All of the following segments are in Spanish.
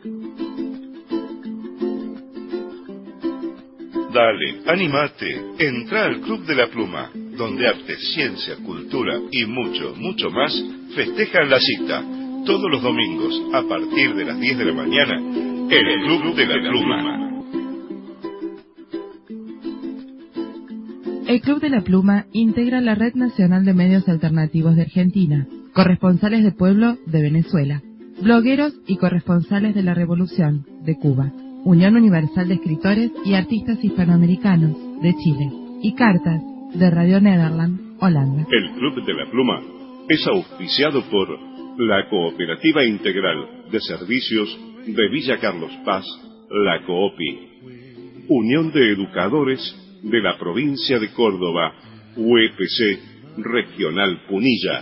Dale, animate, entra al Club de la Pluma, donde arte, ciencia, cultura y mucho, mucho más festejan la cita, todos los domingos, a partir de las 10 de la mañana, en el Club de la Pluma. El Club de la Pluma integra la Red Nacional de Medios Alternativos de Argentina, corresponsales de pueblo de Venezuela, blogueros y corresponsales de la Revolución de Cuba, Unión Universal de Escritores y Artistas Hispanoamericanos de Chile y Cartas de Radio Nederland, Holanda. El Club de la Pluma es auspiciado por la Cooperativa Integral de Servicios de Villa Carlos Paz, la COOPI, Unión de Educadores de la Provincia de Córdoba, UEPC Regional Punilla.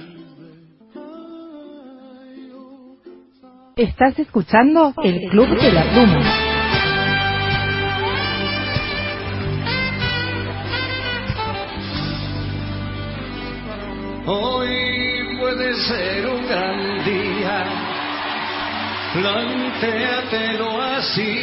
Estás escuchando el Club de la Pluma. Hoy puede ser un gran día, plantéatelo así.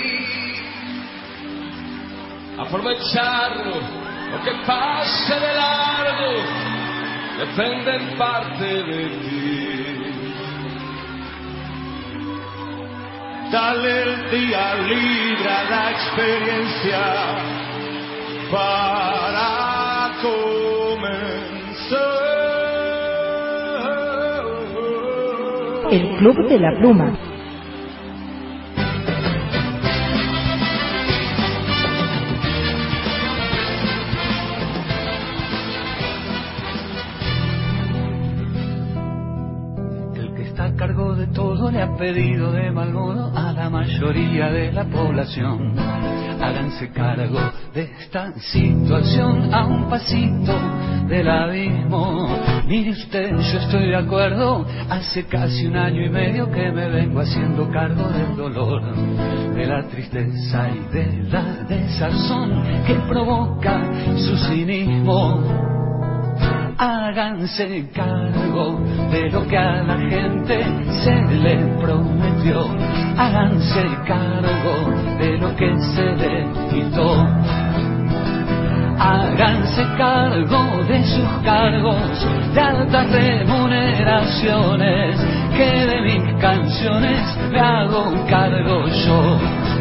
Aprovechar lo que pase de largo depende en parte de ti. Dale el día libre a la experiencia para comenzar. El Club de la Pluma. A cargo de todo le ha pedido de mal modo a la mayoría de la población. Háganse cargo de esta situación a un pasito del abismo. Mire usted, yo estoy de acuerdo, hace casi 1 año y medio que me vengo haciendo cargo del dolor, de la tristeza y de la desazón que provoca su cinismo. Háganse cargo de lo que a la gente se le prometió. Háganse cargo de lo que se le quitó. Háganse cargo de sus cargos de altas remuneraciones, que de mis canciones me hago cargo yo.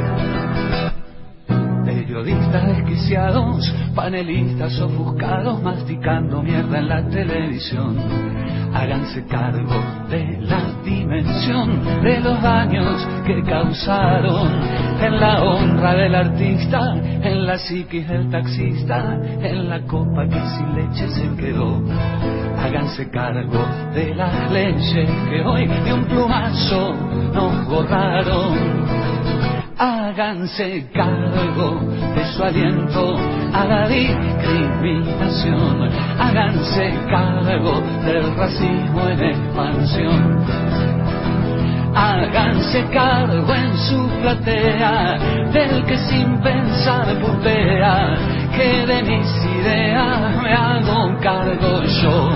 Periodistas desquiciados, panelistas ofuscados, masticando mierda en la televisión. Háganse cargo de la dimensión de los daños que causaron en la honra del artista, en la psiquis del taxista, en la copa que sin leche se quedó. Háganse cargo de las leyes que hoy de un plumazo nos borraron. Háganse cargo de su aliento a la discriminación. Háganse cargo del racismo en expansión. Háganse cargo en su platea del que sin pensar putea, que de mis ideas me hago cargo yo.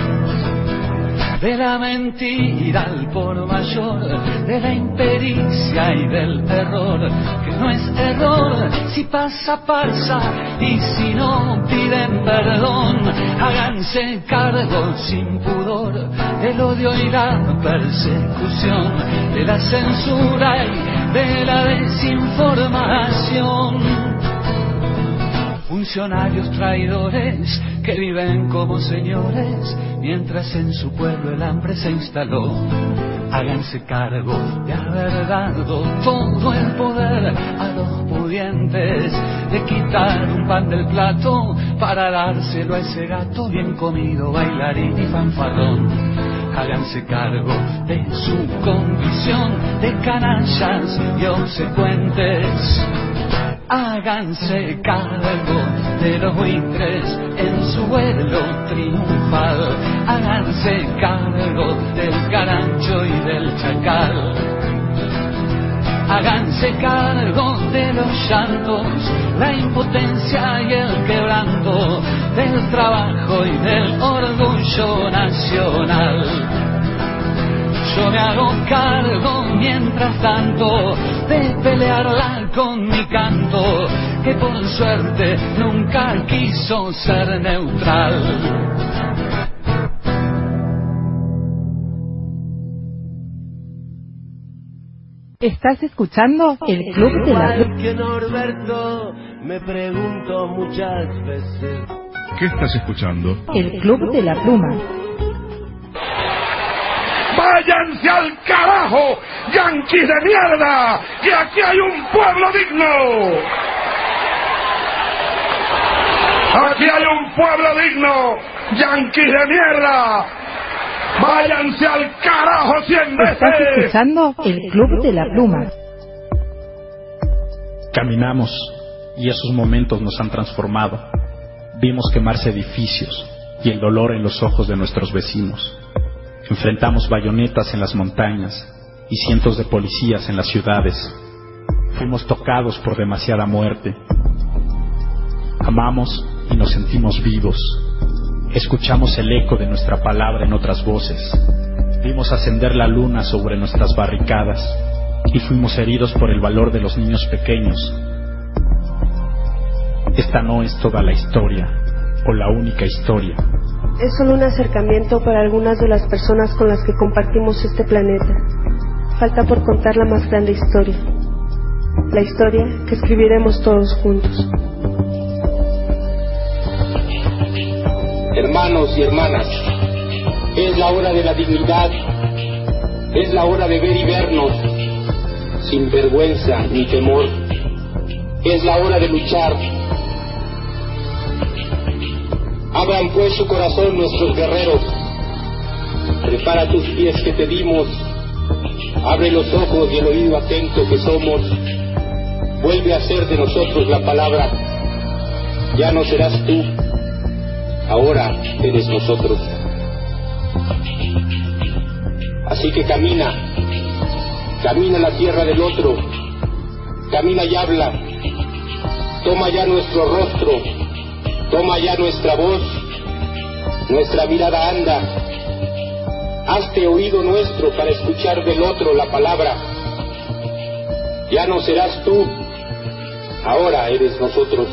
De la mentira al por mayor, de la impericia y del terror, que no es error, si pasa, pasa, y si no piden perdón. Háganse cargo sin pudor del odio y la persecución, de la censura y de la desinformación. Funcionarios traidores que viven como señores, mientras en su pueblo el hambre se instaló. Háganse cargo de haber dado todo el poder a los pudientes, de quitar un pan del plato para dárselo a ese gato bien comido, bailarín y fanfarrón. Háganse cargo de su condición de canallas y obsecuentes. Háganse cargo de los buitres en su vuelo triunfal. Háganse cargo del carancho y del chacal. Háganse cargo de los llantos, la impotencia y el quebranto, del trabajo y del orgullo nacional. yo me hago cargo mientras tanto de pelearla con mi canto, que por suerte nunca quiso ser neutral. Estás escuchando el Club de la Pluma. Que Norberto, me pregunto muchas veces. ¿Qué estás escuchando? El Club de la Pluma. ¡Váyanse al carajo, yanquis de mierda! ¡Que aquí hay un pueblo digno! ¡Aquí hay un pueblo digno, yanquis de mierda! ¡Váyanse al carajo 100 veces! Estás escuchando el Club de la Pluma. Caminamos y esos momentos nos han transformado. Vimos quemarse edificios y el dolor en los ojos de nuestros vecinos. Enfrentamos bayonetas en las montañas y cientos de policías en las ciudades. Fuimos tocados por demasiada muerte. Amamos y nos sentimos vivos. Escuchamos el eco de nuestra palabra en otras voces. Vimos ascender la luna sobre nuestras barricadas y fuimos heridos por el valor de los niños pequeños. Esta no es toda la historia o la única historia. Es solo un acercamiento para algunas de las personas con las que compartimos este planeta. Falta por contar la más grande historia. La historia que escribiremos todos juntos. Hermanos y hermanas, es la hora de la dignidad, es la hora de ver y vernos, sin vergüenza ni temor, es la hora de luchar. Abran pues su corazón nuestros guerreros, prepara tus pies que te dimos, abre los ojos y el oído atento que somos, vuelve a ser de nosotros la palabra, ya no serás tú, ahora eres nosotros. Así que camina a la tierra del otro, camina y habla, toma ya nuestro rostro, toma ya nuestra voz, nuestra mirada anda, hazte oído nuestro para escuchar del otro la palabra, ya no serás tú, ahora eres nosotros.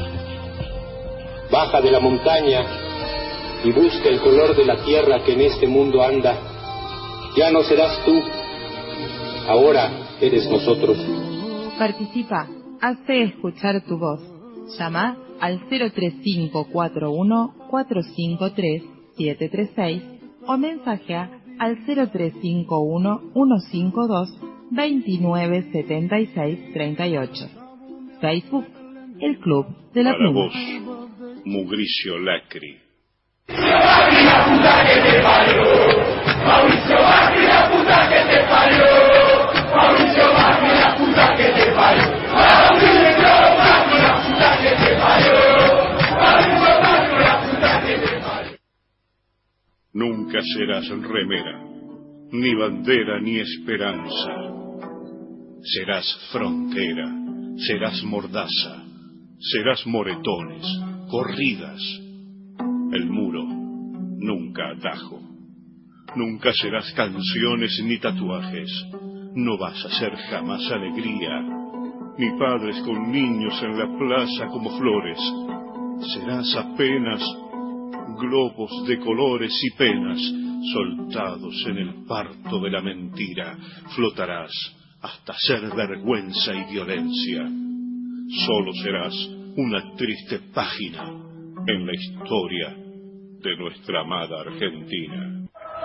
Baja de la montaña y busca el color de la tierra que en este mundo anda. Ya no serás tú, ahora eres nosotros. Participa, hazte escuchar tu voz. Llama al 03541-453-736 o mensajea al 0351-152-297638. Facebook, El Club de la Pluma. Mugricio Lacri. la puta que te parió! Mauricio Macri, la puta que te parió! Mauricio Macri, la puta que te parió! Mauricio Macri, la puta que te parió! Mauricio Macri, la puta que te parió! Nunca serás remera, ni bandera ni esperanza. Serás frontera, serás mordaza, serás moretones, corridas. El muro, nunca atajo. Nunca serás canciones ni tatuajes. No vas a ser jamás alegría, ni padres con niños en la plaza como flores. Serás apenas globos de colores y penas soltados en el parto de la mentira. Flotarás hasta ser vergüenza y violencia. Solo serás una triste página en la historia de nuestra amada Argentina.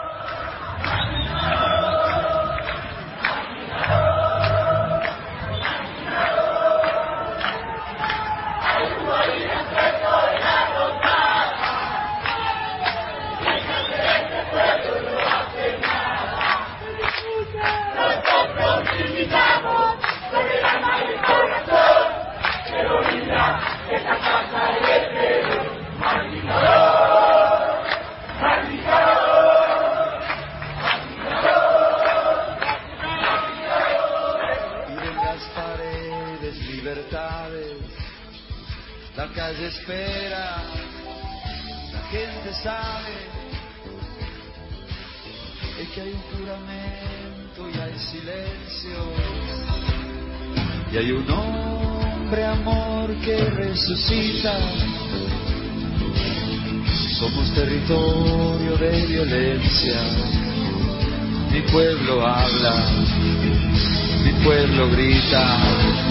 La calle espera, la gente sabe, el que hay un juramento y hay silencio, y hay un hombre amor que resucita. Somos territorio de violencia. Mi pueblo habla, mi pueblo grita.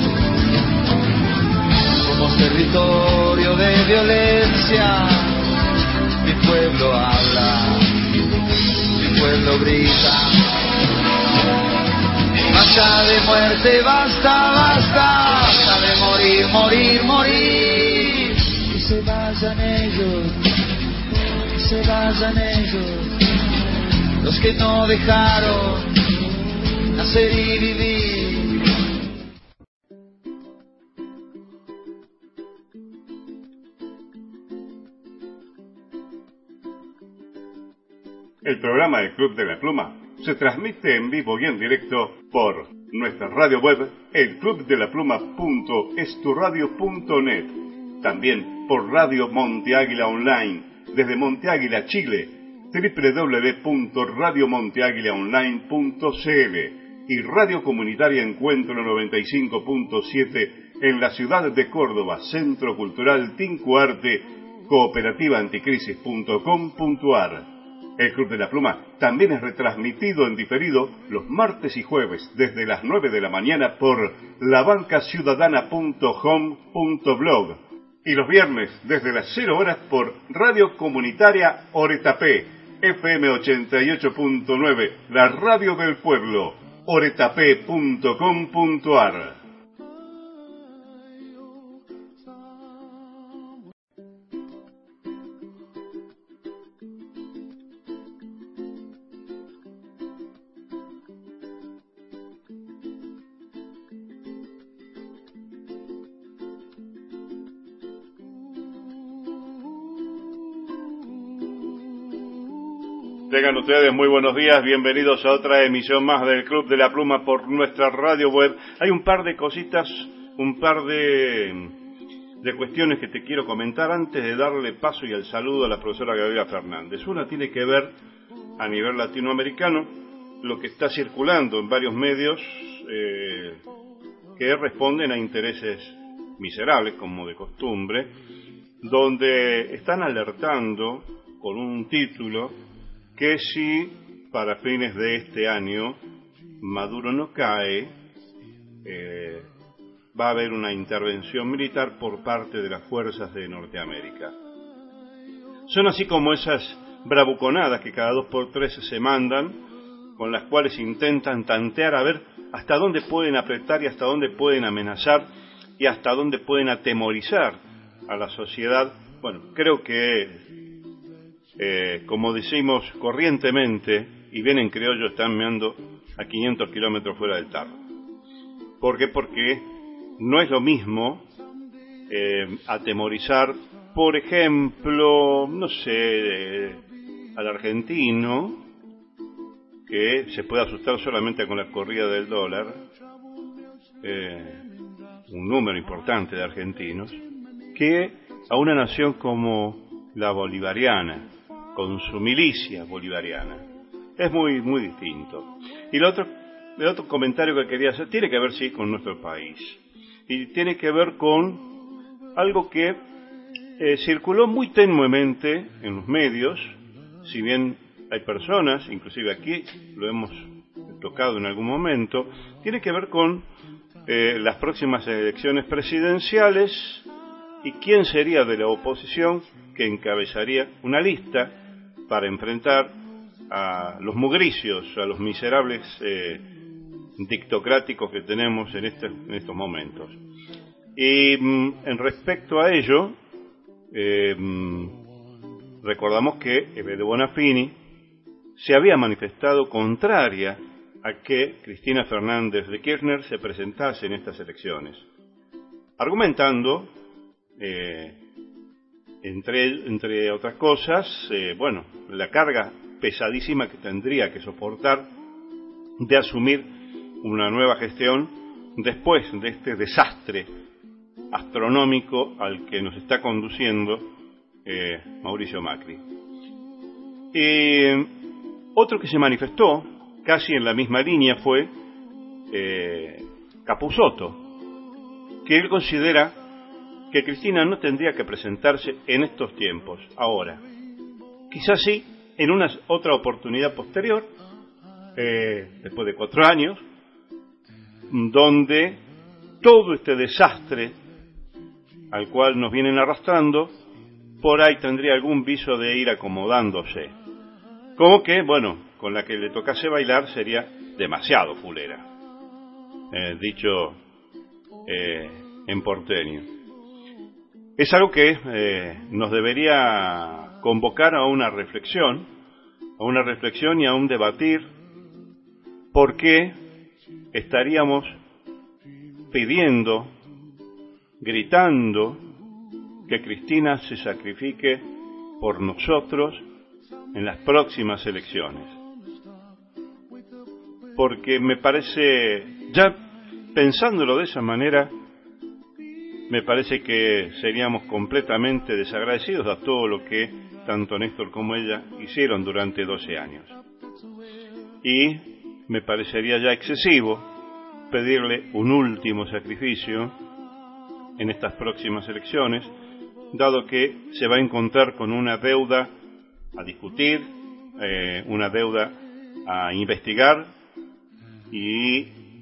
Somos territorio de violencia. Mi pueblo habla, mi pueblo grita. Basta de muerte, basta, basta, basta de morir, morir, morir. Que se vayan ellos, que se vayan ellos, los que no dejaron nacer y vivir. El programa del Club de la Pluma se transmite en vivo y en directo por nuestra radio web, elclubdelapluma.esturadio.net, también por Radio Monte Águila Online, desde Monte Águila, Chile, www.radiomonteaguilaonline.cl, y Radio Comunitaria Encuentro 95.7 en la ciudad de Córdoba, Centro Cultural Tincuarte, cooperativaanticrisis.com.ar. El Club de la Pluma también es retransmitido en diferido los martes y jueves desde las 9 de la mañana por labancasiudadana.home.blog y los viernes desde las 0 horas por Radio Comunitaria Oretapé, FM 88.9, la radio del pueblo, oretapé.com.ar. Tengan ustedes muy buenos días, bienvenidos a otra emisión más del Club de la Pluma por nuestra radio web. Hay un par de cositas, un par de cuestiones que te quiero comentar antes de darle paso y el saludo a la profesora Gabriela Fernández. Una tiene que ver, a nivel latinoamericano, lo que está circulando en varios medios que responden a intereses miserables, como de costumbre, donde están alertando con un título que si para fines de este año Maduro no cae, va a haber una intervención militar por parte de las fuerzas de Norteamérica. Son así como esas bravuconadas que cada 2 por 3 se mandan, con las cuales intentan tantear a ver hasta dónde pueden apretar y hasta dónde pueden amenazar y hasta dónde pueden atemorizar a la sociedad. Bueno, creo que como decimos corrientemente, y bien en criollo, están meando a 500 kilómetros fuera del tarro. ¿Por qué? Porque no es lo mismo atemorizar, por ejemplo, no sé, al argentino, que se puede asustar solamente con la corrida del dólar, un número importante de argentinos, que a una nación como la bolivariana, con su milicia bolivariana. Es muy, muy distinto. Y el otro comentario que quería hacer tiene que ver, sí, con nuestro país. Y tiene que ver con algo que circuló muy tenuemente en los medios, si bien hay personas, inclusive aquí lo hemos tocado en algún momento, tiene que ver con las próximas elecciones presidenciales y quién sería de la oposición que encabezaría una lista para enfrentar a los mugricios, a los miserables dictocráticos que tenemos en estos momentos. Y en respecto a ello, recordamos que Eve de Bonafini se había manifestado contraria a que Cristina Fernández de Kirchner se presentase en estas elecciones, argumentando entre otras cosas, la carga pesadísima que tendría que soportar de asumir una nueva gestión después de este desastre astronómico al que nos está conduciendo Mauricio Macri. Otro que se manifestó casi en la misma línea fue Capusotto, que él considera que Cristina no tendría que presentarse en estos tiempos, ahora. Quizás sí, en una otra oportunidad posterior, después de 4 años, donde todo este desastre al cual nos vienen arrastrando, por ahí tendría algún viso de ir acomodándose. Como que, bueno, con la que le tocase bailar sería demasiado fulera, dicho en porteño. Es algo que nos debería convocar a una reflexión y a un debatir por qué estaríamos pidiendo, gritando, que Cristina se sacrifique por nosotros en las próximas elecciones. Porque me parece, ya pensándolo de esa manera, me parece que seríamos completamente desagradecidos a todo lo que tanto Néstor como ella hicieron durante 12 años. Y me parecería ya excesivo pedirle un último sacrificio en estas próximas elecciones, dado que se va a encontrar con una deuda a discutir, una deuda a investigar y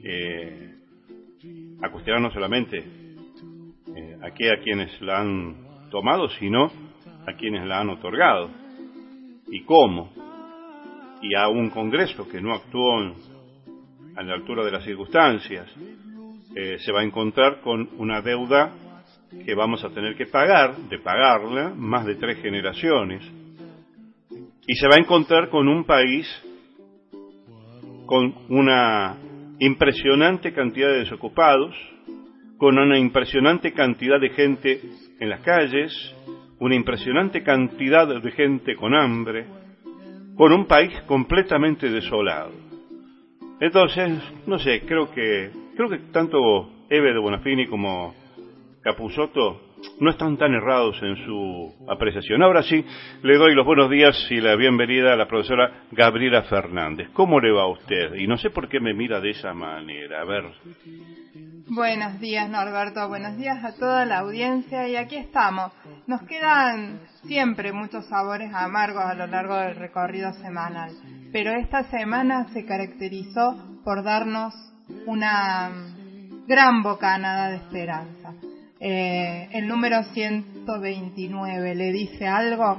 a cuestionar no solamente a quienes la han tomado, sino a quienes la han otorgado y cómo, y a un Congreso que no actuó a la altura de las circunstancias. Se va a encontrar con una deuda que vamos a tener que pagarla más de 3 generaciones, y se va a encontrar con un país con una impresionante cantidad de desocupados, con una impresionante cantidad de gente en las calles, una impresionante cantidad de gente con hambre, con un país completamente desolado. Entonces, no sé, creo que tanto Eve de Bonafini como Capusotto no están tan errados en su apreciación. Ahora sí, le doy los buenos días y la bienvenida a la profesora Gabriela Fernández. ¿Cómo le va a usted? Y no sé por qué me mira de esa manera. A ver. Buenos días, Norberto. Buenos días a toda la audiencia. Y aquí estamos. Nos quedan siempre muchos sabores amargos a lo largo del recorrido semanal. Pero esta semana se caracterizó por darnos una gran bocanada de esperanza. El número 129, ¿le dice algo?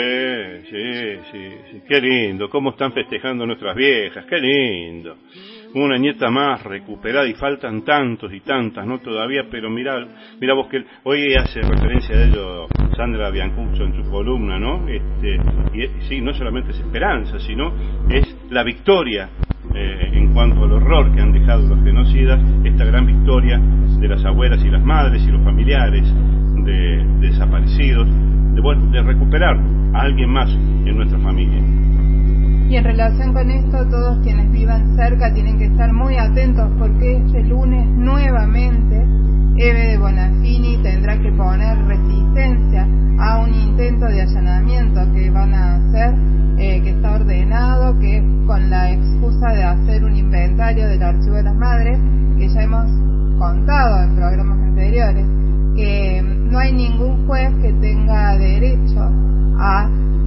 Sí. Qué lindo, cómo están festejando nuestras viejas, qué lindo. Una nieta más recuperada y faltan tantos y tantas, ¿no? Todavía, pero mira vos que hoy hace referencia a ello Sandra Biancuccio en su columna, ¿no? Y sí, no solamente es esperanza, sino es la victoria en cuanto al horror que han dejado los genocidas, esta gran victoria de las abuelas y las madres y los familiares de desaparecidos, de recuperar a alguien más en nuestra familia. Y en relación con esto, todos quienes vivan cerca tienen que estar muy atentos, porque este lunes nuevamente Eve de Bonafini tendrá que poner resistencia a un intento de allanamiento que van a hacer, que está ordenado, que es con la excusa de hacer un inventario del archivo de las madres, que ya hemos contado en programas anteriores, que no hay ningún juez que tenga derecho a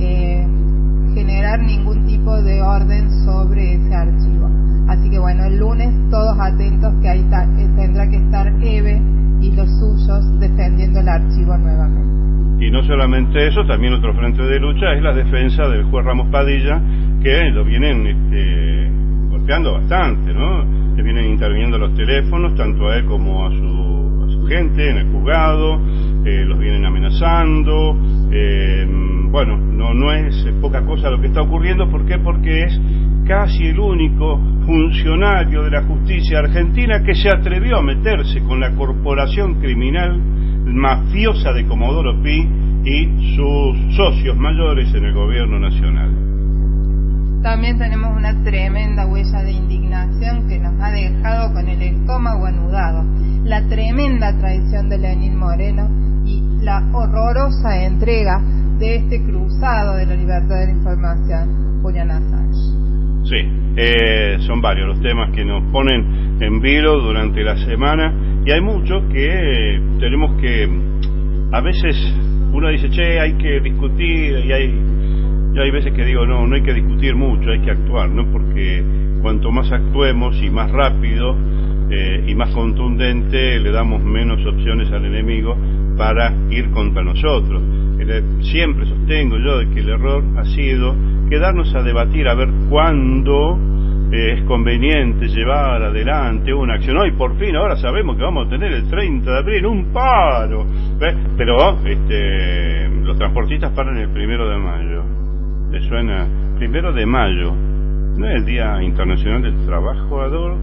generar ningún tipo de orden sobre ese archivo. Así que bueno, el lunes todos atentos, que ahí tendrá que estar Eve y los suyos defendiendo el archivo nuevamente. Y no solamente eso, también otro frente de lucha es la defensa del juez Ramos Padilla, que lo vienen golpeando bastante, ¿no? Le vienen interviniendo los teléfonos, tanto a él como a su gente en el juzgado, los vienen amenazando. Bueno, no es poca cosa lo que está ocurriendo. ¿Por qué? Porque es casi el único funcionario de la justicia argentina que se atrevió a meterse con la corporación criminal mafiosa de Comodoro Pi y sus socios mayores en el gobierno nacional. También tenemos una tremenda huella de indignación que nos ha dejado con el estómago anudado. La tremenda traición de Lenín Moreno y la horrorosa entrega de este cruzado de la libertad de la información. Julian Assange. Sí, son varios los temas que nos ponen en vilo durante la semana, y hay muchos que tenemos que, a veces uno dice, che, hay que discutir, y hay veces que digo, no hay que discutir mucho, hay que actuar, ¿no? Porque cuanto más actuemos y más rápido y más contundente, le damos menos opciones al enemigo para ir contra nosotros. Siempre sostengo yo de que el error ha sido quedarnos a debatir a ver cuándo es conveniente llevar adelante una acción. Hoy por fin, ahora sabemos que vamos a tener el 30 de abril un paro, ¿ves? Pero los transportistas paran el 1 de mayo. ¿Le suena? 1 de mayo. ¿No es el Día Internacional del Trabajador,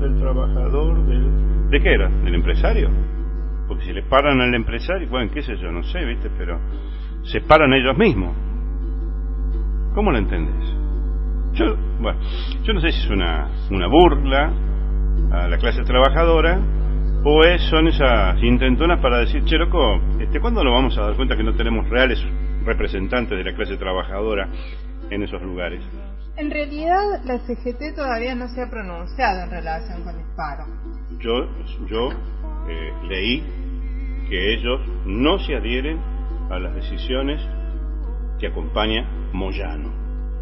¿de qué era? ¿Del empresario? Porque si le paran al empresario, bueno, qué sé yo, no sé, ¿viste? Pero se paran ellos mismos. ¿Cómo lo entendés? Yo no sé si es una burla a la clase trabajadora o son esas intentonas para decir, che, loco, ¿cuándo nos vamos a dar cuenta que no tenemos reales representantes de la clase trabajadora en esos lugares? En realidad, la CGT todavía no se ha pronunciado en relación con el paro. Yo leí que ellos no se adhieren a las decisiones que acompaña Moyano.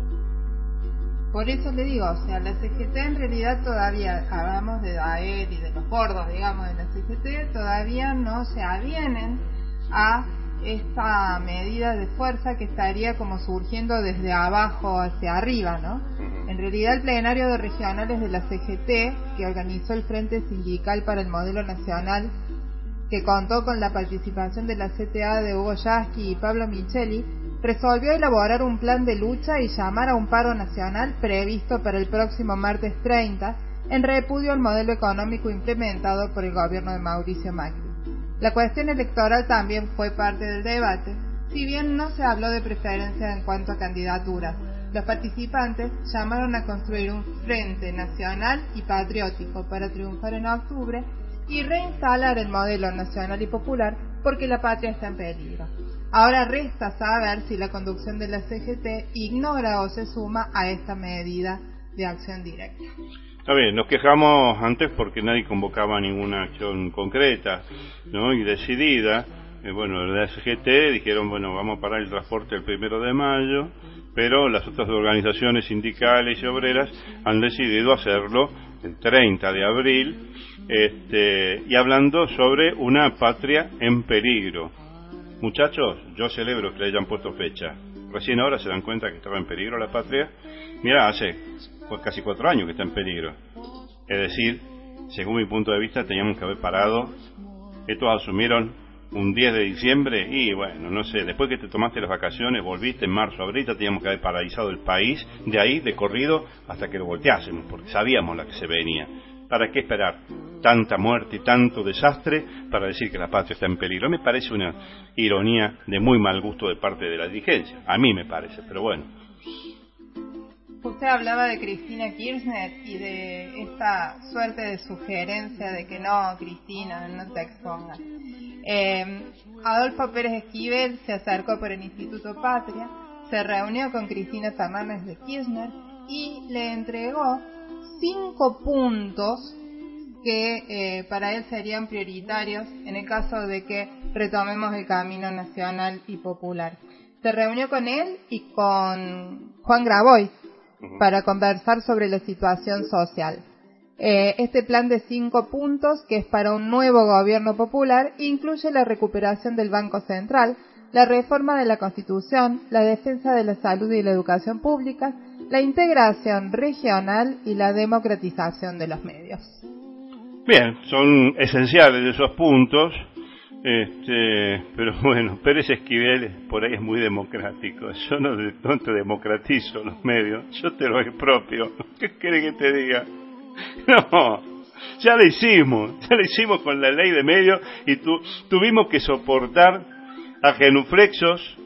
Por eso le digo, o sea, la CGT en realidad todavía, hablamos de AER y de los gordos, digamos, de la CGT, todavía no se avienen a esta medida de fuerza que estaría como surgiendo desde abajo hacia arriba, ¿no? En realidad el plenario de regionales de la CGT, que organizó el Frente Sindical para el Modelo Nacional, que contó con la participación de la CTA de Hugo Yasky y Pablo Micheli, resolvió elaborar un plan de lucha y llamar a un paro nacional previsto para el próximo martes 30, en repudio al modelo económico implementado por el gobierno de Mauricio Macri. La cuestión electoral también fue parte del debate, si bien no se habló de preferencia en cuanto a candidaturas. Los participantes llamaron a construir un frente nacional y patriótico para triunfar en octubre y reinstalar el modelo nacional y popular porque la patria está en peligro. Ahora resta saber si la conducción de la CGT ignora o se suma a esta medida de acción directa. Está bien, nos quejamos antes porque nadie convocaba ninguna acción concreta, ¿no? Y decidida. Bueno, la CGT dijeron, bueno, vamos a parar el transporte el 1 de mayo, pero las otras organizaciones sindicales y obreras han decidido hacerlo el 30 de abril, y hablando sobre una patria en peligro. Muchachos, yo celebro que le hayan puesto fecha. Recién ahora se dan cuenta que estaba en peligro la patria. Mira, hace casi 4 años que está en peligro. Es decir, según mi punto de vista, teníamos que haber parado. Estos asumieron un 10 de diciembre y bueno, no sé, después que te tomaste las vacaciones, volviste en marzo, abril, teníamos que haber paralizado el país de ahí, de corrido, hasta que lo volteásemos, porque sabíamos la que se venía. ¿Para qué esperar tanta muerte y tanto desastre para decir que la patria está en peligro? Me parece una ironía de muy mal gusto de parte de la dirigencia. A mí me parece, pero bueno. Usted hablaba de Cristina Kirchner y de esta suerte de sugerencia de que no, Cristina, no te expongas. Adolfo Pérez Esquivel se acercó por el Instituto Patria, se reunió con Cristina Fernández de Kirchner y le entregó 5 puntos que para él serían prioritarios en el caso de que retomemos el camino nacional y popular. Se reunió con él y con Juan Grabois para conversar sobre la situación social. Este plan de 5 puntos, que es para un nuevo gobierno popular, incluye la recuperación del Banco Central, la reforma de la Constitución, la defensa de la salud y la educación pública, la integración regional y la democratización de los medios. Bien, son esenciales esos puntos, pero bueno, Pérez Esquivel por ahí es muy democrático. Yo no te democratizo los medios, yo te lo expropio. ¿Qué querés que te diga? No, ya lo hicimos con la ley de medios y tuvimos que soportar a genuflexos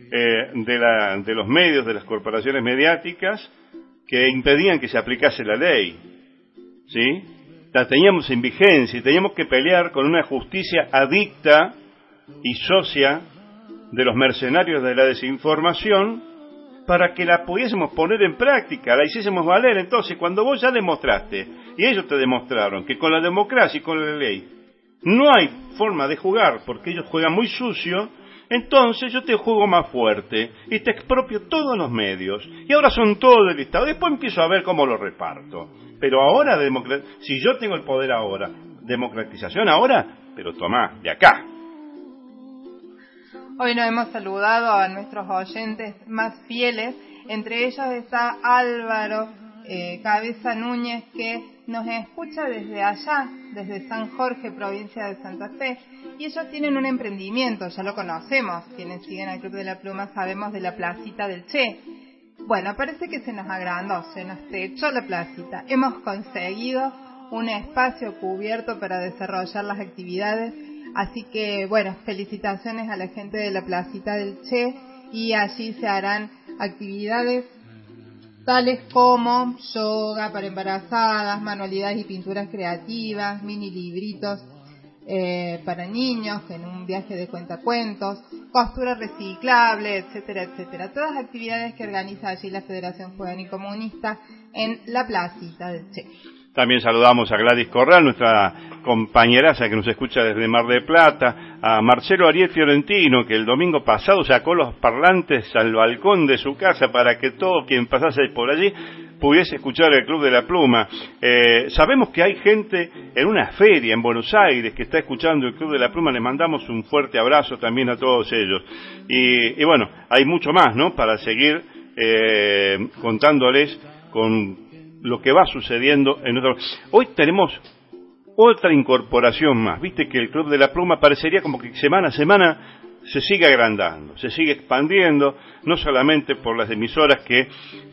de los medios, de las corporaciones mediáticas, que impedían que se aplicase la ley, ¿sí? La teníamos en vigencia y teníamos que pelear con una justicia adicta y socia de los mercenarios de la desinformación para que la pudiésemos poner en práctica, la hiciésemos valer. Entonces, cuando vos ya demostraste, y ellos te demostraron, que con la democracia y con la ley no hay forma de jugar, porque ellos juegan muy sucio, entonces yo te juego más fuerte y te expropio todos los medios, y ahora son todos del Estado. Después empiezo a ver cómo lo reparto. Pero ahora, si yo tengo el poder ahora, democratización ahora, pero tomá, de acá. Hoy nos hemos saludado a nuestros oyentes más fieles, entre ellos está Álvaro Cabeza Núñez, que nos escucha desde allá, desde San Jorge, provincia de Santa Fe, y ellos tienen un emprendimiento, ya lo conocemos, quienes siguen al Club de la Pluma sabemos de la placita del Che. Bueno, parece que se nos agrandó, se nos techó la placita, hemos conseguido un espacio cubierto para desarrollar las actividades. Así que, bueno, felicitaciones a la gente de la placita del Che, y allí se harán actividades tales como yoga para embarazadas, manualidades y pinturas creativas, mini libritos para niños en un viaje de cuentacuentos, costura reciclable, etcétera, etcétera. Todas actividades que organiza allí la Federación Juvenil Comunista en la placita del Che. También saludamos a Gladys Corral, nuestra compañeraza que nos escucha desde Mar del Plata, a Marcelo Ariel Fiorentino, que el domingo pasado sacó los parlantes al balcón de su casa para que todo quien pasase por allí pudiese escuchar el Club de la Pluma. Sabemos que hay gente en una feria en Buenos Aires que está escuchando el Club de la Pluma. Les mandamos un fuerte abrazo también a todos ellos. Y bueno, hay mucho más, ¿no?, para seguir contándoles con lo que va sucediendo en nuestro... Hoy tenemos otra incorporación más. Viste que el Club de la Pluma parecería como que semana a semana se sigue agrandando, se sigue expandiendo, no solamente por las emisoras que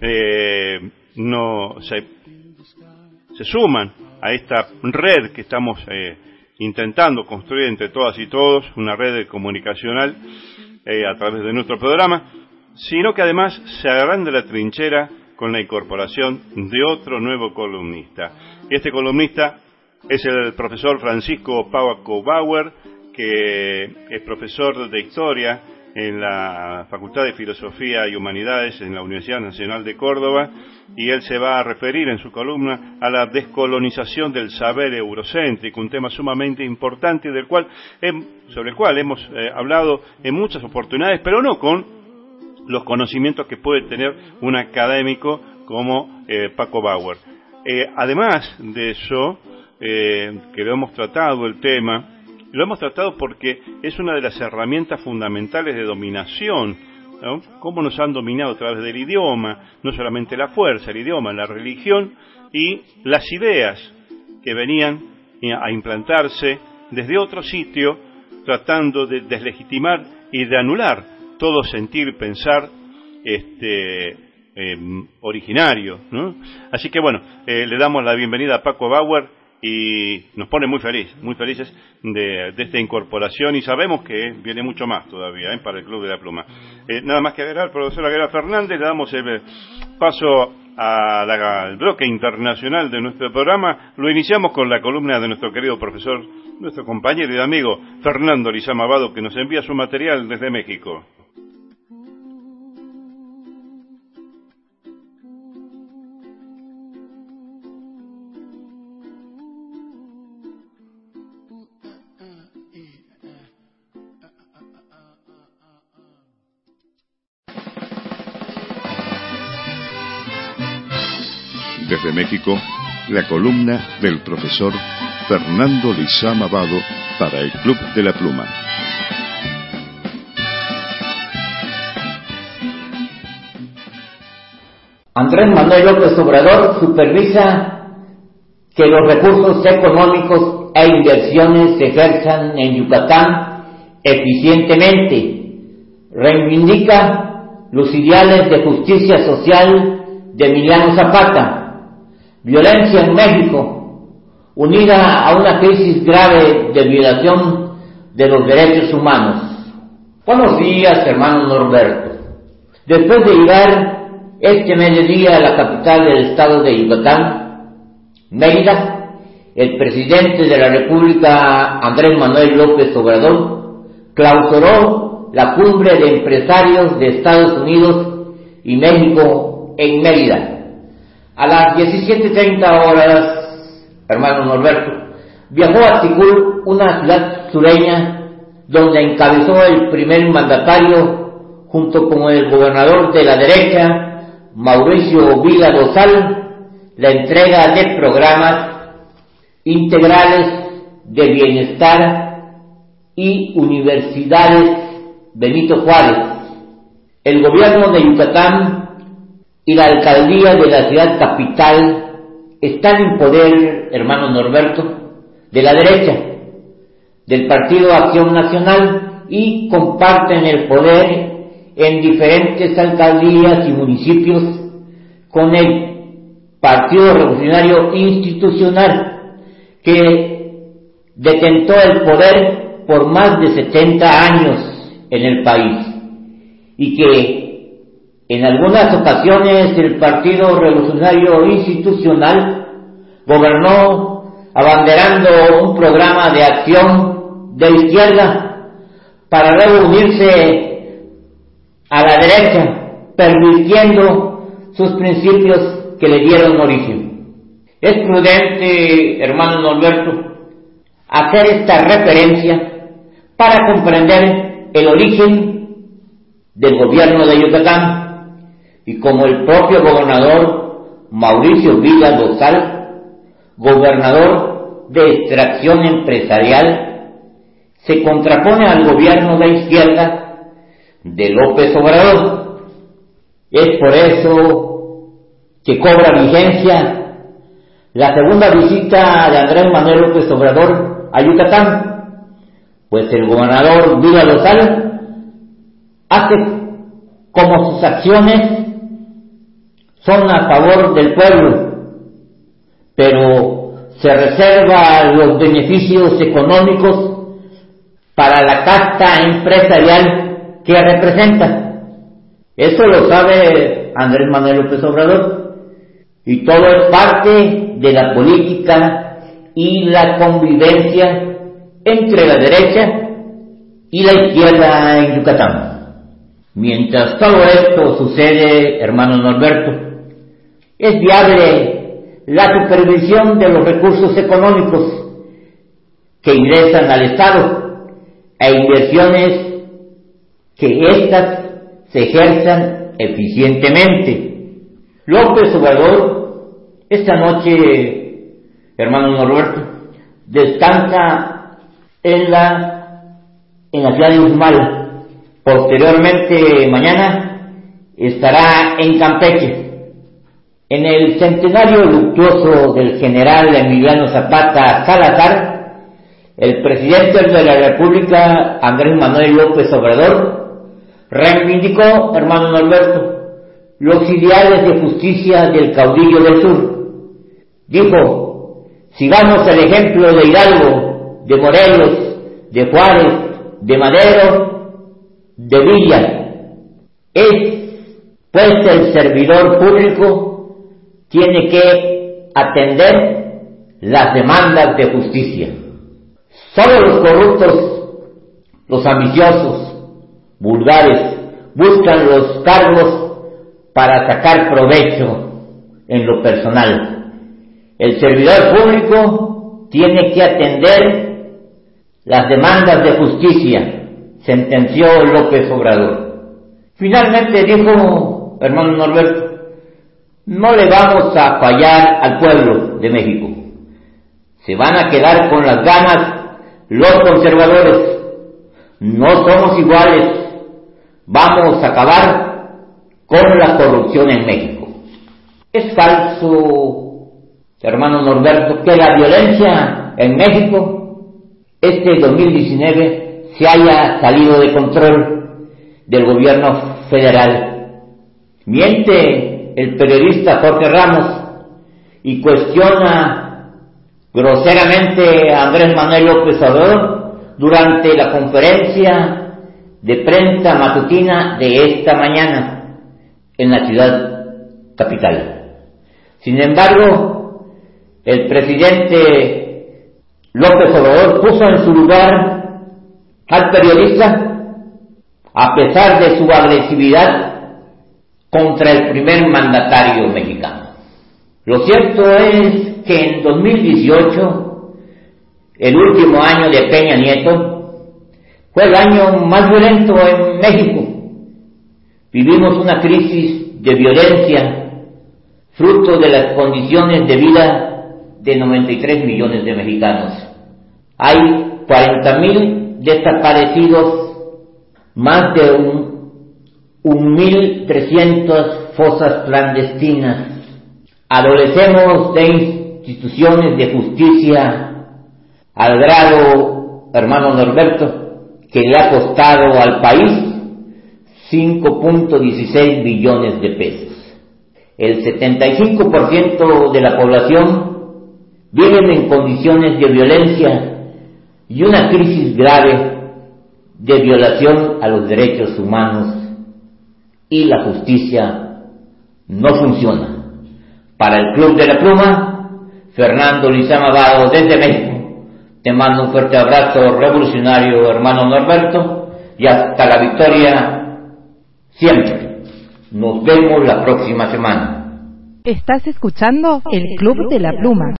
se suman a esta red que estamos intentando construir entre todas y todos, una red comunicacional a través de nuestro programa, sino que además se agranda la trinchera con la incorporación de otro nuevo columnista. Este columnista es el profesor Francisco Paco Bauer, que es profesor de Historia en la Facultad de Filosofía y Humanidades en la Universidad Nacional de Córdoba, y él se va a referir en su columna a la descolonización del saber eurocéntrico, un tema sumamente importante sobre el cual hemos hablado en muchas oportunidades, pero no con los conocimientos que puede tener un académico como Paco Bauer. Además de eso, que lo hemos tratado el tema, lo hemos tratado porque es una de las herramientas fundamentales de dominación, ¿no? Cómo nos han dominado a través del idioma, no solamente la fuerza, el idioma, la religión y las ideas que venían a implantarse desde otro sitio, tratando de deslegitimar y de anular todo sentir, pensar originario, ¿no? Así que bueno, le damos la bienvenida a Paco Bauer y nos pone muy felices de esta incorporación, y sabemos que viene mucho más todavía para el Club de la Pluma. Nada más que agregar, profesora Guerra Fernández, le damos el paso al bloque internacional de nuestro programa. Lo iniciamos con la columna de nuestro querido profesor, nuestro compañero y amigo Fernando Lizama Abado, que nos envía su material desde México. Desde México, la columna del profesor Fernando Lizama Abado para el Club de la Pluma. Andrés Manuel López Obrador supervisa que los recursos económicos e inversiones se ejerzan en Yucatán eficientemente. Reivindica los ideales de justicia social de Emiliano Zapata. Violencia en México, unida a una crisis grave de violación de los derechos humanos. Buenos días, hermano Norberto. Después de llegar este mediodía a la capital del estado de Yucatán, Mérida, el presidente de la República, Andrés Manuel López Obrador, clausuró la cumbre de empresarios de Estados Unidos y México en Mérida. A las 17:30 horas, hermano Norberto viajó a Ticul, una ciudad sureña, donde encabezó el primer mandatario, junto con el gobernador de la derecha, Mauricio Vila Dosal, la entrega de programas integrales de bienestar y universidades Benito Juárez. El gobierno de Yucatán y la alcaldía de la ciudad capital están en poder, hermano Norberto, de la derecha, del Partido Acción Nacional, y comparten el poder en diferentes alcaldías y municipios con el Partido Revolucionario Institucional, que detentó el poder por más de 70 años en el país, y que en algunas ocasiones el Partido Revolucionario Institucional gobernó abanderando un programa de acción de izquierda para luego unirse a la derecha, pervirtiendo sus principios que le dieron origen. Es prudente, hermano Norberto, hacer esta referencia para comprender el origen del gobierno de Yucatán, y como el propio gobernador Mauricio Vila Dosal, gobernador de extracción empresarial, se contrapone al gobierno de izquierda de López Obrador. Es por eso que cobra vigencia la segunda visita de Andrés Manuel López Obrador a Yucatán, pues el gobernador Vila Dosal hace como sus acciones son a favor del pueblo, pero se reserva los beneficios económicos para la casta empresarial que representa. Eso lo sabe Andrés Manuel López Obrador, y todo es parte de la política y la convivencia entre la derecha y la izquierda en Yucatán. Mientras todo esto sucede, hermano Norberto, es viable la supervisión de los recursos económicos que ingresan al Estado e inversiones que éstas se ejerzan eficientemente. López Obrador, esta noche, hermano Norberto, descansa en la ciudad de Uxmal. Posteriormente, mañana, estará en Campeche. En el centenario luctuoso del general Emiliano Zapata Salazar, el presidente de la República, Andrés Manuel López Obrador, reivindicó, hermano Norberto, los ideales de justicia del caudillo del sur. Dijo: sigamos el ejemplo de Hidalgo, de Morelos, de Juárez, de Madero, de Villa. Pues el servidor público tiene que atender las demandas de justicia. Solo los corruptos, los ambiciosos, vulgares, buscan los cargos para sacar provecho en lo personal. El servidor público tiene que atender las demandas de justicia, sentenció López Obrador. Finalmente dijo, hermano Norberto, no le vamos a fallar al pueblo de México. Se van a quedar con las ganas los conservadores. No somos iguales. Vamos a acabar con la corrupción en México. Es falso, hermano Norberto, que la violencia en México este 2019 se haya salido de control del gobierno federal. Miente el periodista Jorge Ramos y cuestiona groseramente a Andrés Manuel López Obrador durante la conferencia de prensa matutina de esta mañana en la ciudad capital. Sin embargo, el presidente López Obrador puso en su lugar al periodista, a pesar de su agresividad, contra el primer mandatario mexicano. Lo cierto es que en 2018, el último año de Peña Nieto, fue el año más violento en México. Vivimos una crisis de violencia, fruto de las condiciones de vida de 93 millones de mexicanos. Hay 40,000 desaparecidos, más de 1,300 fosas clandestinas. Adolecemos de instituciones de justicia al grado, hermano Norberto, que le ha costado al país 5.16 billones de pesos. El 75% de la población viven en condiciones de violencia y una crisis grave de violación a los derechos humanos, y la justicia no funciona. Para el Club de la Pluma, Fernando Lizama Vado desde México. Te mando un fuerte abrazo revolucionario, hermano Norberto, y hasta la victoria siempre. Nos vemos la próxima semana. Estás escuchando el Club de la Pluma.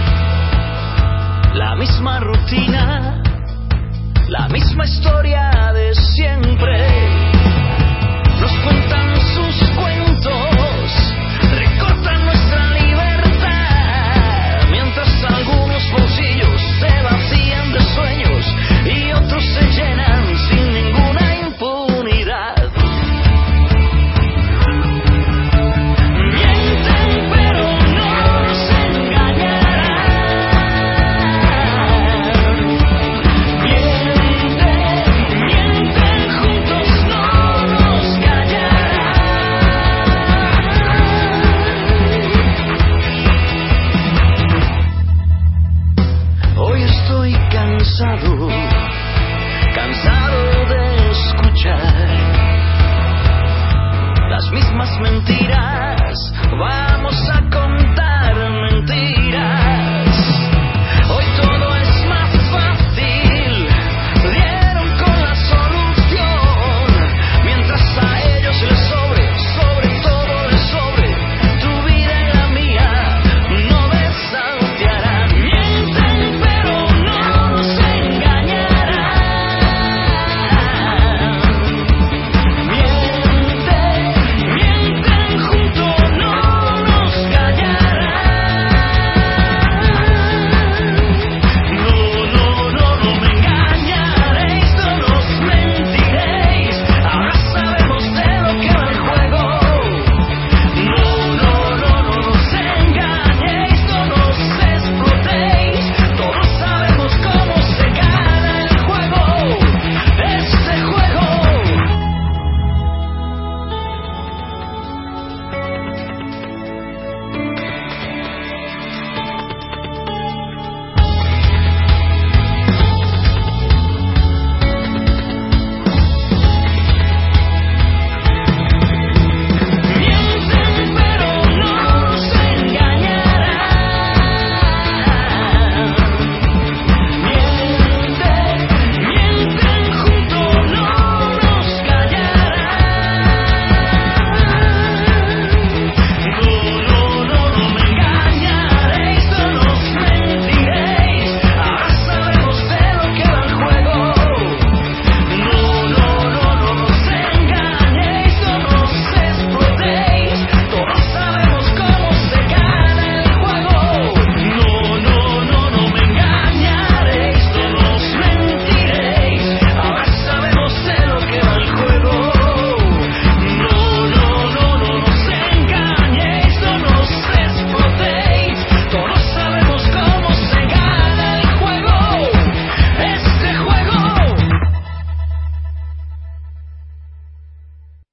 La misma historia de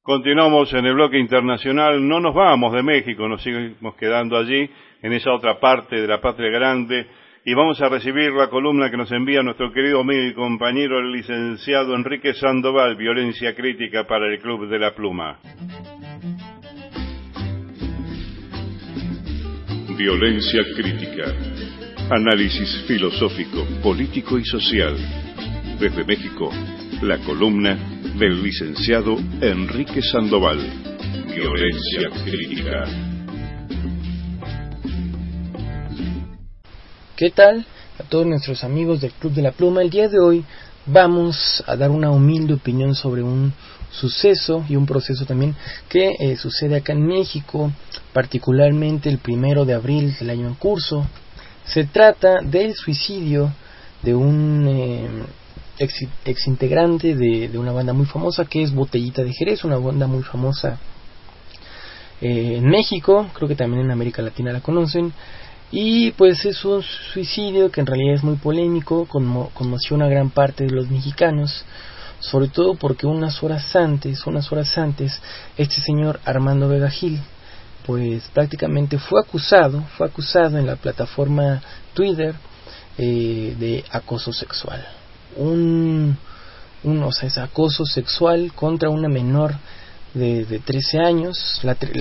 Continuamos en el bloque internacional, no nos vamos de México, nos seguimos quedando allí, en esa otra parte de la patria grande, y vamos a recibir la columna que nos envía nuestro querido amigo y compañero, el licenciado Enrique Sandoval, Violencia Crítica para el Club de la Pluma. Violencia Crítica. Análisis filosófico, político y social. Desde México, la columna del licenciado Enrique Sandoval. Violencia Crítica. ¿Qué tal a todos nuestros amigos del Club de la Pluma? El día de hoy vamos a dar una humilde opinión sobre un suceso y un proceso también que sucede acá en México, particularmente el 1 de abril del año en curso. Se trata del suicidio de un exintegrante de una banda muy famosa que es Botellita de Jerez, una banda muy famosa en México, creo que también en América Latina la conocen, y pues es un suicidio que en realidad es muy polémico, conmocionó a gran parte de los mexicanos, sobre todo porque unas horas antes, este señor Armando Vega Gil, pues prácticamente fue acusado en la plataforma Twitter de acoso sexual. Es acoso sexual contra una menor de 13 años.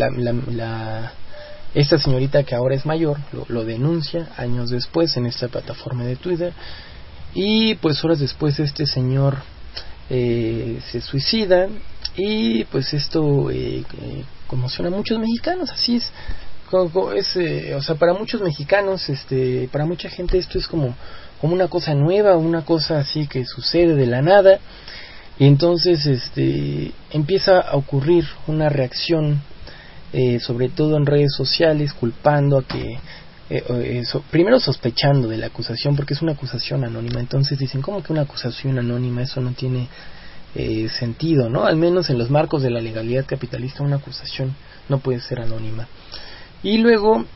Esta señorita, que ahora es mayor, lo denuncia años después en esta plataforma de Twitter, y pues horas después este señor se suicida, y pues esto conmociona a muchos mexicanos. Así es, para muchos mexicanos, para mucha gente esto es como una cosa nueva, una cosa así que sucede de la nada, y entonces empieza a ocurrir una reacción, sobre todo en redes sociales, culpando a que primero sospechando de la acusación, porque es una acusación anónima. Entonces dicen, ¿cómo que una acusación anónima? Eso no tiene sentido, ¿no? Al menos en los marcos de la legalidad capitalista, una acusación no puede ser anónima. Y luego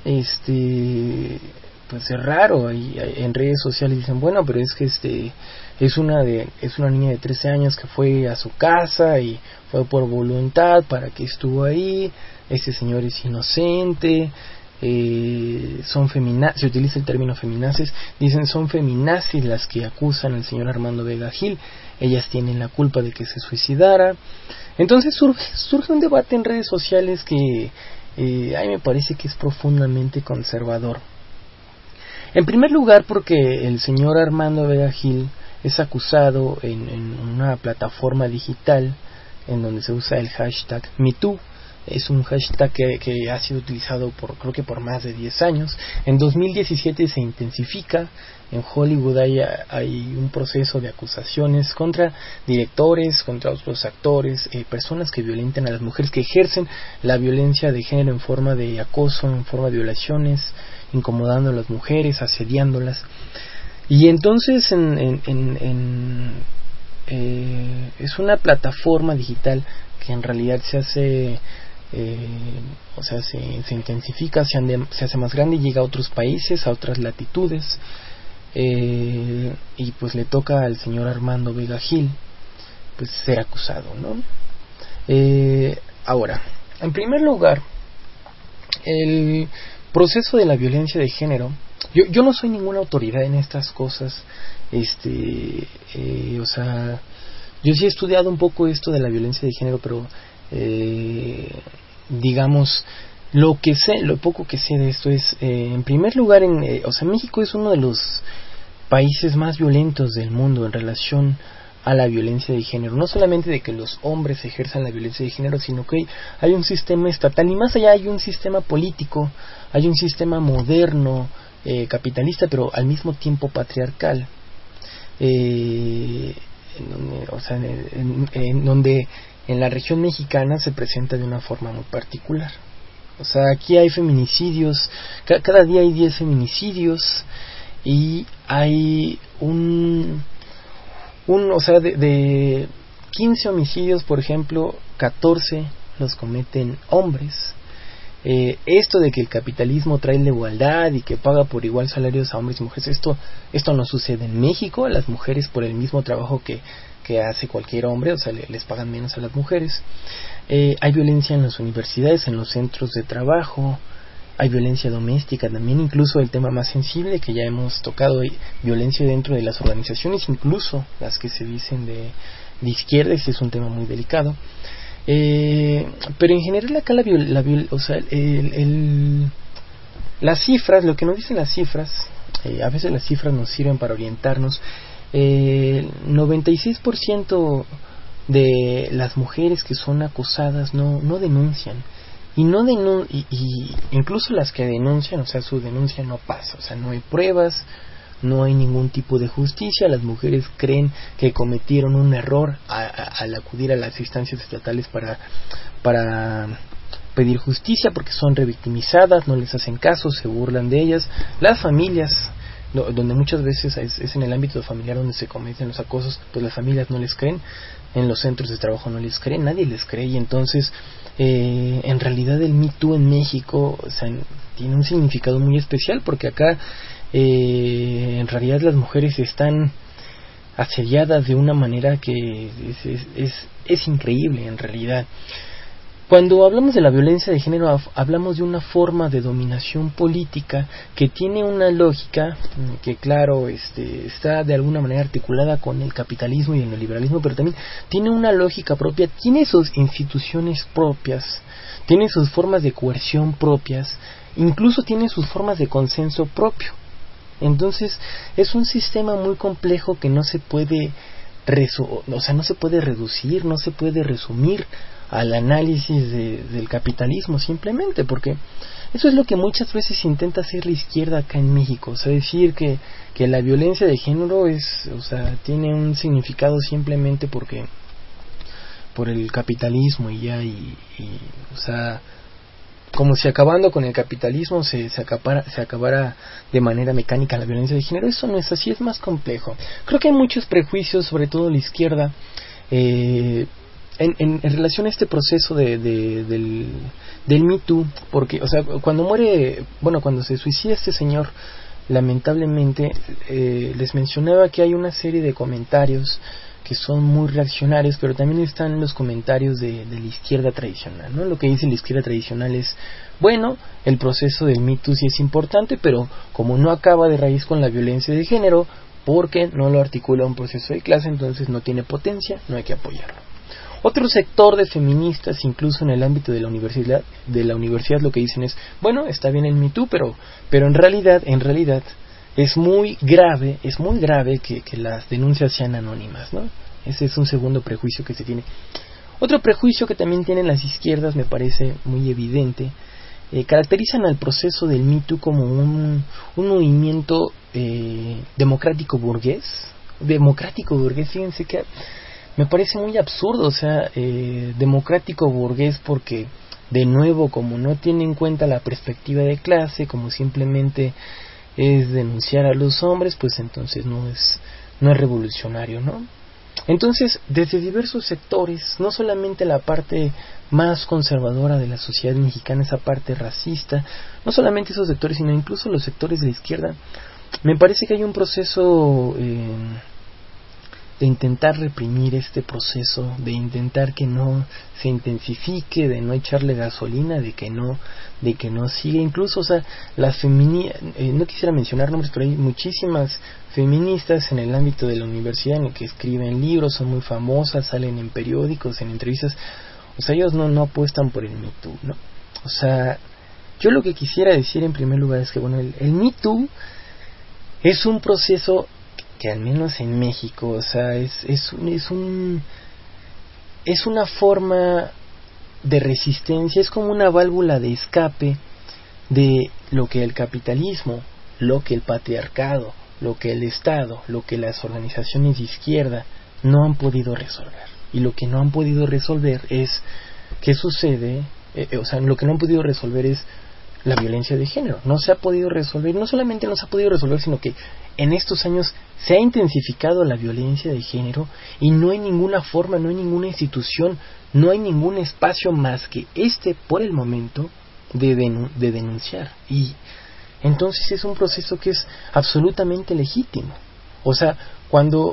pues es raro, en redes sociales dicen, bueno, pero es que es una niña de 13 años que fue a su casa y fue por voluntad, para que estuvo ahí, este señor es inocente, se utiliza el término feminaces, dicen son feminazis las que acusan al señor Armando Vega Gil, ellas tienen la culpa de que se suicidara. Entonces surge un debate en redes sociales que a mí me parece que es profundamente conservador. En primer lugar, porque el señor Armando Vega Gil es acusado en una plataforma digital en donde se usa el hashtag MeToo. Es un hashtag que ha sido utilizado creo que por más de 10 años. En 2017 se intensifica. En Hollywood hay un proceso de acusaciones contra directores, contra otros actores, personas que violentan a las mujeres, que ejercen la violencia de género en forma de acoso, en forma de violaciones, incomodando a las mujeres, asediándolas. Y entonces es una plataforma digital que en realidad se hace se intensifica, se hace más grande y llega a otros países, a otras latitudes, y pues le toca al señor Armando Vega Gil pues ser acusado, ¿no? Ahora, en primer lugar, el proceso de la violencia de género, yo no soy ninguna autoridad en estas cosas, yo sí he estudiado un poco esto de la violencia de género, pero digamos, lo poco que sé de esto es, en primer lugar, México es uno de los países más violentos del mundo en relación a la violencia de género. No solamente de que los hombres ejerzan la violencia de género, sino que hay un sistema estatal, y más allá hay un sistema político, hay un sistema moderno, capitalista, pero al mismo tiempo patriarcal, en donde en la región mexicana se presenta de una forma muy particular. Aquí hay feminicidios, cada día hay 10 feminicidios, y hay de 15 homicidios, por ejemplo, 14 los cometen hombres. Esto de que el capitalismo trae la igualdad y que paga por igual salarios a hombres y mujeres, esto no sucede en México. Las mujeres, por el mismo trabajo que que hace cualquier hombre, o sea, les pagan menos a las mujeres. Hay violencia en las universidades, en los centros de trabajo, hay violencia doméstica también, incluso el tema más sensible que ya hemos tocado, hay violencia dentro de las organizaciones, incluso las que se dicen de izquierda, ese es un tema muy delicado. Pero en general acá las cifras, lo que nos dicen las cifras, a veces las cifras nos sirven para orientarnos. 96% de las mujeres que son acosadas no denuncian, y incluso las que denuncian, o sea, su denuncia no pasa, o sea, no hay pruebas, no hay ningún tipo de justicia. Las mujeres creen que cometieron un error al acudir a las instancias estatales para pedir justicia, porque son revictimizadas, no les hacen caso, se burlan de ellas. Las familias, donde muchas veces es en el ámbito familiar donde se cometen los acosos, pues las familias no les creen, en los centros de trabajo no les creen, nadie les cree, y entonces en realidad el Me Too en México, o sea, tiene un significado muy especial, porque acá en realidad las mujeres están asediadas de una manera que es increíble en realidad. Cuando hablamos de la violencia de género, hablamos de una forma de dominación política que tiene una lógica que, claro, está de alguna manera articulada con el capitalismo y el neoliberalismo, pero también tiene una lógica propia, tiene sus instituciones propias, tiene sus formas de coerción propias, incluso tiene sus formas de consenso propio. Entonces es un sistema muy complejo que no se puede no se puede reducir, no se puede resumir al análisis del capitalismo simplemente, porque eso es lo que muchas veces intenta hacer la izquierda acá en México, o sea, decir que la violencia de género tiene un significado simplemente por el capitalismo y ya, o sea, como si acabando con el capitalismo se acabara de manera mecánica la violencia de género. Eso no es así, es más complejo. Creo que hay muchos prejuicios, sobre todo la izquierda, en relación a este proceso del Me Too, porque, o sea, cuando se suicida este señor, lamentablemente, les mencionaba que hay una serie de comentarios que son muy reaccionarios, pero también están los comentarios de la izquierda tradicional, ¿no? Lo que dice la izquierda tradicional es, bueno, el proceso del Me Too sí es importante, pero como no acaba de raíz con la violencia de género, porque no lo articula un proceso de clase, entonces no tiene potencia, no hay que apoyarlo. Otro sector de feministas, incluso en el ámbito de la universidad, lo que dicen es, bueno, está bien el Me Too, pero en realidad es muy grave que las denuncias sean anónimas, ¿no? Ese es un segundo prejuicio que se tiene. Otro prejuicio que también tienen las izquierdas, me parece muy evidente, caracterizan al proceso del Me Too como un movimiento democrático burgués, fíjense que me parece muy absurdo, o sea, democrático burgués, porque de nuevo, como no tiene en cuenta la perspectiva de clase, como simplemente es denunciar a los hombres, pues entonces no es revolucionario, ¿no? Entonces, desde diversos sectores, no solamente la parte más conservadora de la sociedad mexicana, esa parte racista, no solamente esos sectores, sino incluso los sectores de la izquierda, me parece que hay un proceso de intentar reprimir este proceso, de intentar que no se intensifique, de no echarle gasolina, de que no siga. Incluso, o sea, no quisiera mencionar nombres, pero hay muchísimas feministas en el ámbito de la universidad en el que escriben libros, son muy famosas, salen en periódicos, en entrevistas. O sea, ellos no apuestan por el Me Too, ¿no? O sea, yo lo que quisiera decir en primer lugar es que, bueno, el Me Too es un proceso que al menos en México, o sea, es una forma de resistencia, es como una válvula de escape de lo que el capitalismo, lo que el patriarcado, lo que el Estado, lo que las organizaciones de izquierda no han podido resolver. Y lo que no han podido resolver es qué sucede, lo que no han podido resolver es la violencia de género. No se ha podido resolver, no solamente no se ha podido resolver, sino que en estos años se ha intensificado la violencia de género y no hay ninguna forma, no hay ninguna institución, no hay ningún espacio más que por el momento, de denunciar. Y entonces es un proceso que es absolutamente legítimo. O sea, cuando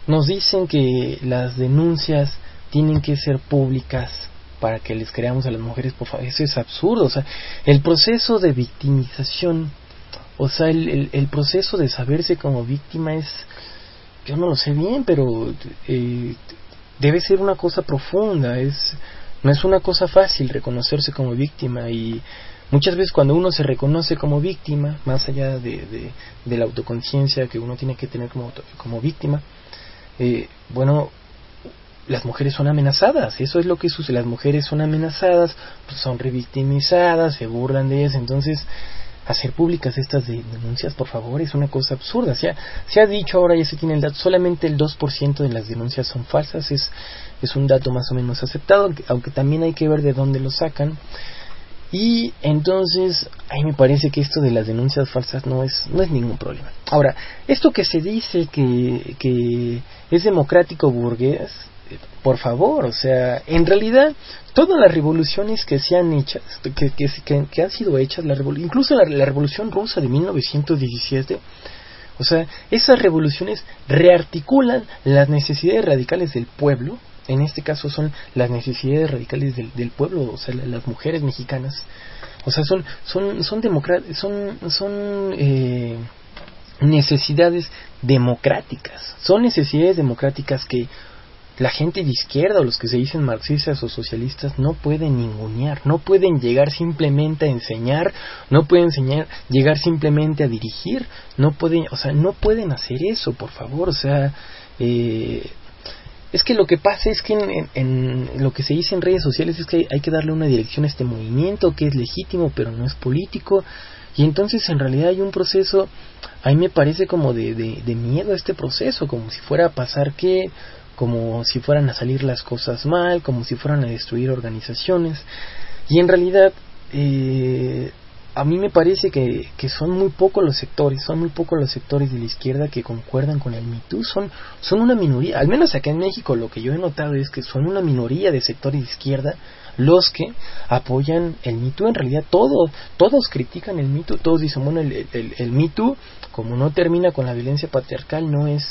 nos dicen que las denuncias tienen que ser públicas para que les creamos a las mujeres, por favor, eso es absurdo. O sea, el proceso de victimización, o sea, el proceso de saberse como víctima es, yo no lo sé bien, pero debe ser una cosa profunda, no es una cosa fácil reconocerse como víctima, y muchas veces cuando uno se reconoce como víctima, más allá de la autoconciencia que uno tiene que tener como víctima, bueno, las mujeres son amenazadas, eso es lo que sucede, las mujeres son amenazadas, pues son revictimizadas, se burlan de ellas. Entonces hacer públicas estas denuncias, por favor, es una cosa absurda. Se ha dicho, ahora ya se tiene el dato, solamente el 2% de las denuncias son falsas, es un dato más o menos aceptado, aunque también hay que ver de dónde lo sacan. Y entonces, a mí me parece que esto de las denuncias falsas no es ningún problema. Ahora, esto que se dice que es democrático burgués, por favor, o sea, en realidad todas las revoluciones que se han hecho, que han sido hechas, incluso la revolución rusa de 1917, o sea, esas revoluciones rearticulan las necesidades radicales del pueblo. En este caso son las necesidades radicales del pueblo, o sea, las mujeres mexicanas. O sea, son necesidades democráticas. Son necesidades democráticas que la gente de izquierda o los que se dicen marxistas o socialistas no pueden ningunear, no pueden llegar simplemente a enseñar, no pueden llegar simplemente a dirigir, no pueden hacer eso, por favor. O sea, es que lo que pasa es que en lo que se dice en redes sociales es que hay que darle una dirección a este movimiento que es legítimo pero no es político, y entonces en realidad hay un proceso, a mí me parece como de miedo a este proceso, como si fuera a pasar como si fueran a salir las cosas mal, como si fueran a destruir organizaciones, y en realidad a mí me parece que son muy pocos los sectores de la izquierda que concuerdan con el Me Too. Son una minoría, al menos acá en México lo que yo he notado es que son una minoría de sectores de izquierda los que apoyan el Me Too. En realidad todos critican el Me Too, todos dicen, bueno, el Me Too, como no termina con la violencia patriarcal,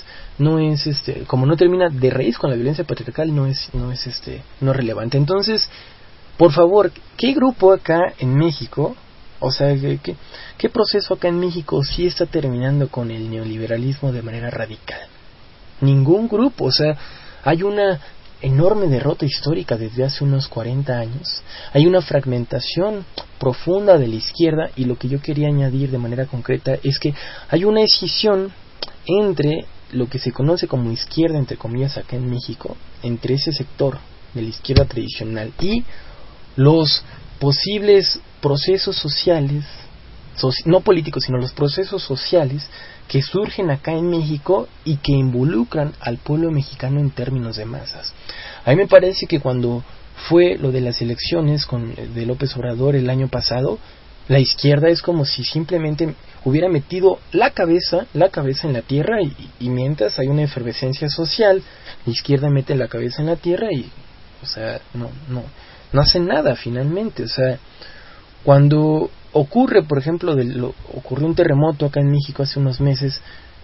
como no termina de raíz con la violencia patriarcal, no es relevante. Entonces, por favor, ¿qué grupo acá en México, o sea, qué proceso acá en México sí está terminando con el neoliberalismo de manera radical? Ningún grupo. O sea, hay una enorme derrota histórica desde hace unos 40 años, hay una fragmentación profunda de la izquierda, y lo que yo quería añadir de manera concreta es que hay una escisión entre lo que se conoce como izquierda, entre comillas, acá en México, entre ese sector de la izquierda tradicional y los posibles procesos sociales, no políticos, sino los procesos sociales que surgen acá en México y que involucran al pueblo mexicano en términos de masas. A mí me parece que cuando fue lo de las elecciones de López Obrador el año pasado, la izquierda es como si simplemente hubiera metido la cabeza en la tierra, y mientras hay una efervescencia social, la izquierda mete la cabeza en la tierra y, o sea, no hacen nada finalmente. O sea, cuando ocurre, por ejemplo, ocurrió un terremoto acá en México hace unos meses,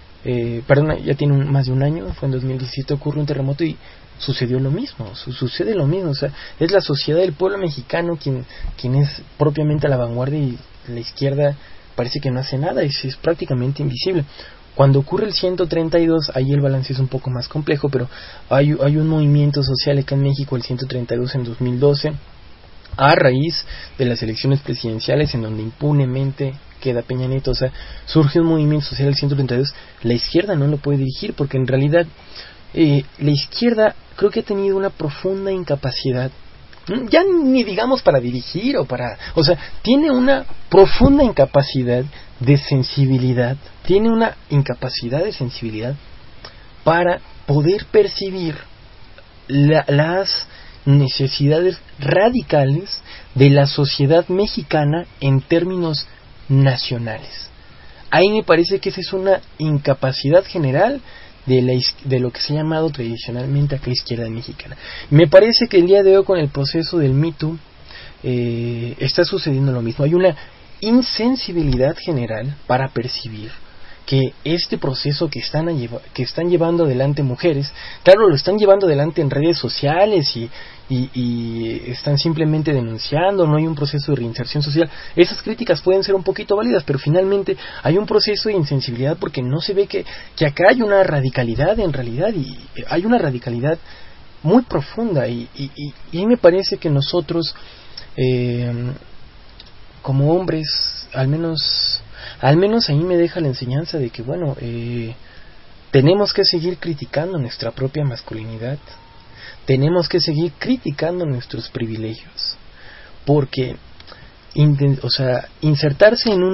ya tiene más de un año, fue en 2017, ocurre un terremoto y sucede lo mismo. O sea, es la sociedad del pueblo mexicano quien es propiamente a la vanguardia, y la izquierda parece que no hace nada, y es prácticamente invisible. Cuando ocurre el 132, ahí el balance es un poco más complejo, pero hay un movimiento social acá en México, el 132 en 2012, a raíz de las elecciones presidenciales en donde impunemente queda Peña Nieto. O sea, surge un movimiento social, el 132, la izquierda no lo puede dirigir, porque en realidad la izquierda creo que ha tenido una profunda incapacidad, ya ni digamos para dirigir o sea, tiene una profunda incapacidad de sensibilidad, para poder percibir las necesidades radicales de la sociedad mexicana en términos nacionales. Ahí me parece que esa es una incapacidad general de lo que se ha llamado tradicionalmente acá izquierda mexicana. Me parece que el día de hoy, con el proceso del Me Too, está sucediendo lo mismo. Hay una insensibilidad general para percibir que este proceso que están llevando adelante mujeres, claro, lo están llevando adelante en redes sociales y están simplemente denunciando, no hay un proceso de reinserción social. Esas críticas pueden ser un poquito válidas, pero finalmente hay un proceso de insensibilidad porque no se ve que acá hay una radicalidad en realidad, y hay una radicalidad muy profunda, y me parece que nosotros como hombres, al menos a mí me deja la enseñanza de que bueno, tenemos que seguir criticando nuestra propia masculinidad, tenemos que seguir criticando nuestros privilegios, porque insertarse en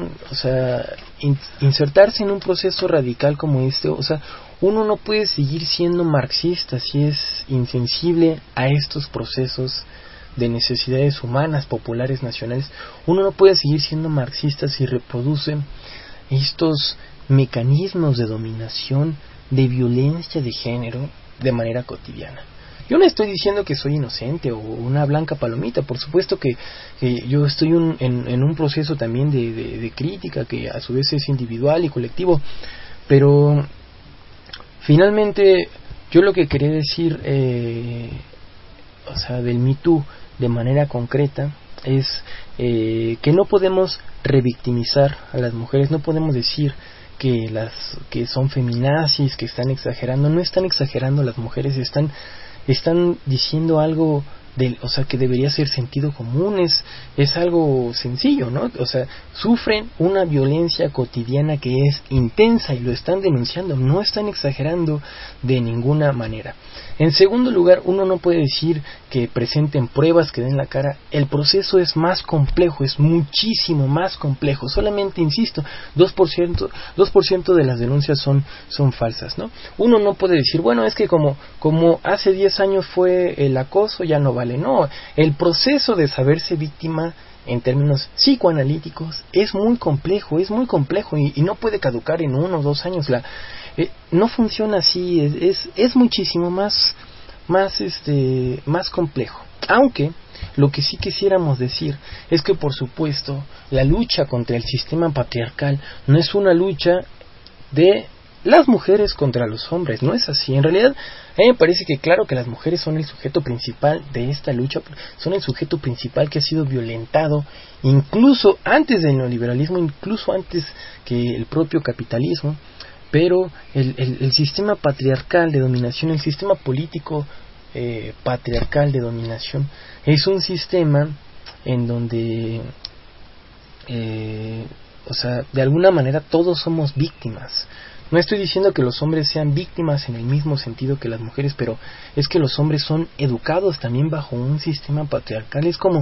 un proceso radical como este, uno no puede seguir siendo marxista si es insensible a estos procesos de necesidades humanas, populares, nacionales. Uno no puede seguir siendo marxista si reproduce estos mecanismos de dominación, de violencia de género de manera cotidiana. Yo no estoy diciendo que soy inocente o una blanca palomita, por supuesto que yo estoy en un proceso también de crítica que a su vez es individual y colectivo, pero finalmente yo lo que quería decir del Me Too de manera concreta es que no podemos revictimizar a las mujeres, no podemos decir que son feminazis, que están exagerando. No están exagerando las mujeres, están diciendo algo que debería ser sentido común, es algo sencillo, ¿no? Sufren una violencia cotidiana que es intensa y lo están denunciando, no están exagerando de ninguna manera. En segundo lugar, uno no puede decir que presenten pruebas que den la cara. El proceso es más complejo, es muchísimo más complejo. Solamente, insisto, 2% de las denuncias son falsas, ¿no? Uno no puede decir, bueno, es que como hace 10 años fue el acoso, ya no vale. No, el proceso de saberse víctima en términos psicoanalíticos es muy complejo y no puede caducar en 1 o 2 años. No funciona así, es muchísimo más complejo. Aunque lo que sí quisiéramos decir es que, por supuesto, la lucha contra el sistema patriarcal no es una lucha de las mujeres contra los hombres, no es así. En realidad, a mí me parece que claro que las mujeres son el sujeto principal de esta lucha, son el sujeto principal que ha sido violentado incluso antes del neoliberalismo, incluso antes que el propio capitalismo. Pero el sistema patriarcal de dominación, el sistema político patriarcal de dominación, es un sistema en donde, de alguna manera todos somos víctimas. No estoy diciendo que los hombres sean víctimas en el mismo sentido que las mujeres, pero es que los hombres son educados también bajo un sistema patriarcal. Es como,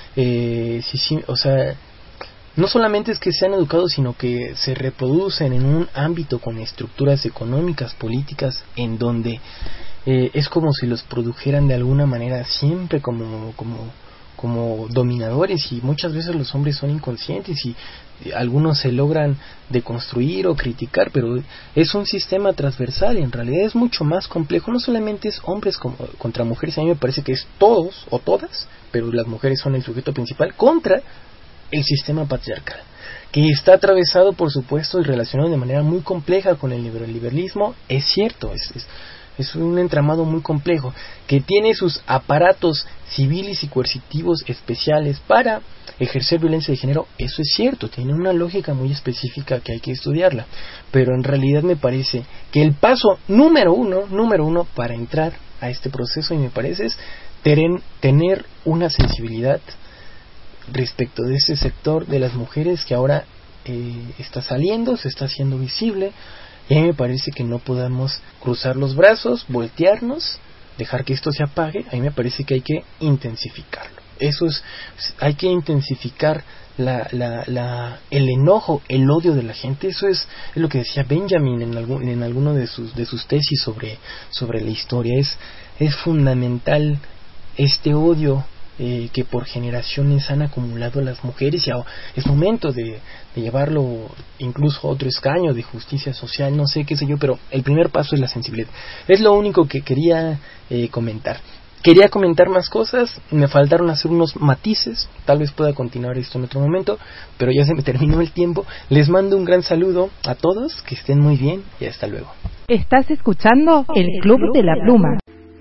no solamente es que sean educados, sino que se reproducen en un ámbito con estructuras económicas, políticas, en donde es como si los produjeran de alguna manera siempre como dominadores, y muchas veces los hombres son inconscientes y algunos se logran deconstruir o criticar, pero es un sistema transversal, en realidad es mucho más complejo. No solamente es hombres contra mujeres, a mí me parece que es todos o todas, pero las mujeres son el sujeto principal contra el sistema patriarcal, que está atravesado, por supuesto, y relacionado de manera muy compleja con el liberalismo. Es cierto, es un entramado muy complejo, que tiene sus aparatos civiles y coercitivos especiales para ejercer violencia de género. Eso es cierto, tiene una lógica muy específica que hay que estudiarla, pero en realidad me parece que el paso número uno para entrar a este proceso, y me parece, es tener una sensibilidad respecto de ese sector de las mujeres que ahora está saliendo, se está haciendo visible, y a mí me parece que no podamos cruzar los brazos, voltearnos, dejar que esto se apague. A mí me parece que hay que intensificarlo. Hay que intensificar el enojo, el odio de la gente. Eso es lo que decía Benjamin en alguno de sus tesis sobre la historia. Es fundamental este odio que por generaciones han acumulado las mujeres, y es momento de llevarlo incluso a otro escaño de justicia social, no sé, qué sé yo, pero el primer paso es la sensibilidad. Es lo único que quería comentar. Quería comentar más cosas, me faltaron hacer unos matices, tal vez pueda continuar esto en otro momento, pero ya se me terminó el tiempo. Les mando un gran saludo a todos, que estén muy bien y hasta luego. Estás escuchando el Club de la Pluma.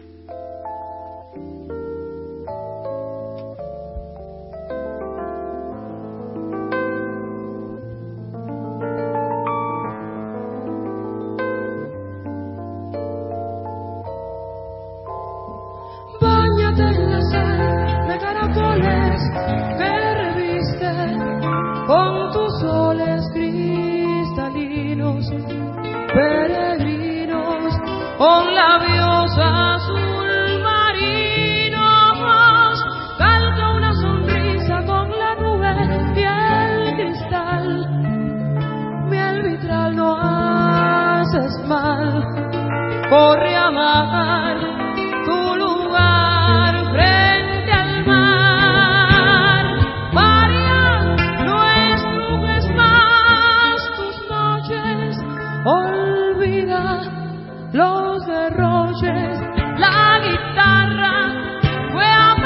Con labios azul marinos, calca una sonrisa con la nube y el cristal. Miel vitral, no haces mal, corre a amar tu lugar frente al mar. María, no estrujes más tus noches, olvida los derroches, la guitarra fue a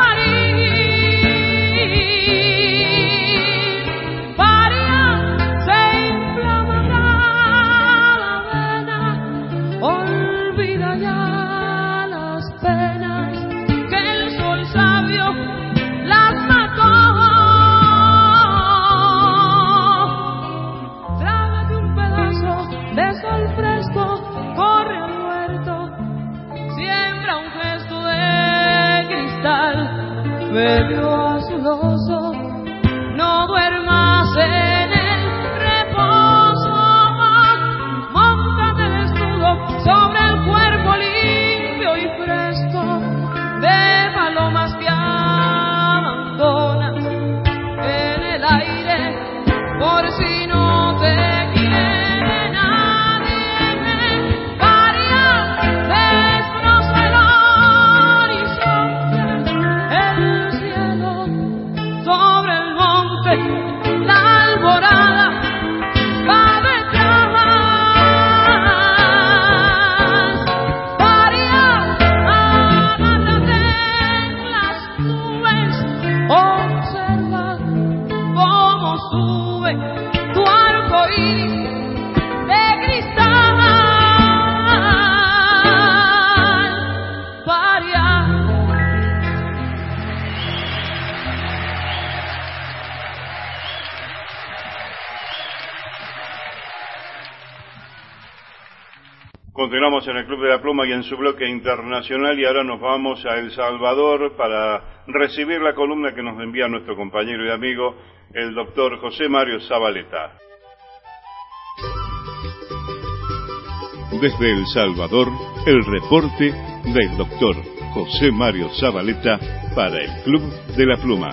parir. María, se inflamará la vena, olvida ya las penas, que el sol sabio las mató. Trágate un pedazo de sol fresco, corre al huerto, siembra un gesto de cristal, bebió azuloso, no duermas en el reposo, móntate desnudo sobre el cuerpo limpio y fresco de palomas que abandonan en el aire por si no te quiere nadie. Destroza el horizonte, el cielo sobre el monte, la alborada va detrás. María, amárrate en las nubes, observa cómo sube tu arco iris de cristal. Continuamos en el Club de la Pluma y en su bloque internacional, y ahora nos vamos a El Salvador para recibir la columna que nos envía nuestro compañero y amigo, el doctor José Mario Zabaleta. Desde El Salvador, el reporte del doctor José Mario Zabaleta para el Club de la Pluma.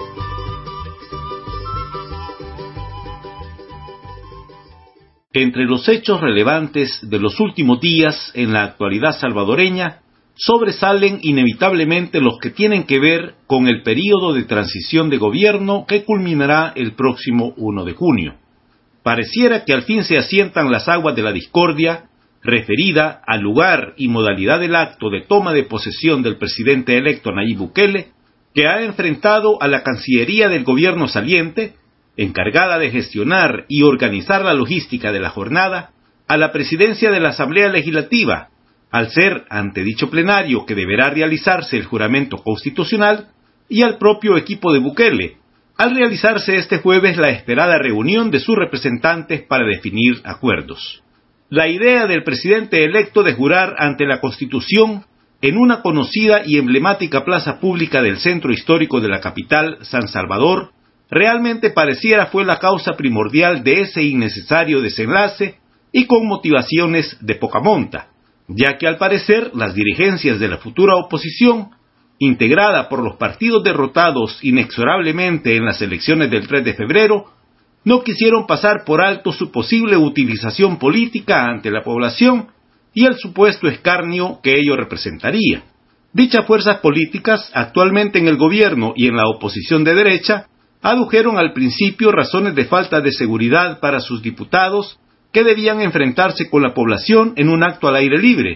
Entre los hechos relevantes de los últimos días en la actualidad salvadoreña, sobresalen inevitablemente los que tienen que ver con el período de transición de gobierno que culminará el próximo 1 de junio. Pareciera que al fin se asientan las aguas de la discordia referida al lugar y modalidad del acto de toma de posesión del presidente electo Nayib Bukele, que ha enfrentado a la Cancillería del gobierno saliente, encargada de gestionar y organizar la logística de la jornada, a la presidencia de la Asamblea Legislativa, al ser ante dicho plenario que deberá realizarse el juramento constitucional, y al propio equipo de Bukele, al realizarse este jueves la esperada reunión de sus representantes para definir acuerdos. La idea del presidente electo de jurar ante la Constitución en una conocida y emblemática plaza pública del centro histórico de la capital, San Salvador, realmente pareciera fue la causa primordial de ese innecesario desenlace y con motivaciones de poca monta, ya que al parecer las dirigencias de la futura oposición, integrada por los partidos derrotados inexorablemente en las elecciones del 3 de febrero, no quisieron pasar por alto su posible utilización política ante la población y el supuesto escarnio que ello representaría. Dichas fuerzas políticas, actualmente en el gobierno y en la oposición de derecha, adujeron al principio razones de falta de seguridad para sus diputados que debían enfrentarse con la población en un acto al aire libre,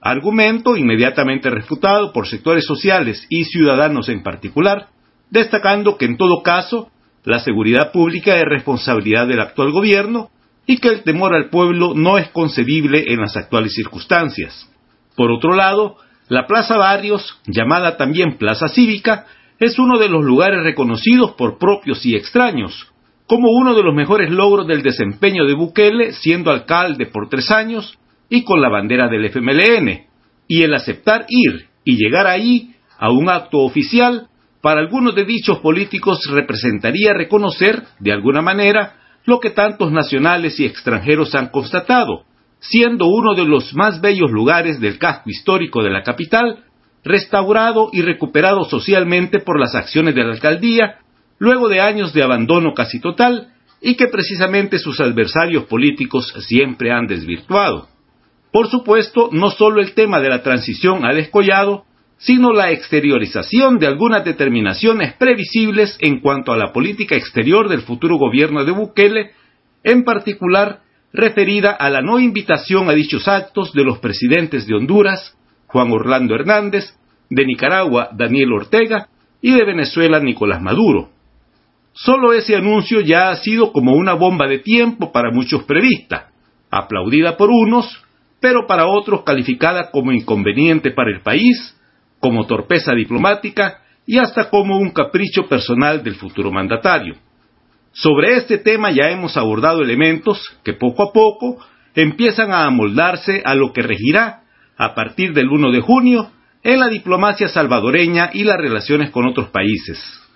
argumento inmediatamente refutado por sectores sociales y ciudadanos en particular, destacando que en todo caso la seguridad pública es responsabilidad del actual gobierno y que el temor al pueblo no es concebible en las actuales circunstancias. Por otro lado, la Plaza Barrios, llamada también Plaza Cívica, es uno de los lugares reconocidos por propios y extraños como uno de los mejores logros del desempeño de Bukele siendo alcalde por 3 años y con la bandera del FMLN, y el aceptar ir y llegar ahí a un acto oficial, para algunos de dichos políticos representaría reconocer, de alguna manera, lo que tantos nacionales y extranjeros han constatado, siendo uno de los más bellos lugares del casco histórico de la capital, restaurado y recuperado socialmente por las acciones de la alcaldía, luego de años de abandono casi total, y que precisamente sus adversarios políticos siempre han desvirtuado. Por supuesto, no solo el tema de la transición ha descollado, sino la exteriorización de algunas determinaciones previsibles en cuanto a la política exterior del futuro gobierno de Bukele, en particular referida a la no invitación a dichos actos de los presidentes de Honduras, Juan Orlando Hernández, de Nicaragua, Daniel Ortega, y de Venezuela, Nicolás Maduro. Solo ese anuncio ya ha sido como una bomba de tiempo para muchos previstas, aplaudida por unos, pero para otros calificada como inconveniente para el país, como torpeza diplomática y hasta como un capricho personal del futuro mandatario. Sobre este tema ya hemos abordado elementos que poco a poco empiezan a amoldarse a lo que regirá, a partir del 1 de junio, en la diplomacia salvadoreña y las relaciones con otros países.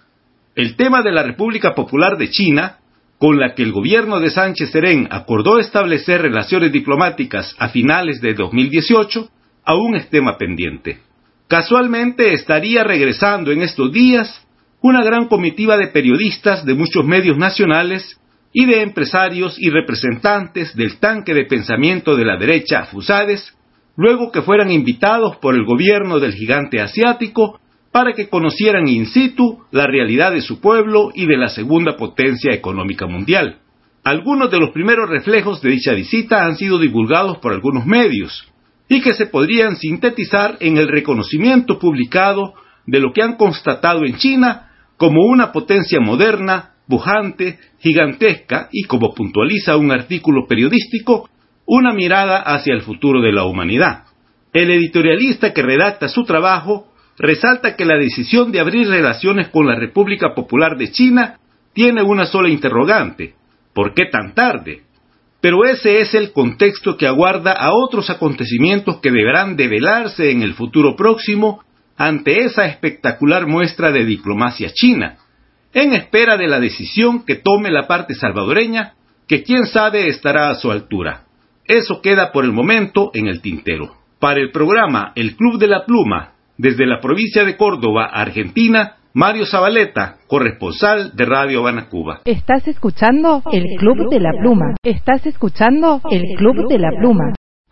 El tema de la República Popular de China, con la que el gobierno de Sánchez Serén acordó establecer relaciones diplomáticas a finales de 2018, aún es tema pendiente. Casualmente estaría regresando en estos días una gran comitiva de periodistas de muchos medios nacionales y de empresarios y representantes del tanque de pensamiento de la derecha Fusades, luego que fueran invitados por el gobierno del gigante asiático para que conocieran in situ la realidad de su pueblo y de la segunda potencia económica mundial. Algunos de los primeros reflejos de dicha visita han sido divulgados por algunos medios, y que se podrían sintetizar en el reconocimiento publicado de lo que han constatado en China como una potencia moderna, pujante, gigantesca y, como puntualiza un artículo periodístico, una mirada hacia el futuro de la humanidad. El editorialista que redacta su trabajo resalta que la decisión de abrir relaciones con la República Popular de China tiene una sola interrogante: ¿por qué tan tarde? Pero ese es el contexto que aguarda a otros acontecimientos que deberán develarse en el futuro próximo ante esa espectacular muestra de diplomacia china, en espera de la decisión que tome la parte salvadoreña, que quién sabe estará a su altura. Eso queda por el momento en el tintero. Para el programa El Club de la Pluma, desde la provincia de Córdoba, Argentina, Mario Zabaleta, corresponsal de Radio Habana, Cuba. Estás escuchando El Club de la Pluma. Estás escuchando El Club de la Pluma.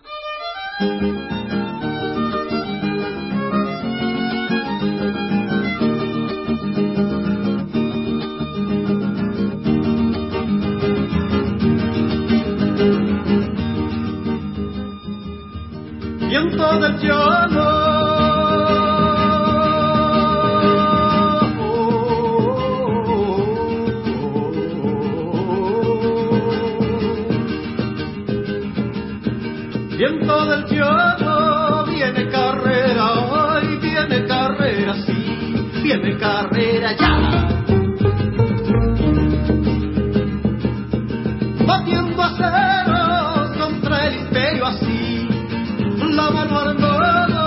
Viento del llano, viento del llano, viene carrera hoy, viene carrera sí, viene carrera ya. Batiendo aceros contra el imperio así, la mano armada.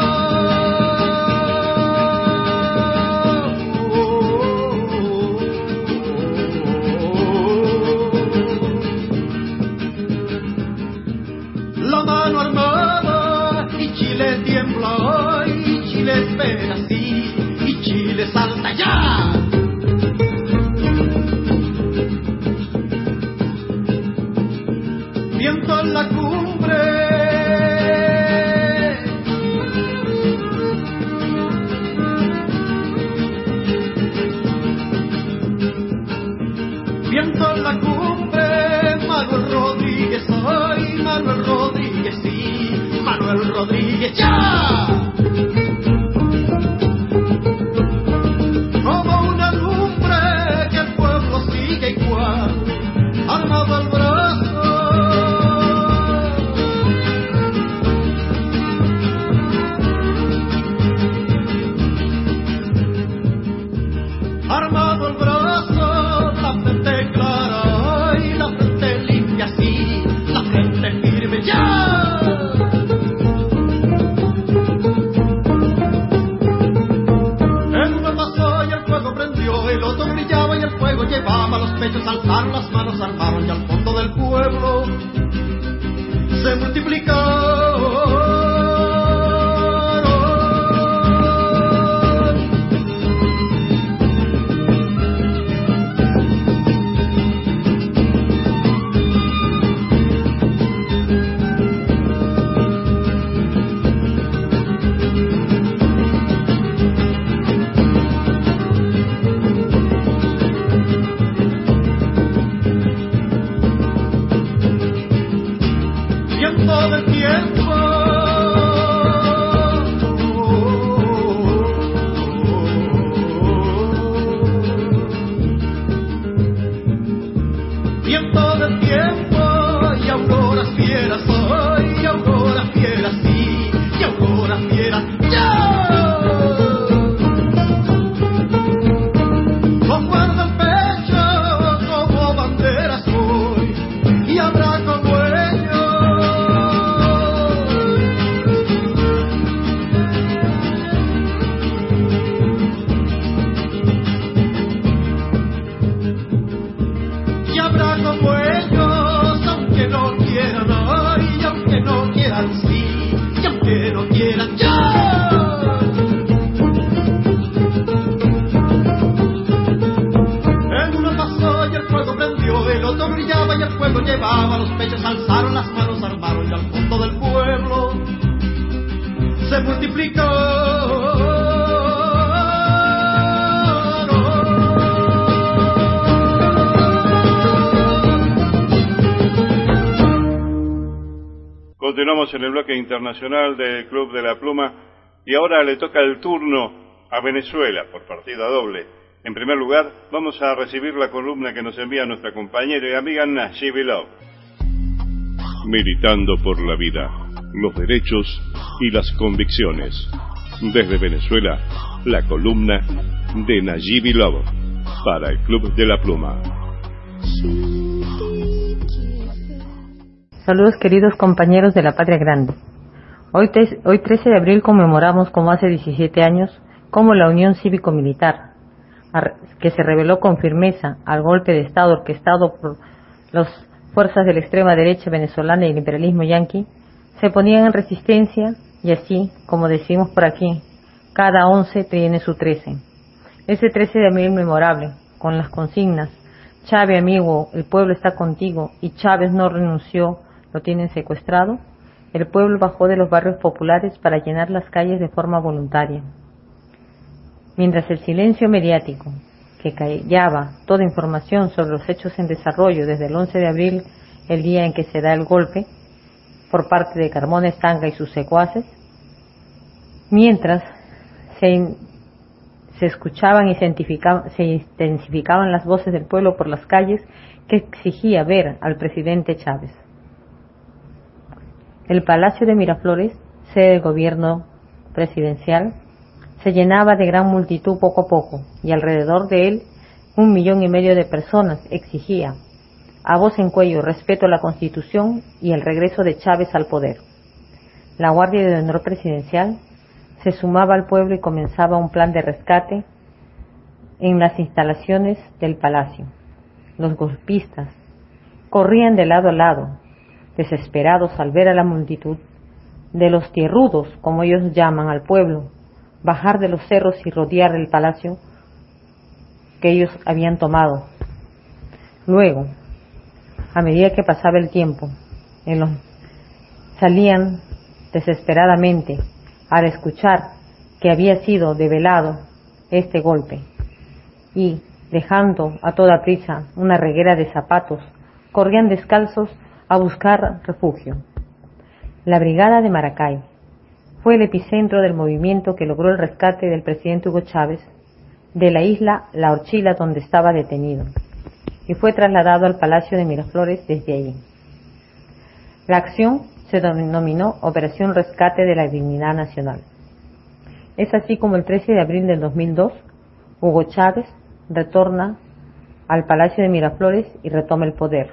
La mano armada y Chile tiembla hoy, y Chile espera así, y Chile salta ya. Rodríguez, ¡ya! Como una lumbre que el pueblo sigue igual, armado al brazo. Armado al brazo, la frente clara y la frente limpia, así, la frente firme, ¡ya! En uno pasó y el fuego prendió, el otro brillaba y el fuego llevaba los pechos, alzaron las manos, armaron y al fondo del pueblo se multiplicó. Llevaba los pechos, alzaron las manos, armaron y al fondo del pueblo se multiplicó. Continuamos en el bloque internacional del Club de la Pluma y ahora le toca el turno a Venezuela por partida doble. En primer lugar, vamos a recibir la columna que nos envía nuestra compañera y amiga Nayibi Love. Militando por la vida, los derechos y las convicciones. Desde Venezuela, la columna de Nayibi Love para el Club de la Pluma. Saludos queridos compañeros de la Patria Grande. Hoy 13 de abril conmemoramos, como hace 17 años, como la Unión Cívico-Militar, que se rebeló con firmeza al golpe de Estado orquestado por las fuerzas de la extrema derecha venezolana y el imperialismo yanqui, se ponían en resistencia y así, como decimos por aquí, cada 11 tiene su 13. Ese 13 de abril memorable, con las consignas Chávez amigo, el pueblo está contigo y Chávez no renunció, lo tienen secuestrado, el pueblo bajó de los barrios populares para llenar las calles de forma voluntaria. Mientras el silencio mediático, que callaba toda información sobre los hechos en desarrollo desde el 11 de abril, el día en que se da el golpe, por parte de Carmona Estanga y sus secuaces, mientras se escuchaban y se intensificaban las voces del pueblo por las calles que exigía ver al presidente Chávez. El Palacio de Miraflores, sede del gobierno presidencial, se llenaba de gran multitud poco a poco, y alrededor de él 1,5 millones de personas exigía, a voz en cuello, respeto a la Constitución y el regreso de Chávez al poder. La Guardia de Honor Presidencial se sumaba al pueblo y comenzaba un plan de rescate en las instalaciones del palacio. Los golpistas corrían de lado a lado, desesperados al ver a la multitud de los tierrudos, como ellos llaman al pueblo, bajar de los cerros y rodear el palacio que ellos habían tomado. Luego, a medida que pasaba el tiempo, salían desesperadamente al escuchar que había sido develado este golpe y, dejando a toda prisa una reguera de zapatos, corrían descalzos a buscar refugio. La brigada de Maracay, fue el epicentro del movimiento que logró el rescate del presidente Hugo Chávez de la isla La Orchila, donde estaba detenido, y fue trasladado al Palacio de Miraflores desde allí. La acción se denominó Operación Rescate de la Dignidad Nacional. Es así como el 13 de abril del 2002, Hugo Chávez retorna al Palacio de Miraflores y retoma el poder.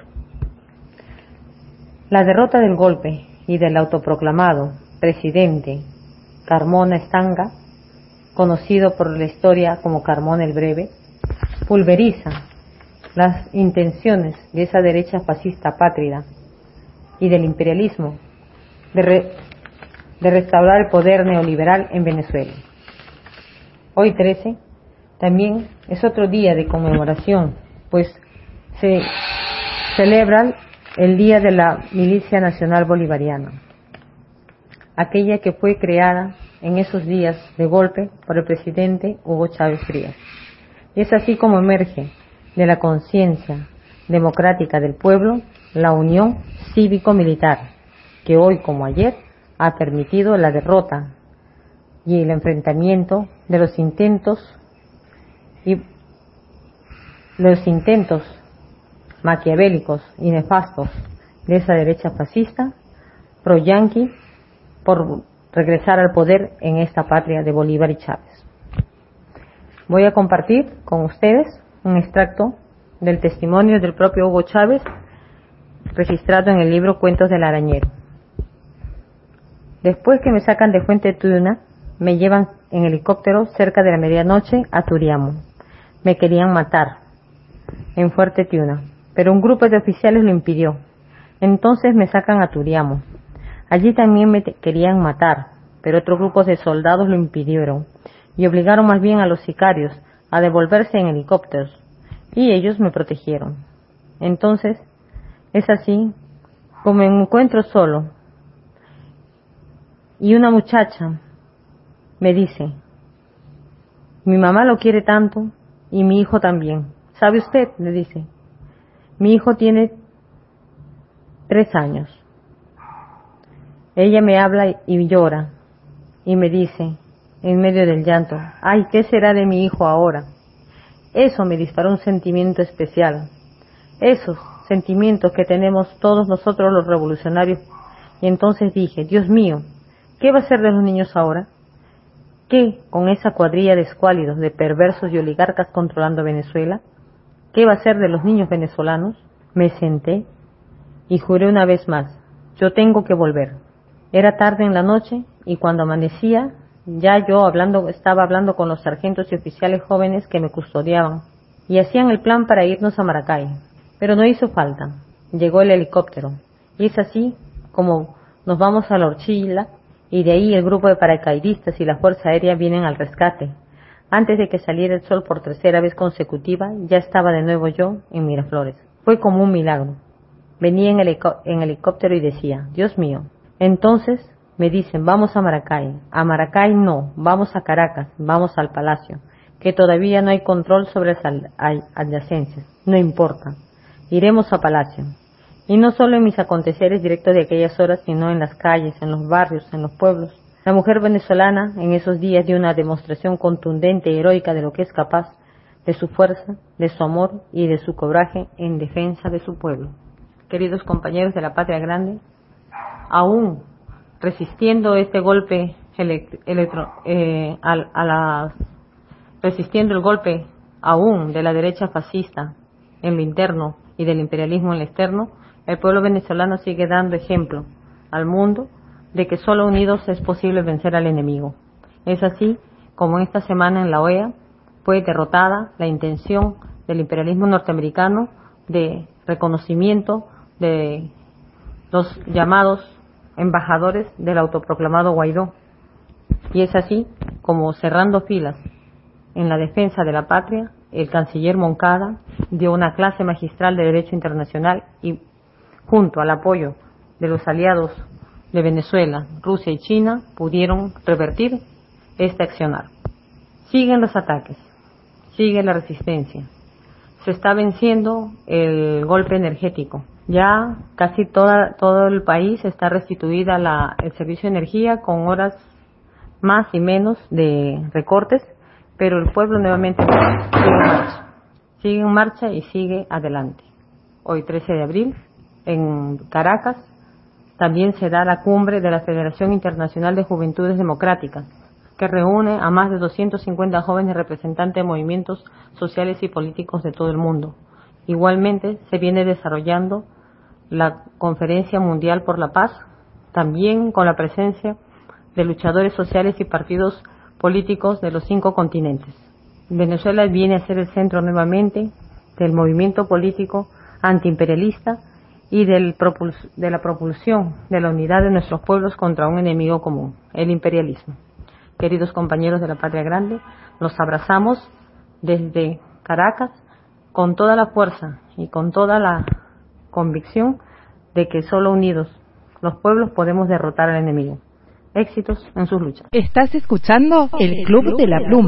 La derrota del golpe y del autoproclamado presidente Carmona Stanga, conocido por la historia como Carmona el Breve, pulveriza las intenciones de esa derecha fascista apátrida y del imperialismo de restaurar el poder neoliberal en Venezuela. Hoy 13 también es otro día de conmemoración, pues se celebra el Día de la Milicia Nacional Bolivariana, aquella que fue creada en esos días de golpe por el presidente Hugo Chávez Frías. Y es así como emerge de la conciencia democrática del pueblo la unión cívico-militar, que hoy como ayer ha permitido la derrota y el enfrentamiento de los intentos maquiavélicos y nefastos de esa derecha fascista pro-yanqui por regresar al poder en esta patria de Bolívar y Chávez. Voy a compartir con ustedes un extracto del testimonio del propio Hugo Chávez registrado en el libro Cuentos del Arañero. Después que me sacan de Fuente Tiuna, me llevan en helicóptero cerca de la medianoche a Turiamo. Me querían matar en Fuerte Tiuna, pero un grupo de oficiales lo impidió. Entonces me sacan a Turiamo. Allí también me querían matar, pero otros grupos de soldados lo impidieron y obligaron más bien a los sicarios a devolverse en helicópteros, y ellos me protegieron. Entonces, es así como me encuentro solo, y una muchacha me dice: mi mamá lo quiere tanto y mi hijo también. ¿Sabe usted?, le dice, mi hijo tiene 3 años. Ella me habla y llora y me dice en medio del llanto: ay, ¿qué será de mi hijo ahora? Eso me disparó un sentimiento especial, esos sentimientos que tenemos todos nosotros los revolucionarios. Y entonces dije: Dios mío, ¿qué va a ser de los niños ahora? ¿Qué con esa cuadrilla de escuálidos, de perversos y oligarcas controlando Venezuela? ¿Qué va a ser de los niños venezolanos? Me senté y juré una vez más: yo tengo que volver. Era tarde en la noche y cuando amanecía ya yo estaba hablando con los sargentos y oficiales jóvenes que me custodiaban y hacían el plan para irnos a Maracay. Pero no hizo falta. Llegó el helicóptero y es así como nos vamos a La Orchila, y de ahí el grupo de paracaidistas y la Fuerza Aérea vienen al rescate. Antes de que saliera el sol por 3ª vez consecutiva, ya estaba de nuevo yo en Miraflores. Fue como un milagro. Venía en helicóptero y decía: Dios mío. Entonces me dicen: vamos a Maracay. A Maracay no, vamos a Caracas, vamos al Palacio, que todavía no hay control sobre las adyacencias. No importa, iremos a Palacio. Y no solo en mis aconteceres directos de aquellas horas, sino en las calles, en los barrios, en los pueblos. La mujer venezolana en esos días dio una demostración contundente y heroica de lo que es capaz, de su fuerza, de su amor y de su coraje en defensa de su pueblo. Queridos compañeros de la Patria Grande, aún resistiendo este golpe resistiendo el golpe aún de la derecha fascista en lo interno y del imperialismo en lo externo, el pueblo venezolano sigue dando ejemplo al mundo de que solo unidos es posible vencer al enemigo. Es así como esta semana en la OEA fue derrotada la intención del imperialismo norteamericano de reconocimiento de los llamados embajadores del autoproclamado Guaidó. Y es así como, cerrando filas en la defensa de la patria, el canciller Moncada dio una clase magistral de Derecho Internacional y, junto al apoyo de los aliados de Venezuela, Rusia y China, pudieron revertir este accionar. Siguen los ataques, sigue la resistencia. Se está venciendo el golpe energético. Ya casi todo el país está restituida el servicio de energía con horas más y menos de recortes, pero el pueblo nuevamente sigue en marcha y sigue adelante. Hoy 13 de abril, en Caracas, también se da la cumbre de la Federación Internacional de Juventudes Democráticas, que reúne a más de 250 jóvenes representantes de movimientos sociales y políticos de todo el mundo. Igualmente, se viene desarrollando la Conferencia Mundial por la Paz, también con la presencia de luchadores sociales y partidos políticos de los 5 continentes. Venezuela viene a ser el centro nuevamente del movimiento político antiimperialista y de la propulsión de la unidad de nuestros pueblos contra un enemigo común, el imperialismo. Queridos compañeros de la Patria Grande, los abrazamos desde Caracas con toda la fuerza y con toda la convicción de que solo unidos los pueblos podemos derrotar al enemigo. Éxitos en sus luchas. Estás escuchando el Club de la Pluma.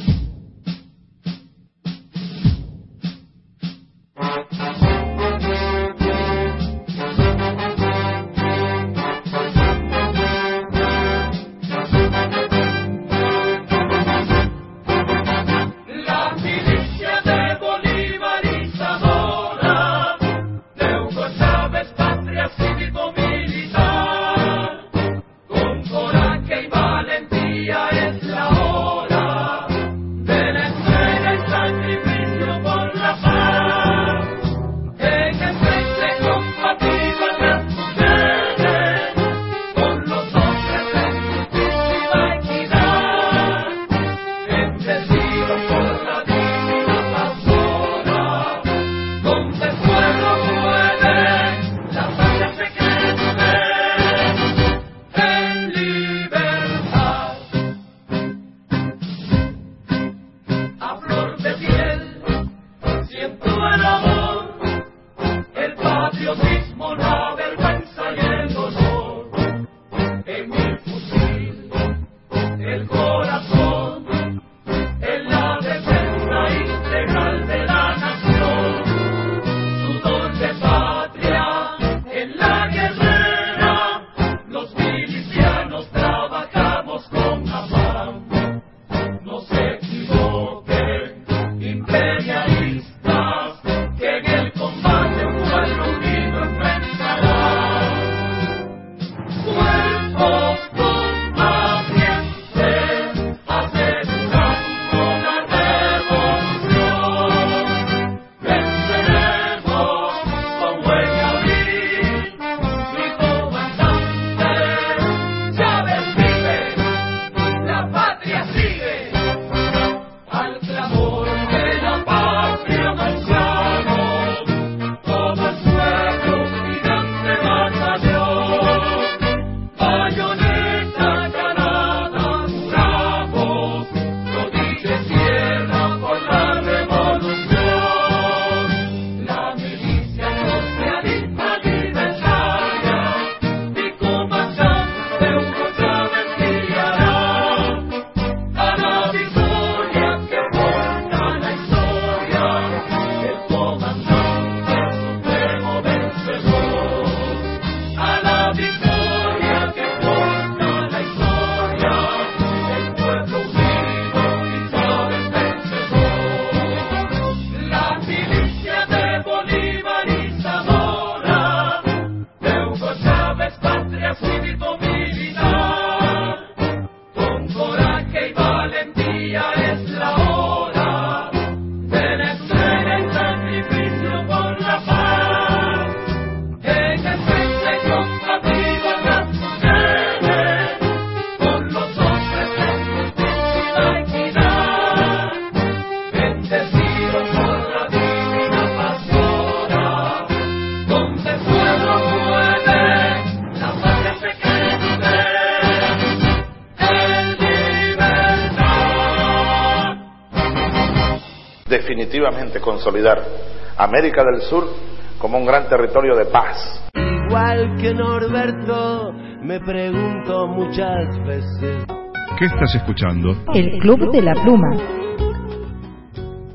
Definitivamente consolidar América del Sur como un gran territorio de paz. Igual que Norberto, me pregunto muchas veces. ¿Qué estás escuchando? El Club de la Pluma.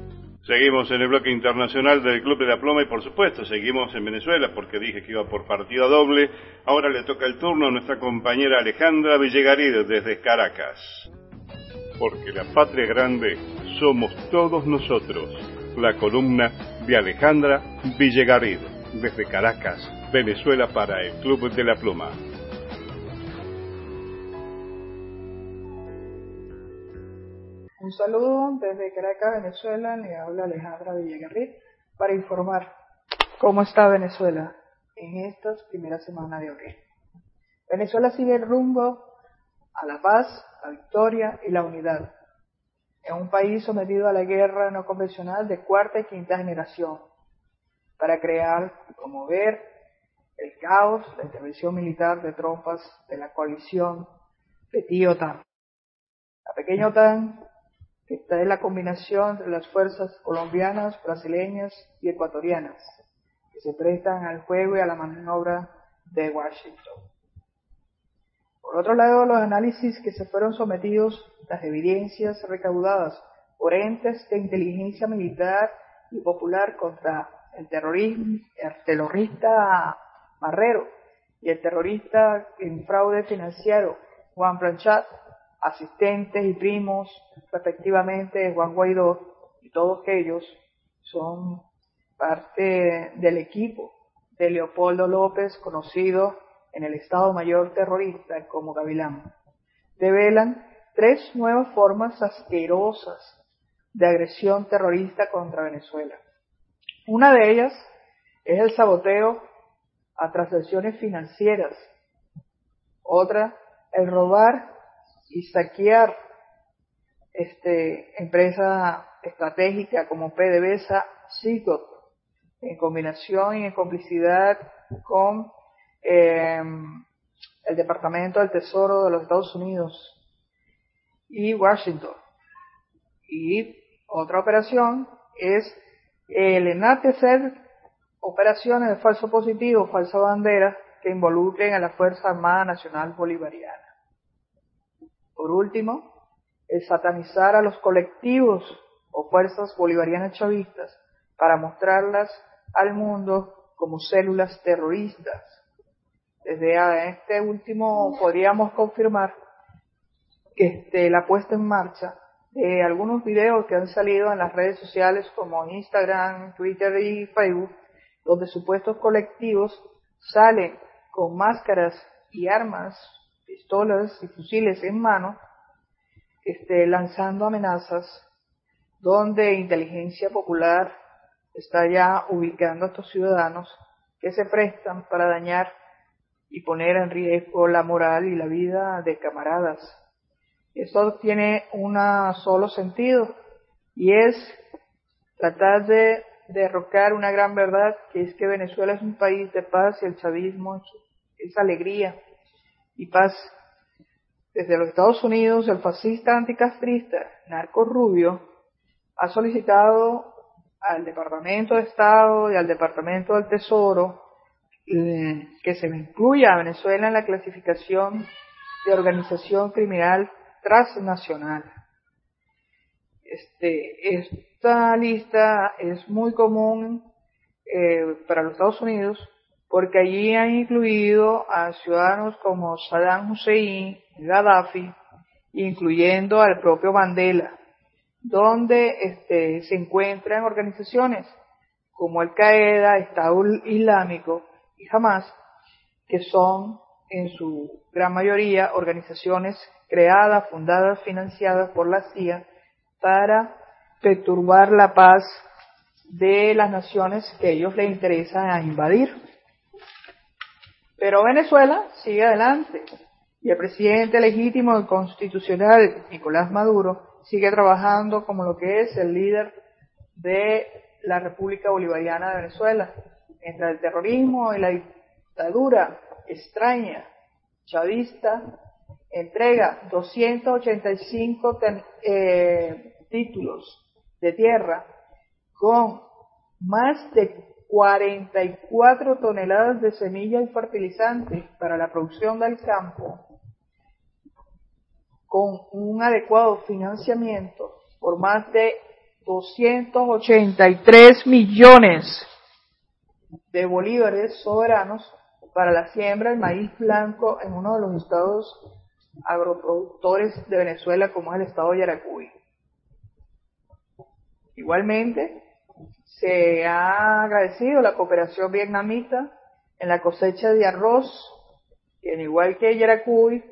Seguimos en el bloque internacional del Club de la Pluma y por supuesto seguimos en Venezuela porque dije que iba por partida doble. Ahora le toca el turno a nuestra compañera Alejandra Villegarid desde Caracas. Porque la patria grande somos todos nosotros. La columna de Alejandra Villegarid desde Caracas, Venezuela para el Club de la Pluma. Un saludo desde Caracas, Venezuela. Le habla Alejandra Villegarid para informar cómo está Venezuela en estas primeras semanas de abril. Venezuela sigue el rumbo a la paz, la victoria y la unidad. En un país sometido a la guerra no convencional de cuarta y quinta generación para crear y promover el caos, la intervención militar de tropas de la coalición Petit-OTAN. La pequeña OTAN, que está en la combinación entre las fuerzas colombianas, brasileñas y ecuatorianas, que se prestan al juego y a la maniobra de Washington. Por otro lado, los análisis que se fueron sometidos, las evidencias recaudadas por entes de inteligencia militar y popular contra el terrorista Marrero y el terrorista en fraude financiero Juan Planchat, asistentes y primos respectivamente de Juan Guaidó, y todos ellos son parte del equipo de Leopoldo López, conocido en el Estado Mayor terrorista como Gavilán. Develan 3 nuevas formas asquerosas de agresión terrorista contra Venezuela. Una de ellas es el saboteo a transacciones financieras. Otra, el robar y saquear empresa estratégica como PDVSA, Cigop, en combinación y en complicidad con el Departamento del Tesoro de los Estados Unidos y Washington. Y otra operación es el enaltecer operaciones de falso positivo, falsa bandera, que involucren a la Fuerza Armada Nacional Bolivariana. Por último, el satanizar a los colectivos o fuerzas bolivarianas chavistas para mostrarlas al mundo como células terroristas. Desde este último podríamos confirmar que la puesta en marcha de algunos videos que han salido en las redes sociales como Instagram, Twitter y Facebook, donde supuestos colectivos salen con máscaras y armas, pistolas y fusiles en mano, lanzando amenazas, donde inteligencia popular está ya ubicando a estos ciudadanos que se prestan para dañar y poner en riesgo la moral y la vida de camaradas. Esto tiene un solo sentido, y es tratar de derrocar una gran verdad, que es que Venezuela es un país de paz y el chavismo es alegría y paz. Desde los Estados Unidos, el fascista anticastrista Narco Rubio ha solicitado al Departamento de Estado y al Departamento del Tesoro que se incluya a Venezuela en la clasificación de organización criminal transnacional. Esta lista es muy común para los Estados Unidos, porque allí han incluido a ciudadanos como Saddam Hussein, Gaddafi, incluyendo al propio Mandela, donde se encuentran organizaciones como Al-Qaeda, Estado Islámico y Hamas, que son en su gran mayoría organizaciones creadas, fundadas, financiadas por la CIA para perturbar la paz de las naciones que a ellos les interesa invadir. Pero Venezuela sigue adelante y el presidente legítimo y constitucional Nicolás Maduro sigue trabajando como lo que es el líder de la República Bolivariana de Venezuela, mientras el terrorismo y la dictadura extraña chavista entrega 285 títulos de tierra con más de 44 toneladas de semillas y fertilizantes para la producción del campo, con un adecuado financiamiento por más de 283 millones de bolívares soberanos para la siembra del maíz blanco en uno de los estados agroproductores de Venezuela, como es el estado de Yaracuy. Igualmente, se ha agradecido la cooperación vietnamita en la cosecha de arroz, y en igual que Yaracuy,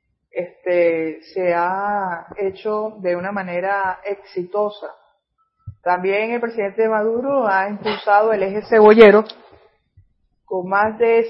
se ha hecho de una manera exitosa. También el presidente Maduro ha impulsado el eje cebollero con más de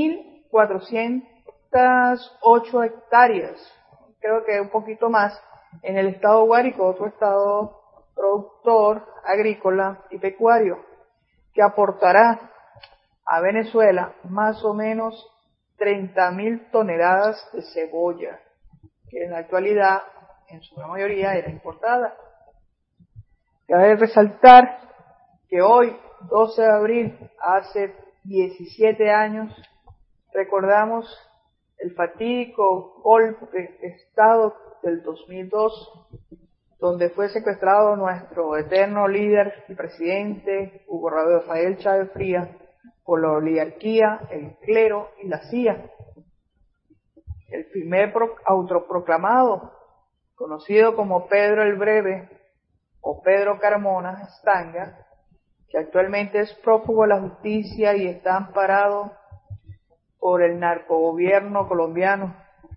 1.408 hectáreas, creo que un poquito más, en el estado Guárico, otro estado productor agrícola y pecuario, que aportará a Venezuela más o menos 30.000 toneladas de cebolla, que en la actualidad, en su gran mayoría, era importada. Cabe resaltar que hoy, 12 de abril, hace 17 años, recordamos el fatídico golpe de Estado del 2002, donde fue secuestrado nuestro eterno líder y presidente, Hugo Rafael Chávez Frías, por la oligarquía, el clero y la CIA. El primer autoproclamado, conocido como Pedro el Breve o Pedro Carmona Stanga, que actualmente es prófugo de la justicia y está amparado por el narcogobierno colombiano,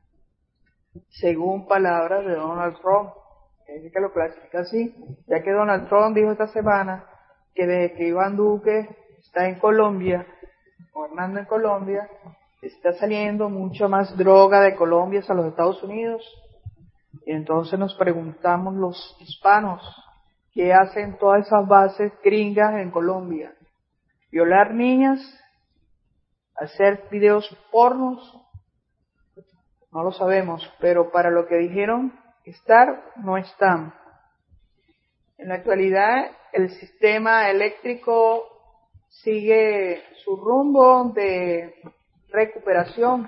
según palabras de Donald Trump, que lo clasifica así, ya que Donald Trump dijo esta semana que desde que Iván Duque está en Colombia, gobernando en Colombia, está saliendo mucho más droga de Colombia hacia los Estados Unidos. Y entonces nos preguntamos los hispanos, ¿qué hacen todas esas bases gringas en Colombia? ¿Violar niñas? ¿Hacer videos pornos? No lo sabemos, pero para lo que dijeron estar, no están. En la actualidad, el sistema eléctrico sigue su rumbo de recuperación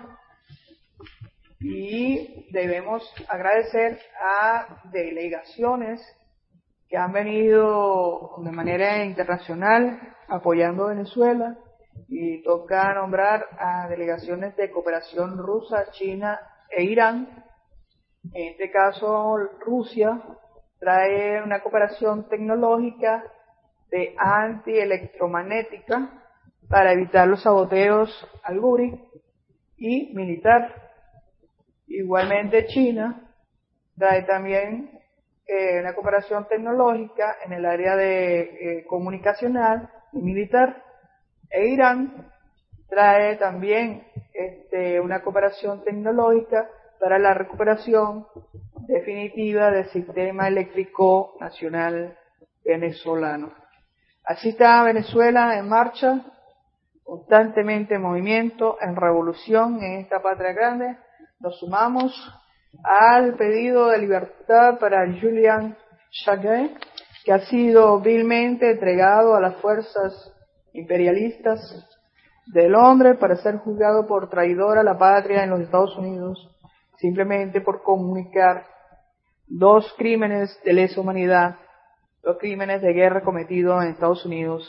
y debemos agradecer a delegaciones que han venido de manera internacional apoyando a Venezuela, y toca nombrar a delegaciones de cooperación rusa, China e Irán. En este caso, Rusia trae una cooperación tecnológica de antielectromagnética para evitar los saboteos al GURI y militar. Igualmente, China trae también una cooperación tecnológica en el área de comunicacional y militar. E Irán trae también una cooperación tecnológica para la recuperación definitiva del sistema eléctrico nacional venezolano. Así está Venezuela en marcha, constantemente en movimiento, en revolución en esta patria grande. Nos sumamos al pedido de libertad para Julian Assange, que ha sido vilmente entregado a las fuerzas imperialistas de Londres para ser juzgado por traidor a la patria en los Estados Unidos, simplemente por comunicar 2 crímenes de lesa humanidad, 2 crímenes de guerra cometidos en Estados Unidos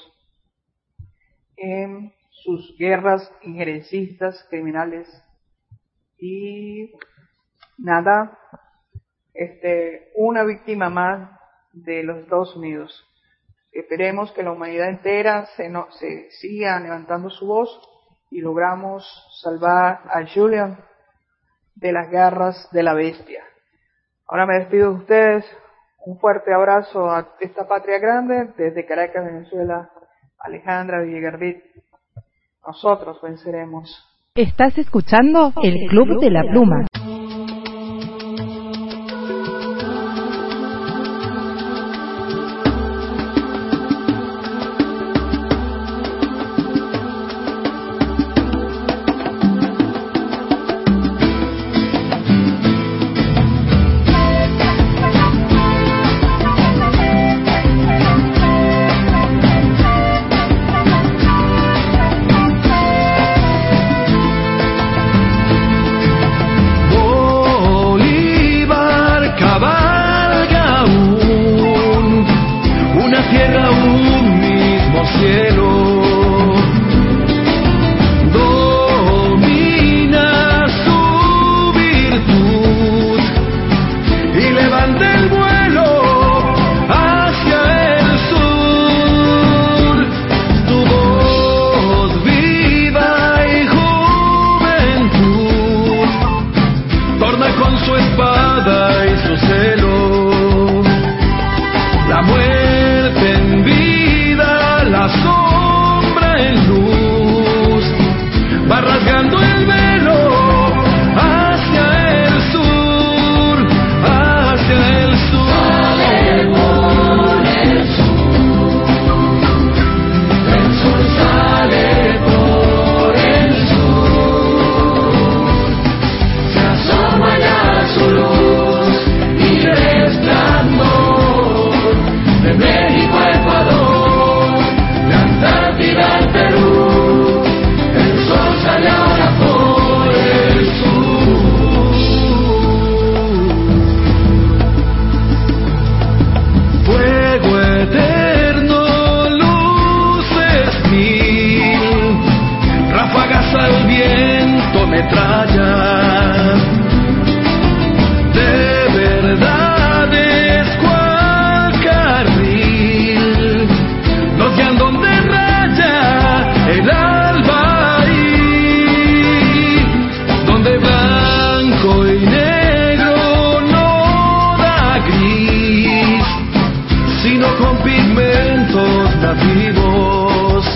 en sus guerras injerencistas criminales. Y nada, una víctima más de los Estados Unidos. Esperemos que la humanidad entera se siga levantando su voz y logramos salvar a Julian de las garras de la bestia. Ahora me despido de ustedes. Un fuerte abrazo a esta patria grande desde Caracas, Venezuela. Alejandra Villagarrit. Nosotros venceremos. Estás escuchando el Club de la Pluma. tierra un mismo cielo. Domina su virtud y levanta el vuelo hacia el sur. Tu voz viva y juventud torna con su espada y su celo. La muerte en vida, la sombra en luz, va rasgando el velo hacia el sur, hacia el sur. Sale por el sur, el sol sale por el sur, se asoma ya su luz y resplandor. De México a Ecuador, de Antártida al Perú, el sol sale ahora por el sur. Fuego eterno, luces mil, ráfagas al viento, metrallas de verdades cual carril, nos guían donde raya el alba ahí, donde blanco y negro no da gris, sino con pigmentos nativos.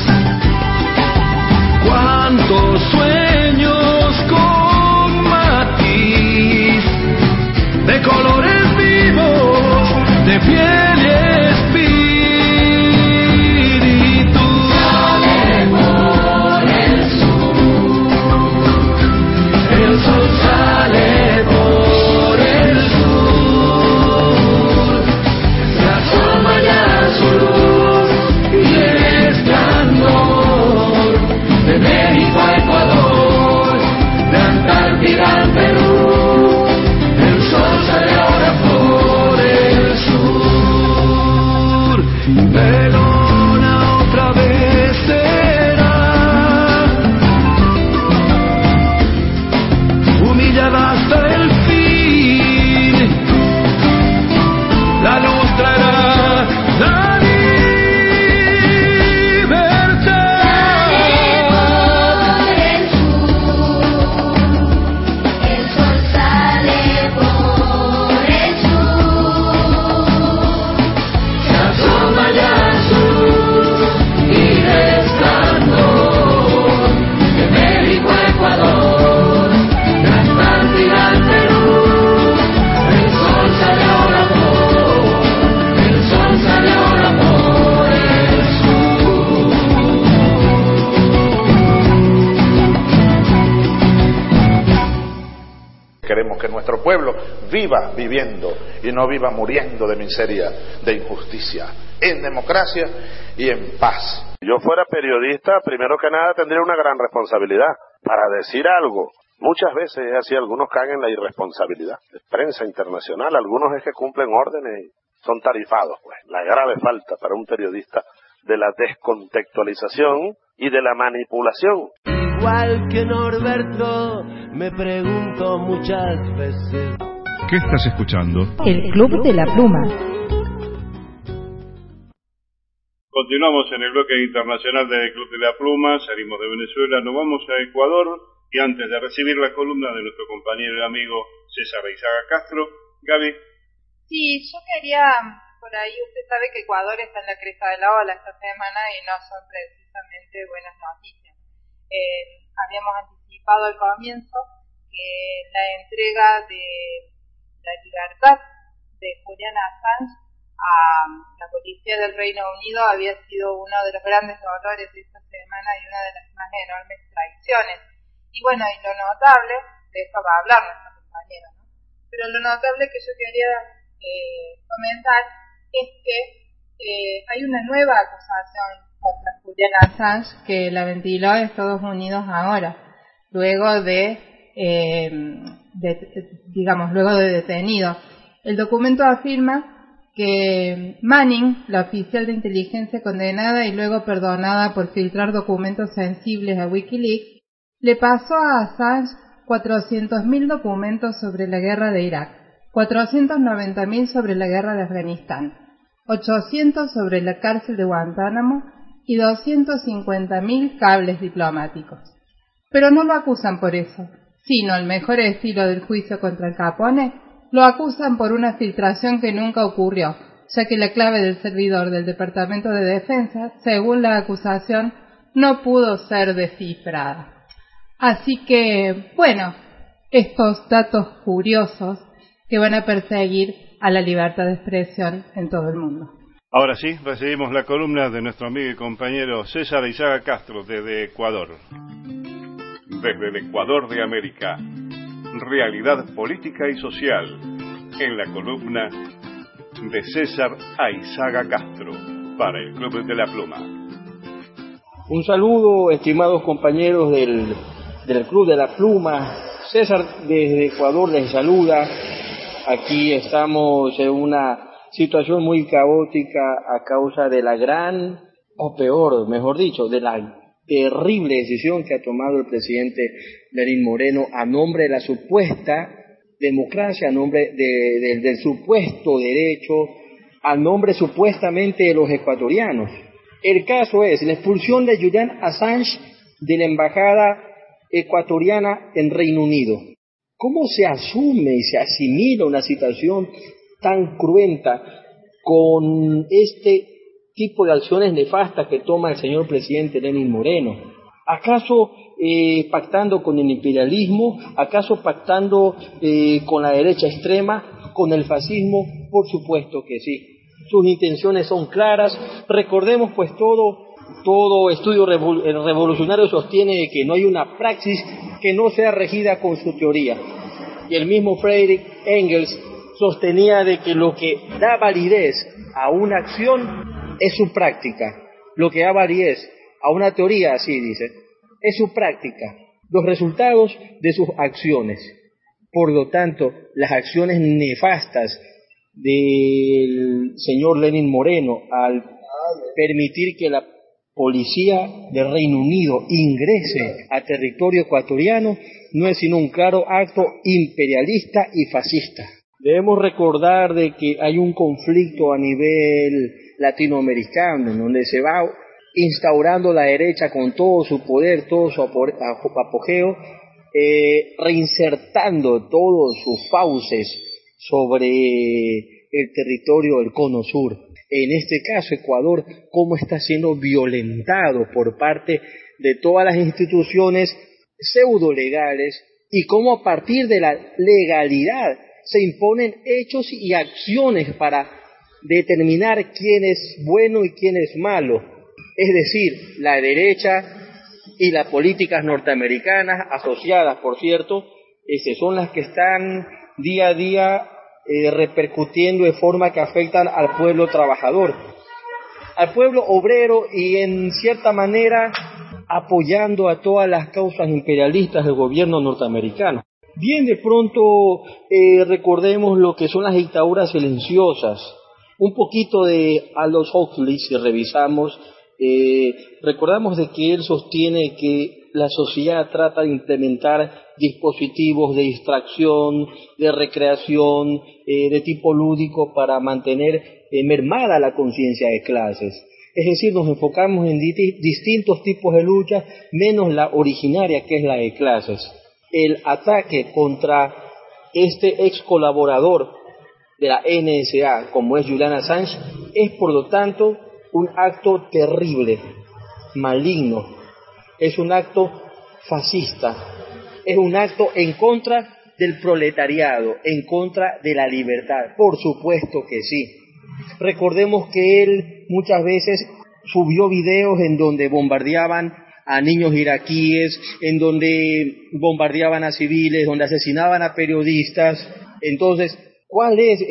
Cuántos sueños con matiz de colores vivos, de piel y espíritu. Sale por el sur, el sol sale por el sur, se asoma ya su luz y resplandor. De México a Ecuador, de Antártida al Perú, el sol sale ahora por el sur. Pelona otra vez será, humillada hasta el fin, la luz traerá la Queremos que nuestro pueblo viva viviendo y no viva muriendo de miseria, de injusticia, en democracia y en paz. Si yo fuera periodista, primero que nada tendría una gran responsabilidad para decir algo. Muchas veces es así, algunos caen en la irresponsabilidad. Prensa internacional, algunos es que cumplen órdenes y son tarifados, pues. La grave falta para un periodista de la descontextualización y de la manipulación. Igual que Norberto, me pregunto muchas veces. ¿Qué estás escuchando? El Club de la Pluma. Continuamos en el bloque internacional del Club de la Pluma, salimos de Venezuela, nos vamos a Ecuador y antes de recibir la columna de nuestro compañero y amigo César Reizaga Castro, Gaby. Sí, yo quería, por ahí usted sabe que Ecuador está en la cresta de la ola esta semana y no son precisamente buenas noticias. Habíamos anticipado al comienzo que la entrega de la libertad de Julian Assange a la policía del Reino Unido había sido uno de los grandes dolores de esta semana y una de las más enormes traiciones. Y bueno, y lo notable, de esto va a hablar nuestra compañera, ¿no? Pero lo notable que yo quería comentar es que hay una nueva acusación contra Julian Assange que la ventiló Estados Unidos ahora, luego de luego de detenido. El documento afirma que Manning, la oficial de inteligencia condenada y luego perdonada por filtrar documentos sensibles a Wikileaks, le pasó a Assange 400.000 documentos sobre la guerra de Irak, 490.000 sobre la guerra de Afganistán, 800 sobre la cárcel de Guantánamo y 250.000 cables diplomáticos. Pero no lo acusan por eso, sino al mejor estilo del juicio contra el Capone, lo acusan por una filtración que nunca ocurrió, ya que la clave del servidor del Departamento de Defensa, según la acusación, no pudo ser descifrada. Así que, bueno, estos datos curiosos que van a perseguir a la libertad de expresión en todo el mundo. Ahora sí, recibimos la columna de nuestro amigo y compañero César Aizaga Castro desde Ecuador. Desde el Ecuador de América, realidad política y social, en la columna de César Aizaga Castro, para el Club de la Pluma. Un saludo, estimados compañeros del Club de la Pluma. César desde Ecuador les saluda. Aquí estamos en una situación muy caótica a causa de la gran, o peor, mejor dicho, de la terrible decisión que ha tomado el presidente Lenín Moreno a nombre de la supuesta democracia, a nombre del supuesto derecho, a nombre supuestamente de los ecuatorianos. El caso es la expulsión de Julian Assange de la embajada ecuatoriana en Reino Unido. ¿Cómo se asume y se asimila una situación tan cruenta con este tipo de acciones nefastas que toma el señor presidente Lenín Moreno? ¿Acaso pactando con el imperialismo? ¿Acaso pactando con la derecha extrema? ¿Con el fascismo? Por supuesto que sí. Sus intenciones son claras. Recordemos pues todo estudio revolucionario sostiene que no hay una praxis que no sea regida con su teoría. Y el mismo Friedrich Engels sostenía de que lo que da validez a una acción es su práctica. Lo que da validez a una teoría, así dice, es su práctica, los resultados de sus acciones. Por lo tanto, las acciones nefastas del señor Lenín Moreno al permitir que la policía del Reino Unido ingrese a territorio ecuatoriano no es sino un claro acto imperialista y fascista. Debemos recordar de que hay un conflicto a nivel latinoamericano en donde se va instaurando la derecha con todo su poder, todo su apogeo, reinsertando todos sus fauces sobre el territorio del Cono Sur. En este caso, Ecuador, cómo está siendo violentado por parte de todas las instituciones pseudolegales y cómo a partir de la legalidad se imponen hechos y acciones para determinar quién es bueno y quién es malo. Es decir, la derecha y las políticas norteamericanas asociadas, por cierto, son las que están día a día repercutiendo de forma que afectan al pueblo trabajador, al pueblo obrero y en cierta manera apoyando a todas las causas imperialistas del gobierno norteamericano. Bien, de pronto recordemos lo que son las dictaduras silenciosas. Un poquito de Aldous Huxley, si revisamos, recordamos de que él sostiene que la sociedad trata de implementar dispositivos de distracción, de recreación, de tipo lúdico para mantener mermada la conciencia de clases. Es decir, nos enfocamos en distintos tipos de lucha, menos la originaria que es la de clases. El ataque contra este ex colaborador de la NSA, como es Julian Assange, es por lo tanto un acto terrible, maligno, es un acto fascista, es un acto en contra del proletariado, en contra de la libertad, por supuesto que sí. Recordemos que él muchas veces subió videos en donde bombardeaban a niños iraquíes, en donde bombardeaban a civiles, donde asesinaban a periodistas. Entonces, ¿cuál es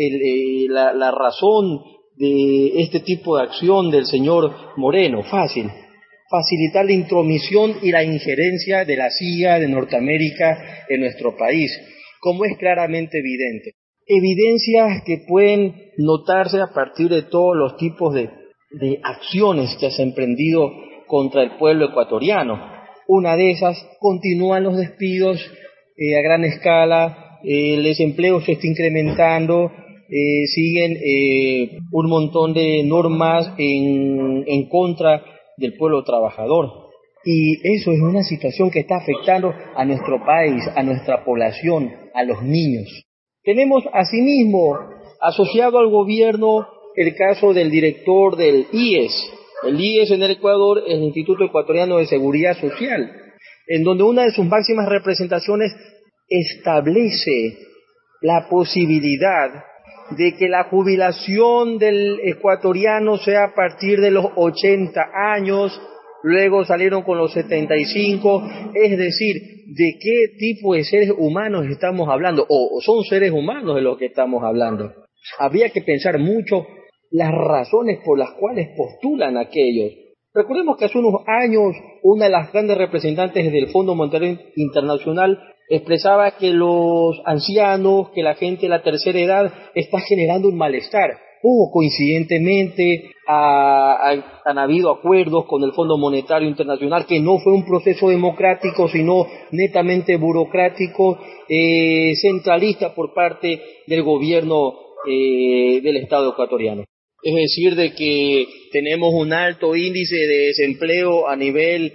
la razón de este tipo de acción del señor Moreno? Fácil, facilitar la intromisión y la injerencia de la CIA de Norteamérica en nuestro país, como es claramente evidente. evidencias que pueden notarse a partir de todos los tipos de acciones que se han emprendido contra el pueblo ecuatoriano. Una de esas, continúan los despidos a gran escala, el desempleo se está incrementando, siguen un montón de normas en contra del pueblo trabajador. Y eso es una situación que está afectando a nuestro país, a nuestra población, a los niños. Tenemos asimismo asociado al gobierno el caso del director del IES. El IES en el Ecuador es el Instituto Ecuatoriano de Seguridad Social, en donde una de sus máximas representaciones establece la posibilidad de que la jubilación del ecuatoriano sea a partir de los 80 años, luego salieron con los 75, es decir, ¿de qué tipo de seres humanos estamos hablando? ¿O son seres humanos de los que estamos hablando? Habría que pensar mucho las razones por las cuales postulan aquellos. Recordemos que hace unos años una de las grandes representantes del Fondo Monetario Internacional expresaba que los ancianos, que la gente de la tercera edad está generando un malestar. Coincidentemente han habido acuerdos con el Fondo Monetario Internacional que no fue un proceso democrático, sino netamente burocrático, centralista por parte del gobierno del Estado ecuatoriano. Es decir, de que tenemos un alto índice de desempleo a nivel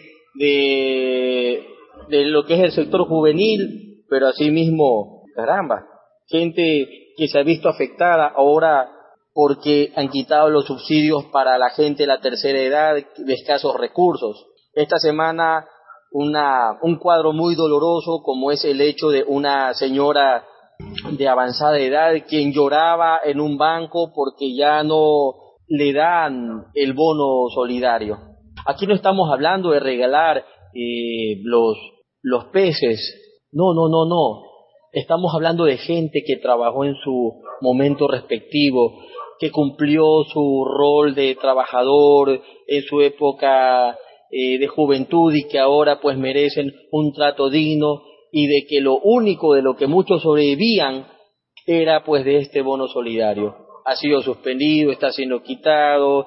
de lo que es el sector juvenil, pero asimismo, caramba, gente que se ha visto afectada ahora porque han quitado los subsidios para la gente de la tercera edad de escasos recursos. Esta semana un cuadro muy doloroso, como es el hecho de una señora de avanzada edad quien lloraba en un banco porque ya no le dan el bono solidario. Aquí no estamos hablando de regalar los peces, no. Estamos hablando de gente que trabajó en su momento respectivo, que cumplió su rol de trabajador en su época de juventud y que ahora pues merecen un trato digno, y de que lo único de lo que muchos sobrevivían era pues de este bono solidario. Ha sido suspendido, está siendo quitado,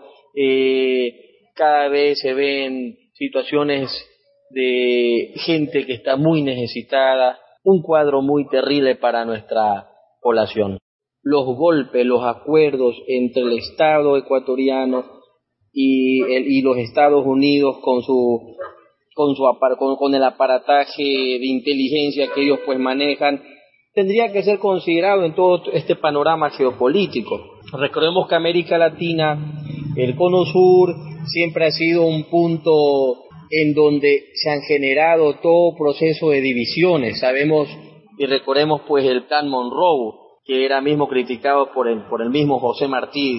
cada vez se ven situaciones de gente que está muy necesitada, un cuadro muy terrible para nuestra población. Los golpes, los acuerdos entre el Estado ecuatoriano y los Estados Unidos con el aparataje de inteligencia que ellos pues manejan, tendría que ser considerado en todo este panorama geopolítico. Recordemos que América Latina, el Cono Sur, siempre ha sido un punto en donde se han generado todo proceso de divisiones. Sabemos y recordemos pues el Plan Monroe, que era mismo criticado por el mismo José Martí,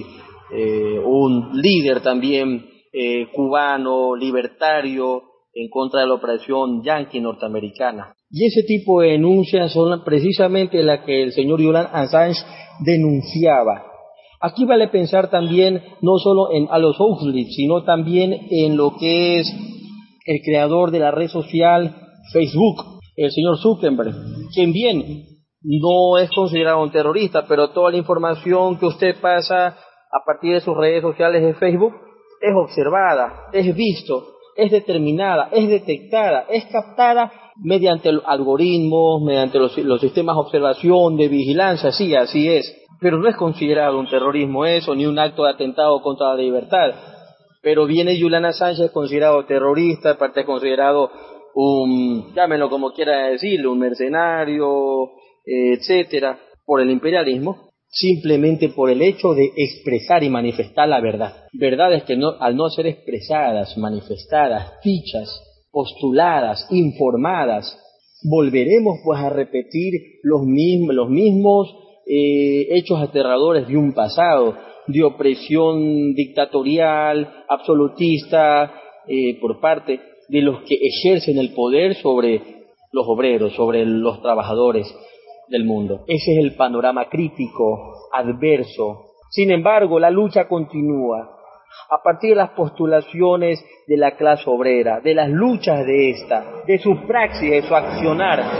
un líder también cubano, libertario, en contra de la opresión yanqui norteamericana. Y ese tipo de denuncias son precisamente las que el señor Julian Assange denunciaba. Aquí vale pensar también no solo en Aldous Huxley, sino también en lo que es el creador de la red social Facebook, el señor Zuckerberg, quien bien no es considerado un terrorista, pero toda la información que usted pasa a partir de sus redes sociales de Facebook es observada, es visto, es determinada, es detectada, es captada mediante algoritmos, mediante los sistemas de observación, de vigilancia, sí, así es. Pero no es considerado un terrorismo eso, ni un acto de atentado contra la libertad. Pero viene Julian Assange, es considerado terrorista, aparte es considerado llámenlo como quiera decirlo, un mercenario, etcétera, por el imperialismo, simplemente por el hecho de expresar y manifestar la verdad. Verdades que al no ser expresadas, manifestadas, dichas, postuladas, informadas, volveremos pues a repetir los mismos hechos aterradores de un pasado, de opresión dictatorial, absolutista, por parte de los que ejercen el poder sobre los obreros, sobre los trabajadores del mundo. Ese es el panorama crítico, adverso. Sin embargo, la lucha continúa. A partir de las postulaciones de la clase obrera, de las luchas de esta, de su praxis, de su accionar,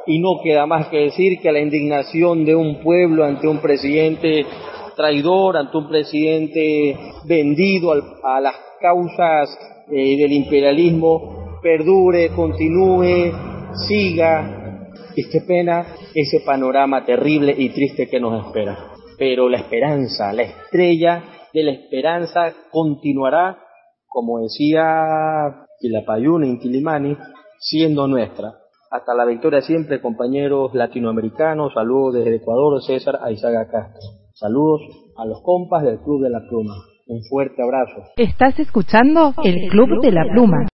y no queda más que decir que la indignación de un pueblo ante un presidente traidor, ante un presidente vendido a las causas del imperialismo, perdure, continúe, siga, y qué pena ese panorama terrible y triste que nos espera. Pero la esperanza, la estrella de la esperanza continuará, como decía Quilapayún en Quilimani, siendo nuestra. Hasta la victoria siempre, compañeros latinoamericanos. Saludos desde Ecuador, César Aizaga Castro. Saludos a los compas del Club de la Pluma. Un fuerte abrazo. Estás escuchando el Club de la Pluma.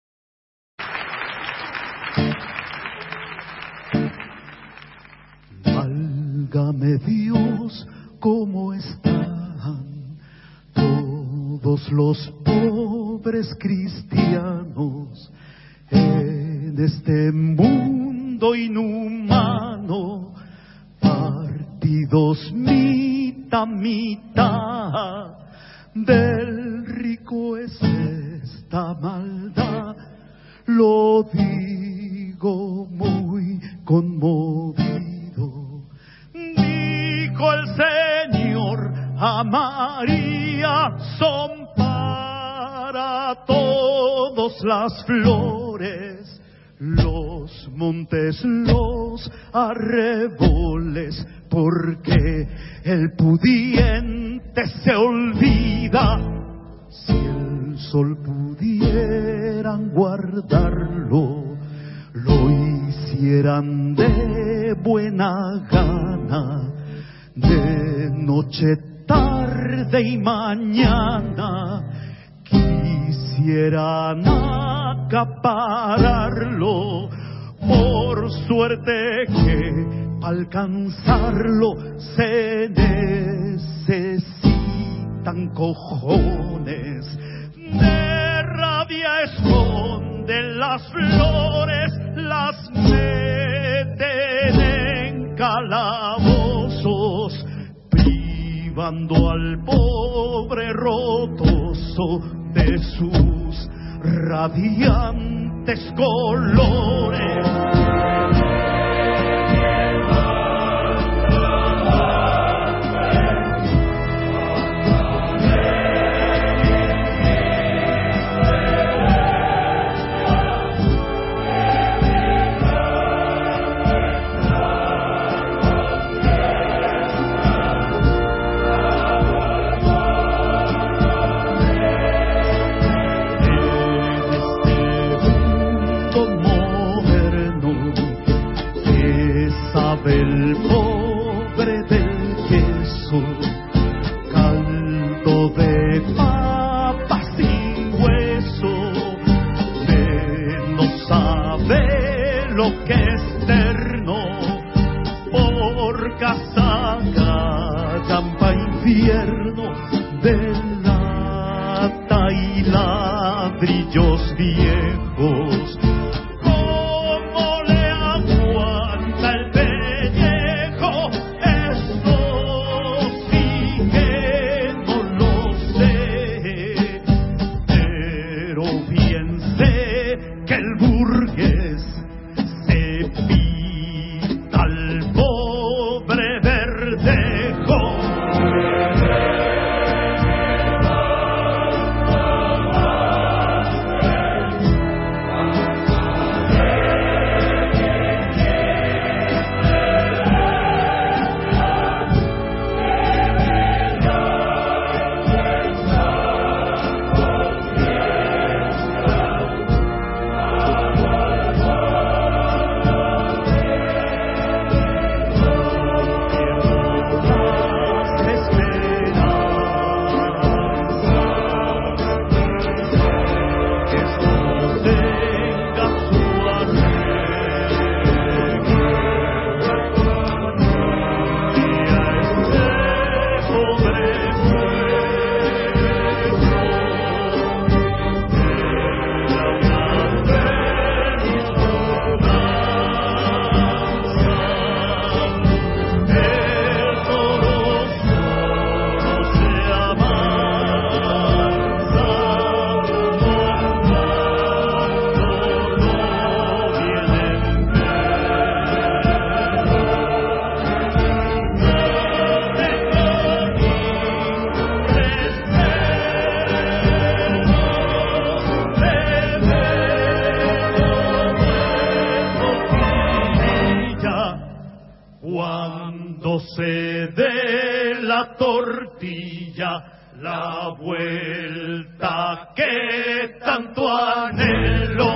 Válgame Dios, ¿cómo están todos los pobres cristianos en este mundo inhumano? Partidos mitad, mitad, del rico es esta maldad. Lo digo muy conmovido. Dijo el Señor a María, son para todos las flores, los montes, los arreboles, porque el pudiente se olvida. Si el sol pudieran guardarlo, lo hicieran de buena gana, de noche, tarde y mañana. Quisieran acapararlo, por suerte que para alcanzarlo se necesitan cojones. De rabia esconden las flores, las meten en calabozos, privando al pobre rotoso de sus radiantes colores. El pobre del queso, caldo de papa sin hueso, de no sabe lo que es terno, por casaca, champa, infierno, de lata y ladrillos viejos. dé la tortilla la vuelta que tanto anhelo.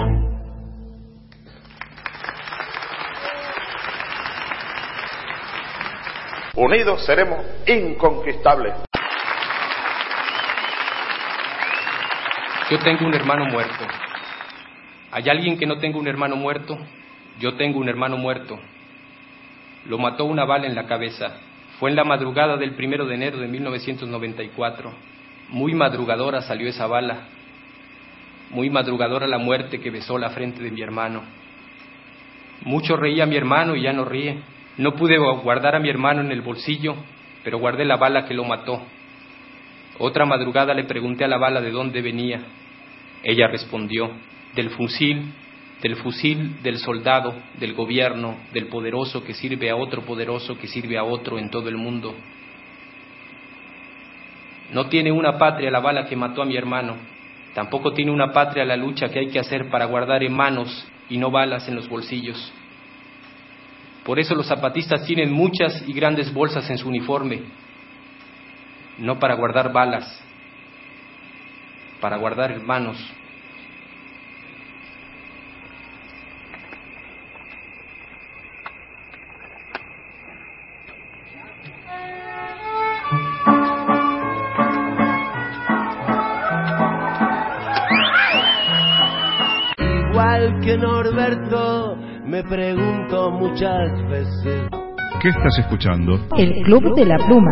Unidos seremos inconquistables. Yo tengo un hermano muerto. ¿Hay alguien que no tenga un hermano muerto? Yo tengo un hermano muerto. Lo mató una bala en la cabeza. Fue en la madrugada del 1 de enero de 1994. Muy madrugadora salió esa bala. Muy madrugadora la muerte que besó la frente de mi hermano. Mucho reía mi hermano y ya no ríe. No pude guardar a mi hermano en el bolsillo, pero guardé la bala que lo mató. Otra madrugada le pregunté a la bala de dónde venía. Ella respondió: del fusil, del soldado, del gobierno, del poderoso que sirve a otro poderoso que sirve a otro en todo el mundo. No tiene una patria la bala que mató a mi hermano. Tampoco tiene una patria la lucha que hay que hacer para guardar en manos y no balas en los bolsillos. Por eso los zapatistas tienen muchas y grandes bolsas en su uniforme, no para guardar balas, para guardar hermanos. Igual que Norberto, me pregunto muchas veces. ¿Qué estás escuchando? El Club de la Pluma.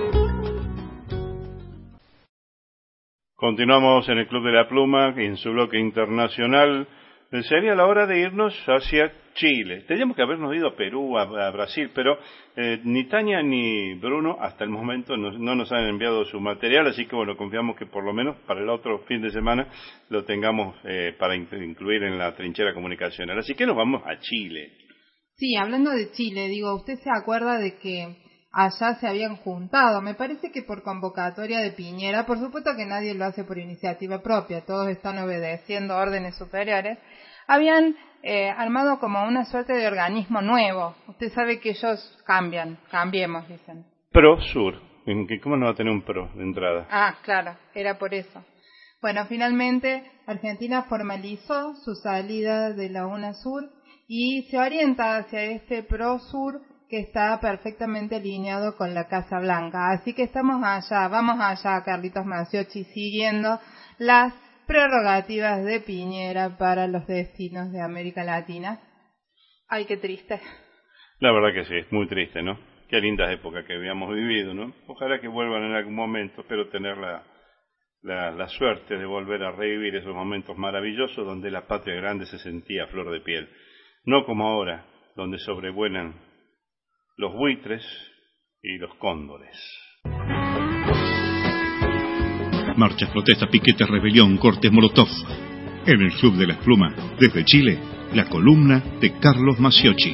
Continuamos en el Club de la Pluma, en su bloque internacional. Sería la hora de irnos hacia Chile. Teníamos que habernos ido a Perú, a Brasil, pero ni Tania ni Bruno hasta el momento no nos han enviado su material, así que bueno, confiamos que por lo menos para el otro fin de semana lo tengamos para incluir en la trinchera comunicacional. Así que nos vamos a Chile. Sí, hablando de Chile, ¿usted se acuerda de que allá se habían juntado? Me parece que por convocatoria de Piñera, por supuesto que nadie lo hace por iniciativa propia, todos están obedeciendo órdenes superiores. Habían armado como una suerte de organismo nuevo. Usted sabe que ellos cambiemos, dicen. ProSur. ¿Cómo no va a tener un PRO de entrada? Ah, claro, era por eso. Bueno, finalmente Argentina formalizó su salida de la UNASUR y se orienta hacia este ProSur que está perfectamente alineado con la Casa Blanca. Así que vamos allá, Carlitos Maciochi, siguiendo las prerrogativas de Piñera para los destinos de América Latina. Ay, qué triste. La verdad que sí, es muy triste, ¿no? Qué lindas épocas que habíamos vivido, ¿no? Ojalá que vuelvan en algún momento, espero tener la suerte de volver a revivir esos momentos maravillosos donde la patria grande se sentía a flor de piel. No como ahora, donde sobrevuelan los buitres y los cóndores. Marchas, protestas, piquetes, rebelión, cortes, molotov. En el Club de las Plumas, desde Chile, la columna de Carlos Maciochi.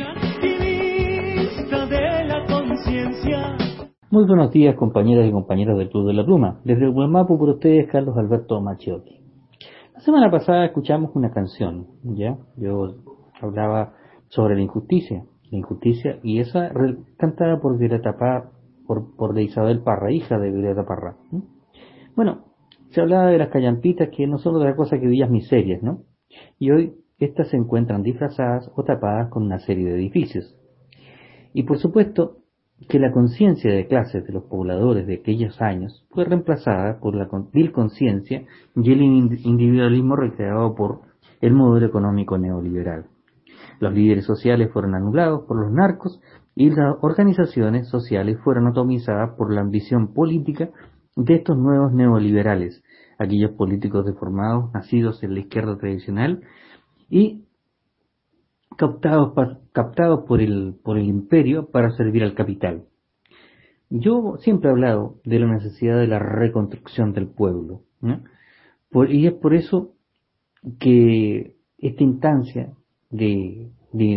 Muy buenos días, compañeras y compañeros del Club de la Pluma. Desde el Guamapu por ustedes, Carlos Alberto Maciochi. La semana pasada escuchamos una canción, ¿ya? Yo hablaba sobre la injusticia, y esa cantada por Violeta Parra, por de Isabel Parra, hija de Violeta Parra. Bueno, se hablaba de las callampitas, que no son otra cosa que villas miserias, ¿no? Y hoy estas se encuentran disfrazadas o tapadas con una serie de edificios. Y por supuesto que la conciencia de clases de los pobladores de aquellos años fue reemplazada por la vil conciencia y el individualismo recreado por el modelo económico neoliberal. Los líderes sociales fueron anulados por los narcos y las organizaciones sociales fueron atomizadas por la ambición política de estos nuevos neoliberales, aquellos políticos deformados, nacidos en la izquierda tradicional y captados por el imperio para servir al capital. Yo siempre he hablado de la necesidad de la reconstrucción del pueblo, ¿no? Y es por eso que esta instancia de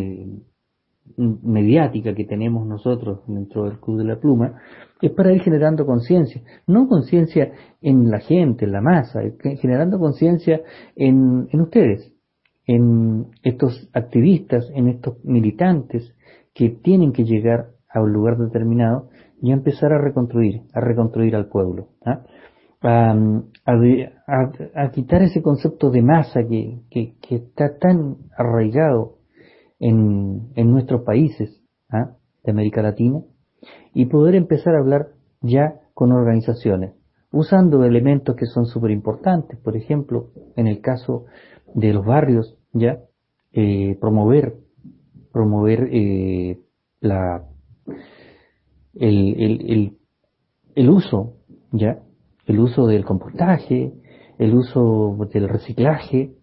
mediática que tenemos nosotros dentro del Club de la Pluma es para ir generando conciencia, no conciencia en la gente, en la masa, generando conciencia en ustedes, en estos activistas, en estos militantes que tienen que llegar a un lugar determinado y a empezar a reconstruir al pueblo, a quitar ese concepto de masa que está tan arraigado en nuestros países de América Latina, y poder empezar a hablar ya con organizaciones, usando elementos que son súper importantes. Por ejemplo, en el caso de los barrios, ya promover el uso, ya el uso del compostaje, el uso del reciclaje,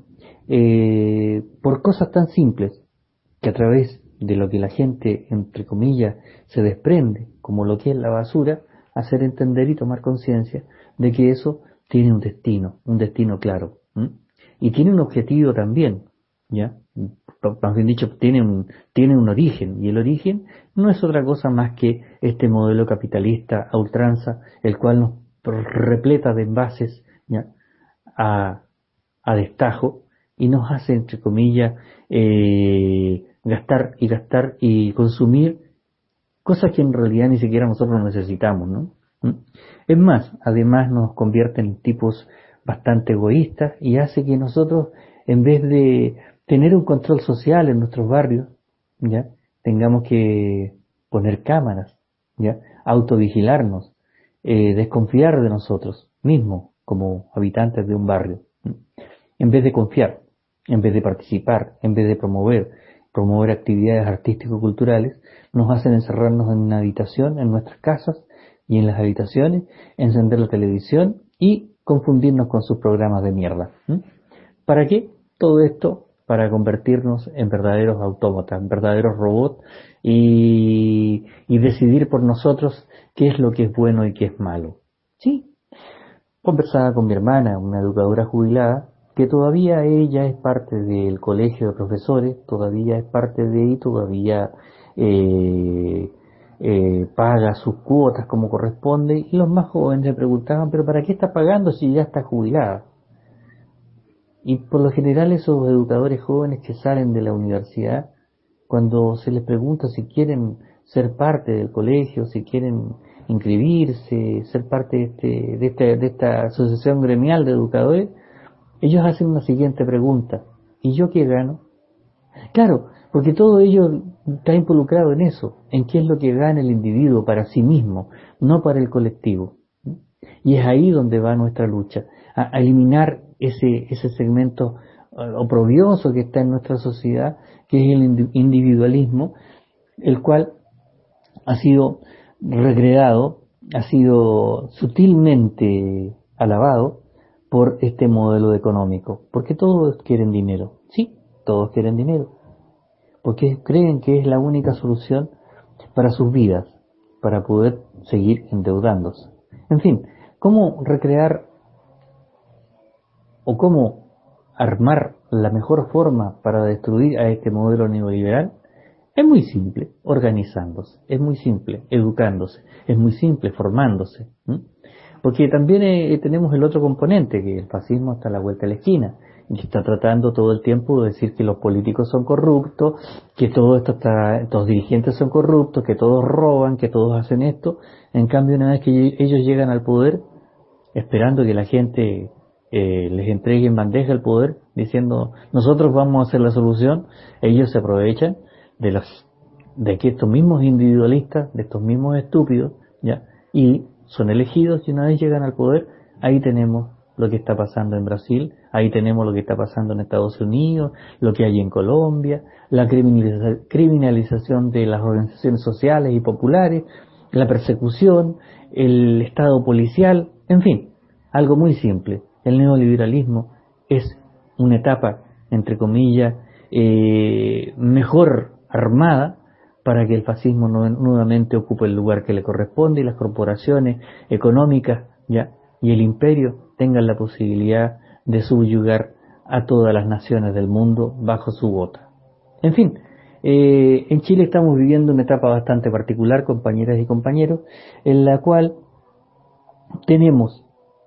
por cosas tan simples que a través de lo que la gente, entre comillas, se desprende, como lo que es la basura, hacer entender y tomar conciencia de que eso tiene un destino claro, y tiene un objetivo también, ya, más bien dicho, tiene un origen, y el origen no es otra cosa más que este modelo capitalista a ultranza, el cual nos repleta de envases, ya, a destajo, y nos hace, entre comillas, gastar y consumir cosas que en realidad ni siquiera nosotros necesitamos, ¿no? Es más, además nos convierte en tipos bastante egoístas y hace que nosotros, en vez de tener un control social en nuestros barrios, ya, tengamos que poner cámaras, ya, autovigilarnos, desconfiar de nosotros mismos como habitantes de un barrio, en vez de confiar, en vez de participar, en vez de promover actividades artístico-culturales, nos hacen encerrarnos en una habitación, en nuestras casas y en las habitaciones, encender la televisión y confundirnos con sus programas de mierda. ¿Para qué? Todo esto para convertirnos en verdaderos autómatas, en verdaderos robots y decidir por nosotros qué es lo que es bueno y qué es malo. Sí, conversaba con mi hermana, una educadora jubilada, que todavía ella es parte del colegio de profesores, todavía es parte de ahí, todavía paga sus cuotas como corresponde, y los más jóvenes le preguntaban, ¿pero para qué está pagando si ya está jubilada? Y por lo general esos educadores jóvenes que salen de la universidad, cuando se les pregunta si quieren ser parte del colegio, si quieren inscribirse, ser parte de esta asociación gremial de educadores, ellos hacen una siguiente pregunta: ¿y yo qué gano? Claro, porque todo ello está involucrado en eso, en qué es lo que gana el individuo para sí mismo, no para el colectivo. Y es ahí donde va nuestra lucha, a eliminar ese segmento oprobioso que está en nuestra sociedad, que es el individualismo, el cual ha sido recreado, ha sido sutilmente alabado por este modelo económico, porque todos quieren dinero, sí, todos quieren dinero, porque creen que es la única solución para sus vidas, para poder seguir endeudándose. En fin, ¿cómo recrear o cómo armar la mejor forma para destruir a este modelo neoliberal? Es muy simple, organizándose, es muy simple, educándose, es muy simple, formándose, porque también tenemos el otro componente, que el fascismo está a la vuelta de la esquina, y está tratando todo el tiempo de decir que los políticos son corruptos, que estos dirigentes son corruptos, que todos roban, que todos hacen esto. En cambio, una vez que ellos llegan al poder, esperando que la gente les entregue en bandeja el poder, diciendo nosotros vamos a hacer la solución, ellos se aprovechan de que estos mismos individualistas, de estos mismos estúpidos, ya, y son elegidos, y una vez llegan al poder, ahí tenemos lo que está pasando en Brasil, ahí tenemos lo que está pasando en Estados Unidos, lo que hay en Colombia, la criminalización de las organizaciones sociales y populares, la persecución, el estado policial, en fin, algo muy simple. El neoliberalismo es una etapa, entre comillas, mejor armada para que el fascismo nuevamente ocupe el lugar que le corresponde y las corporaciones económicas, ya, y el imperio tengan la posibilidad de subyugar a todas las naciones del mundo bajo su bota. En fin, en Chile estamos viviendo una etapa bastante particular, compañeras y compañeros, en la cual tenemos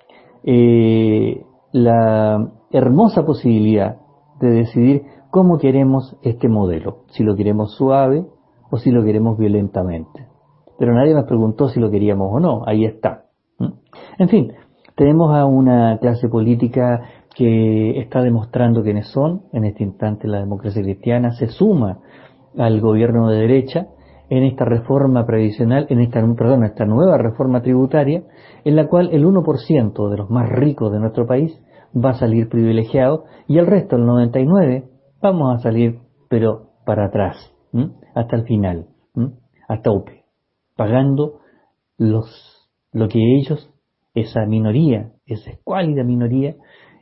la hermosa posibilidad de decidir cómo queremos este modelo, si lo queremos suave o si lo queremos violentamente. pero nadie nos preguntó si lo queríamos o no. Ahí está. En fin, tenemos a una clase política que está demostrando quiénes son. En este instante la democracia cristiana se suma al gobierno de derecha en esta reforma previsional, esta nueva reforma tributaria, en la cual el 1% de los más ricos de nuestro país va a salir privilegiado y el resto, el 99%, vamos a salir pero para atrás, hasta el final, hasta UPE, pagando lo que ellos, esa minoría, esa escuálida minoría,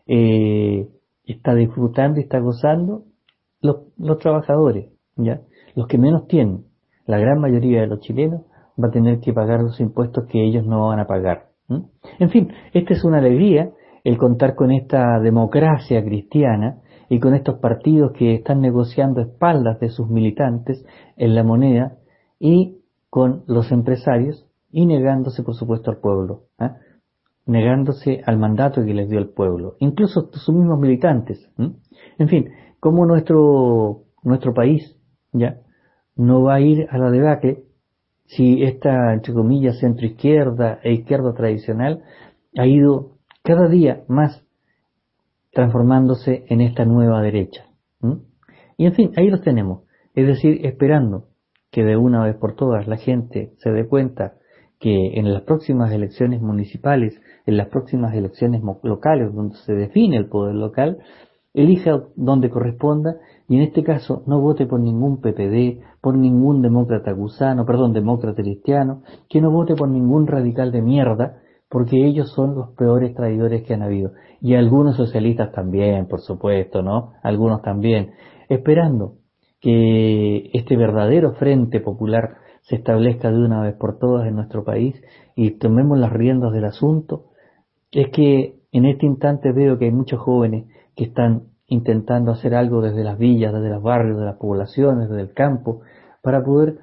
está disfrutando y está gozando, los trabajadores, ¿ya? Los que menos tienen. La gran mayoría de los chilenos va a tener que pagar los impuestos que ellos no van a pagar. En fin, esta es una alegría el contar con esta democracia cristiana y con estos partidos que están negociando a espaldas de sus militantes en la moneda y con los empresarios y negándose, por supuesto, al pueblo, negándose al mandato que les dio el pueblo, incluso sus mismos militantes. En fin, como nuestro país ya no va a ir a la debacle si esta, entre comillas, centroizquierda e izquierda tradicional ha ido cada día más transformándose en esta nueva derecha. Y en fin, ahí los tenemos. Es decir, esperando que de una vez por todas la gente se dé cuenta que en las próximas elecciones municipales, en las próximas elecciones locales, donde se define el poder local, elija donde corresponda y en este caso no vote por ningún PPD, por ningún demócrata cristiano, que no vote por ningún radical de mierda, porque ellos son los peores traidores que han habido. Y algunos socialistas también, por supuesto, ¿no? Algunos también. Esperando que este verdadero frente popular se establezca de una vez por todas en nuestro país y tomemos las riendas del asunto, es que en este instante veo que hay muchos jóvenes que están intentando hacer algo desde las villas, desde los barrios, de las poblaciones, desde el campo, para poder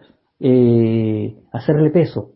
hacerle peso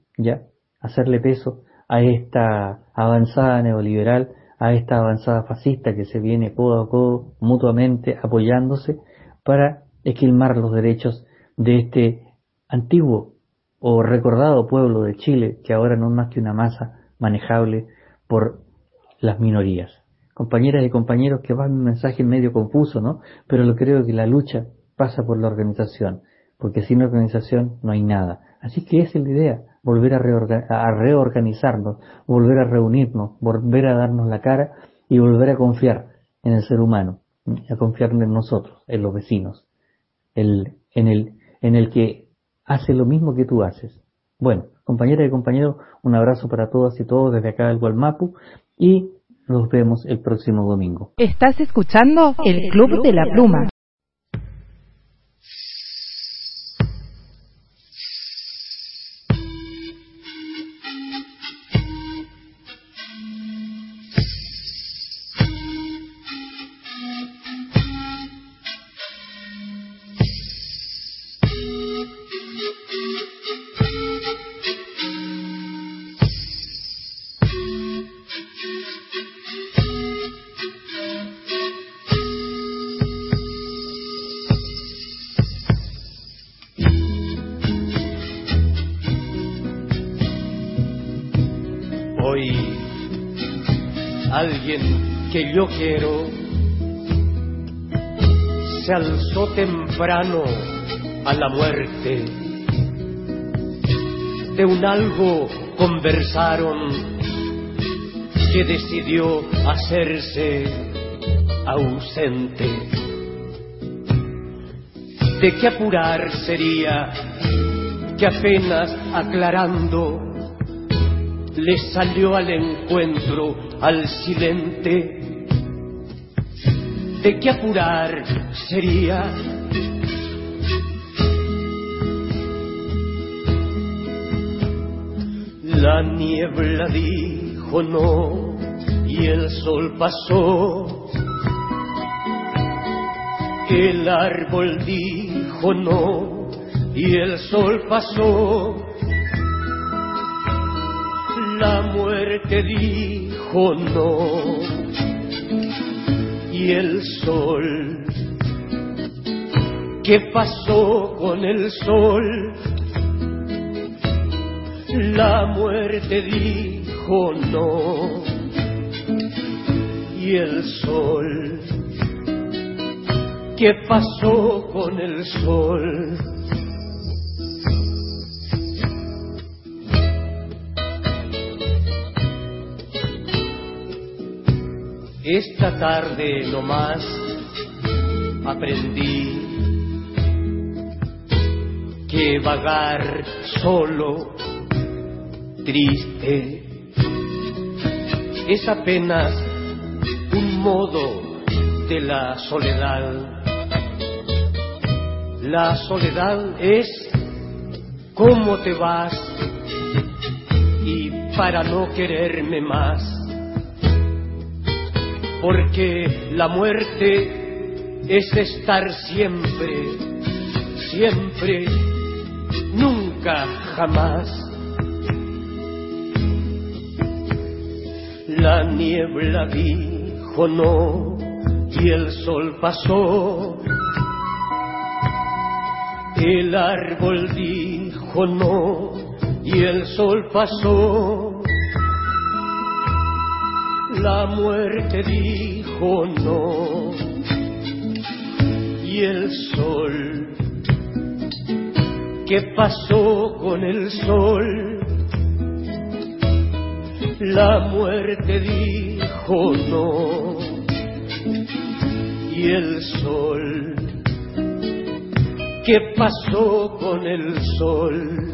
a esta avanzada neoliberal, a esta avanzada fascista que se viene codo a codo, mutuamente apoyándose para esquilmar los derechos de este antiguo o recordado pueblo de Chile, que ahora no es más que una masa manejable por las minorías. Compañeras y compañeros, que va un mensaje medio confuso, ¿no? Pero lo creo que la lucha pasa por la organización, porque sin organización no hay nada. Así que esa es la idea, volver a reorganizarnos, volver a reunirnos, volver a darnos la cara y volver a confiar en el ser humano, a confiar en nosotros, en los vecinos, en el que hace lo mismo que tú haces. Bueno, compañeras y compañeros, un abrazo para todas y todos desde acá del Gualmapu y nos vemos el próximo domingo. Estás escuchando el Club de la Pluma. Alguien que yo quiero se alzó temprano a la muerte. De un algo conversaron que decidió hacerse ausente. De qué apurar sería que apenas aclarando le salió al encuentro al silente. De qué apurar sería la niebla dijo no y el sol pasó. El árbol dijo no y el sol pasó. La muerte dijo no y el sol. ¿Qué pasó con el sol? La muerte dijo no, y el sol, ¿qué pasó con el sol? Esta tarde nomás aprendí que vagar solo, triste, es apenas un modo de la soledad. La soledad es cómo te vas y para no quererme más. Porque la muerte es estar siempre, siempre, nunca, jamás. La niebla dijo no y el sol pasó. El árbol dijo no y el sol pasó. La muerte dijo no y el sol, ¿qué pasó con el sol? La muerte dijo no y el sol, ¿qué pasó con el sol?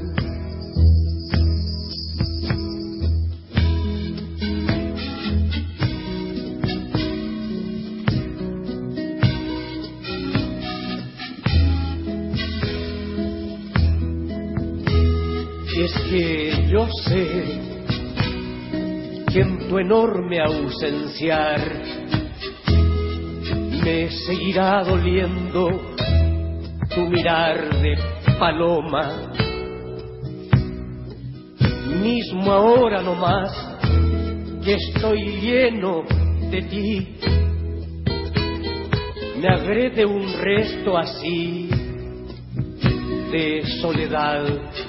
Es que yo sé que en tu enorme ausenciar me seguirá doliendo tu mirar de paloma. Mismo ahora nomás que estoy lleno de ti, me agrede un resto así de soledad.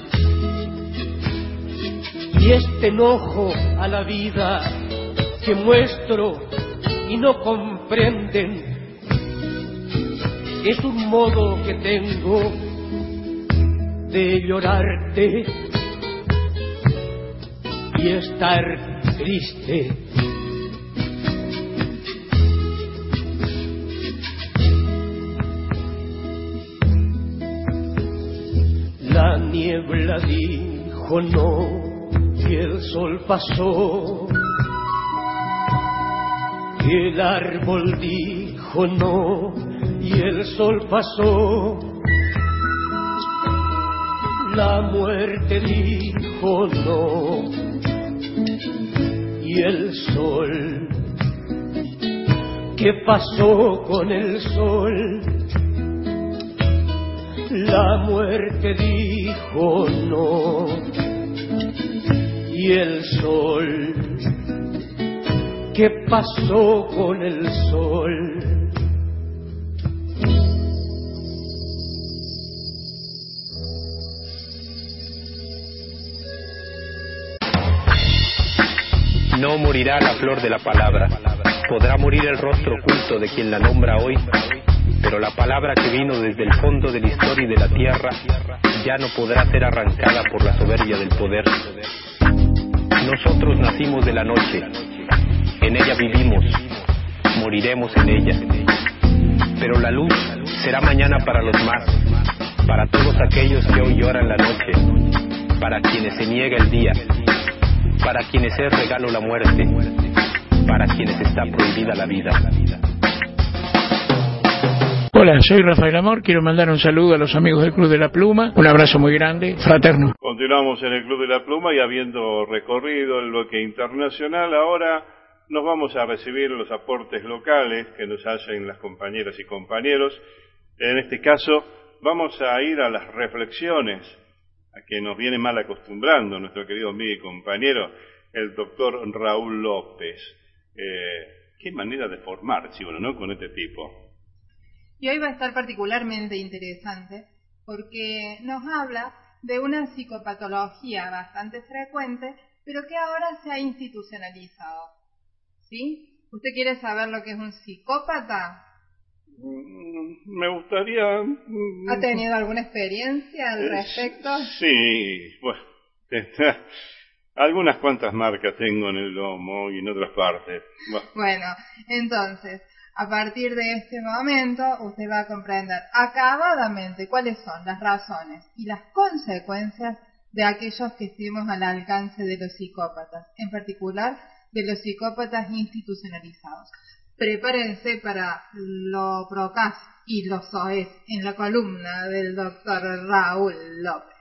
Y este enojo a la vida que muestro y no comprenden es un modo que tengo de llorarte y estar triste. La niebla dijo no y el sol pasó. El árbol dijo no y el sol pasó. La muerte dijo no y el sol, ¿qué pasó con el sol? La muerte dijo no y el sol, ¿qué pasó con el sol? No morirá la flor de la palabra, podrá morir el rostro oculto de quien la nombra hoy, pero la palabra que vino desde el fondo de la historia y de la tierra ya no podrá ser arrancada por la soberbia del poder. Nosotros nacimos de la noche, en ella vivimos, moriremos en ella, pero la luz será mañana para los más, para todos aquellos que hoy lloran la noche, para quienes se niega el día, para quienes es regalo la muerte, para quienes está prohibida la vida. Hola, soy Rafael Amor, quiero mandar un saludo a los amigos del Club de la Pluma, un abrazo muy grande, fraterno. Continuamos en el Club de la Pluma y habiendo recorrido el bloque internacional, ahora nos vamos a recibir los aportes locales que nos hacen las compañeras y compañeros. En este caso, vamos a ir a las reflexiones a que nos viene mal acostumbrando nuestro querido amigo y compañero, el doctor Raúl López. Qué manera de formarse uno, ¿no?, con este tipo. Y hoy va a estar particularmente interesante porque nos habla de una psicopatología bastante frecuente, pero que ahora se ha institucionalizado. ¿Sí? ¿Usted quiere saber lo que es un psicópata? Me gustaría... ¿Ha tenido alguna experiencia al respecto? Sí, bueno, algunas cuantas marcas tengo en el lomo y en otras partes. Bueno, entonces, a partir de este momento, usted va a comprender acabadamente cuáles son las razones y las consecuencias de aquellos que estemos al alcance de los psicópatas, en particular de los psicópatas institucionalizados. Prepárense para lo procas y lo soez en la columna del doctor Raúl López.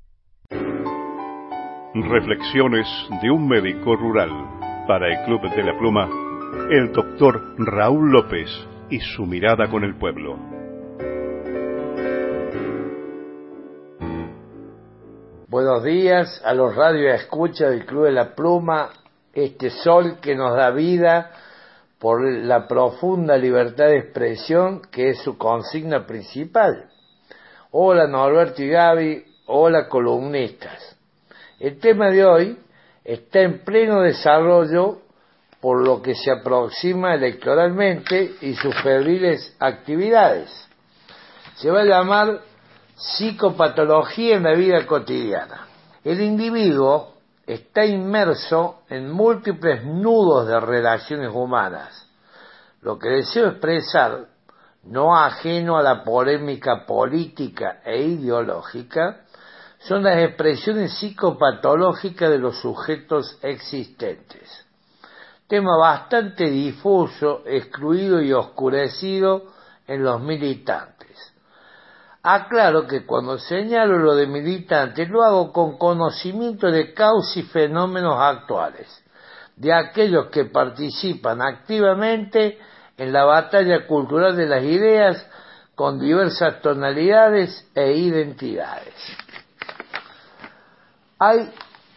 Reflexiones de un médico rural. Para el Club de la Pluma, el doctor Raúl López y su mirada con el pueblo. Buenos días a los radioescuchas del Club de la Pluma, este sol que nos da vida por la profunda libertad de expresión que es su consigna principal. Hola Norberto y Gaby, hola columnistas. El tema de hoy está en pleno desarrollo por lo que se aproxima electoralmente y sus febriles actividades. Se va a llamar psicopatología en la vida cotidiana. El individuo está inmerso en múltiples nudos de relaciones humanas. Lo que deseo expresar, no ajeno a la polémica política e ideológica, son las expresiones psicopatológicas de los sujetos existentes. Tema bastante difuso, excluido y oscurecido en los militantes. Aclaro que cuando señalo lo de militantes lo hago con conocimiento de causas y fenómenos actuales, de aquellos que participan activamente en la batalla cultural de las ideas con diversas tonalidades e identidades. Hay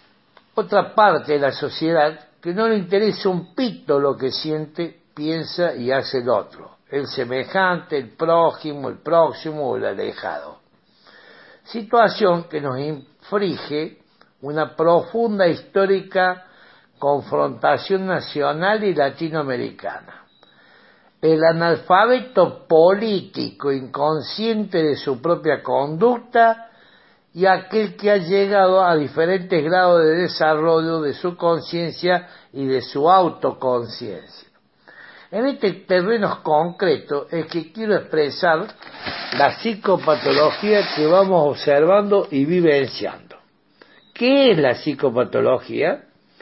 otra parte de la sociedad que no le interesa un pito lo que siente, piensa y hace el otro. El semejante, el prójimo, el próximo o el alejado. Situación que nos inflige una profunda histórica confrontación nacional y latinoamericana. El analfabeto político inconsciente de su propia conducta y aquel que ha llegado a diferentes grados de desarrollo de su conciencia y de su autoconciencia. En este terreno concreto es que quiero expresar la psicopatología que vamos observando y vivenciando. ¿Qué es la psicopatología?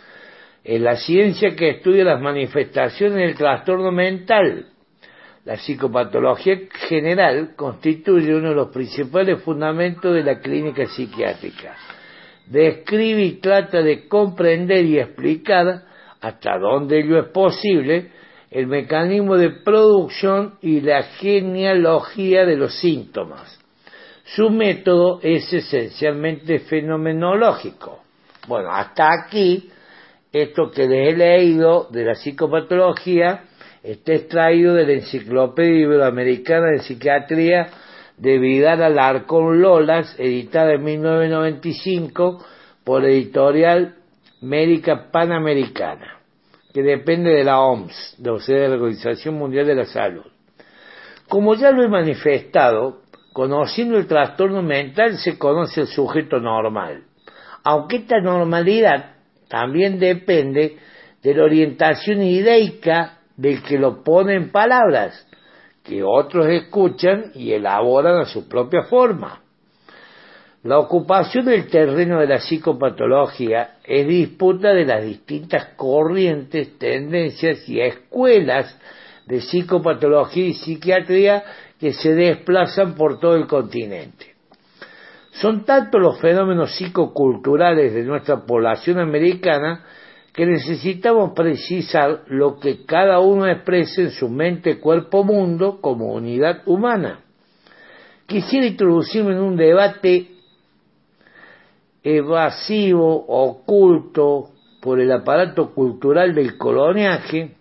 Es la ciencia que estudia las manifestaciones del trastorno mental. La psicopatología general constituye uno de los principales fundamentos de la clínica psiquiátrica. Describe y trata de comprender y explicar, hasta donde ello es posible, el mecanismo de producción y la genealogía de los síntomas. Su método es esencialmente fenomenológico. Bueno, hasta aquí, esto que les he leído de la psicopatología está extraído de la Enciclopedia Iberoamericana de Psiquiatría de Vidal Alarcón Lolas, editada en 1995 por Editorial Médica Panamericana, que depende de la OMS, o sea, de la Organización Mundial de la Salud. Como ya lo he manifestado, conociendo el trastorno mental se conoce el sujeto normal, aunque esta normalidad también depende de la orientación ideica del que lo pone en palabras, que otros escuchan y elaboran a su propia forma. La ocupación del terreno de la psicopatología es disputa de las distintas corrientes, tendencias y escuelas de psicopatología y psiquiatría que se desplazan por todo el continente. Son tantos los fenómenos psicoculturales de nuestra población americana que necesitamos precisar lo que cada uno expresa en su mente, cuerpo, mundo como unidad humana. Quisiera introducirme en un debate evasivo, oculto por el aparato cultural del coloniaje,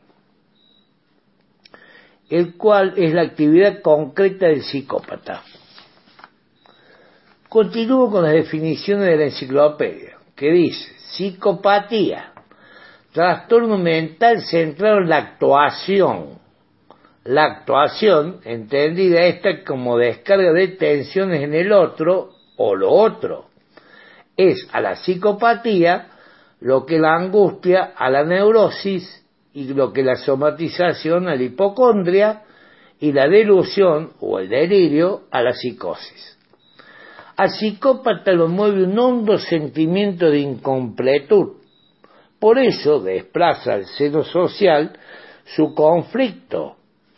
el cual es la actividad concreta del psicópata. Continúo con las definiciones de la enciclopedia, que dice: psicopatía, trastorno mental centrado en la actuación. La actuación, entendida esta como descarga de tensiones en el otro o lo otro, es a la psicopatía lo que la angustia a la neurosis y lo que la somatización a la hipocondria y la delusión o el delirio a la psicosis. Al psicópata lo mueve un hondo sentimiento de incompletud. Por eso desplaza al seno social su conflicto,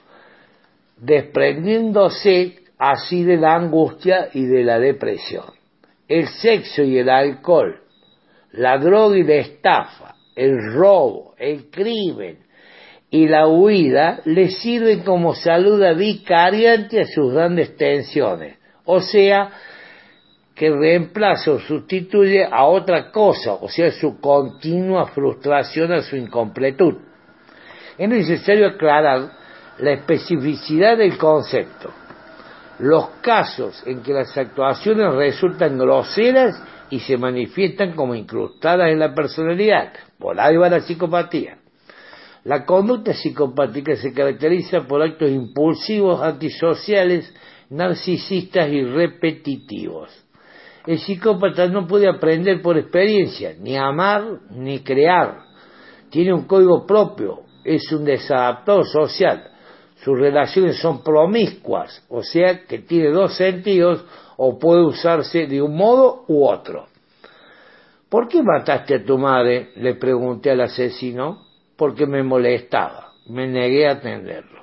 desprendiéndose así de la angustia y de la depresión. El sexo y el alcohol, la droga y la estafa, el robo, el crimen y la huida le sirven como salida vicariante a sus grandes tensiones, o sea, que reemplaza o sustituye a otra cosa, o sea, su continua frustración a su incompletud. Es necesario aclarar la especificidad del concepto, los casos en que las actuaciones resultan groseras y se manifiestan como incrustadas en la personalidad, por ahí va la psicopatía. La conducta psicopática se caracteriza por actos impulsivos, antisociales, narcisistas y repetitivos. El psicópata no puede aprender por experiencia, ni amar ni crear. Tiene un código propio, es un desadaptado social. Sus relaciones son promiscuas, o sea que tiene dos sentidos o puede usarse de un modo u otro. ¿Por qué mataste a tu madre?, le pregunté al asesino. Porque me molestaba, me negué a atenderlo.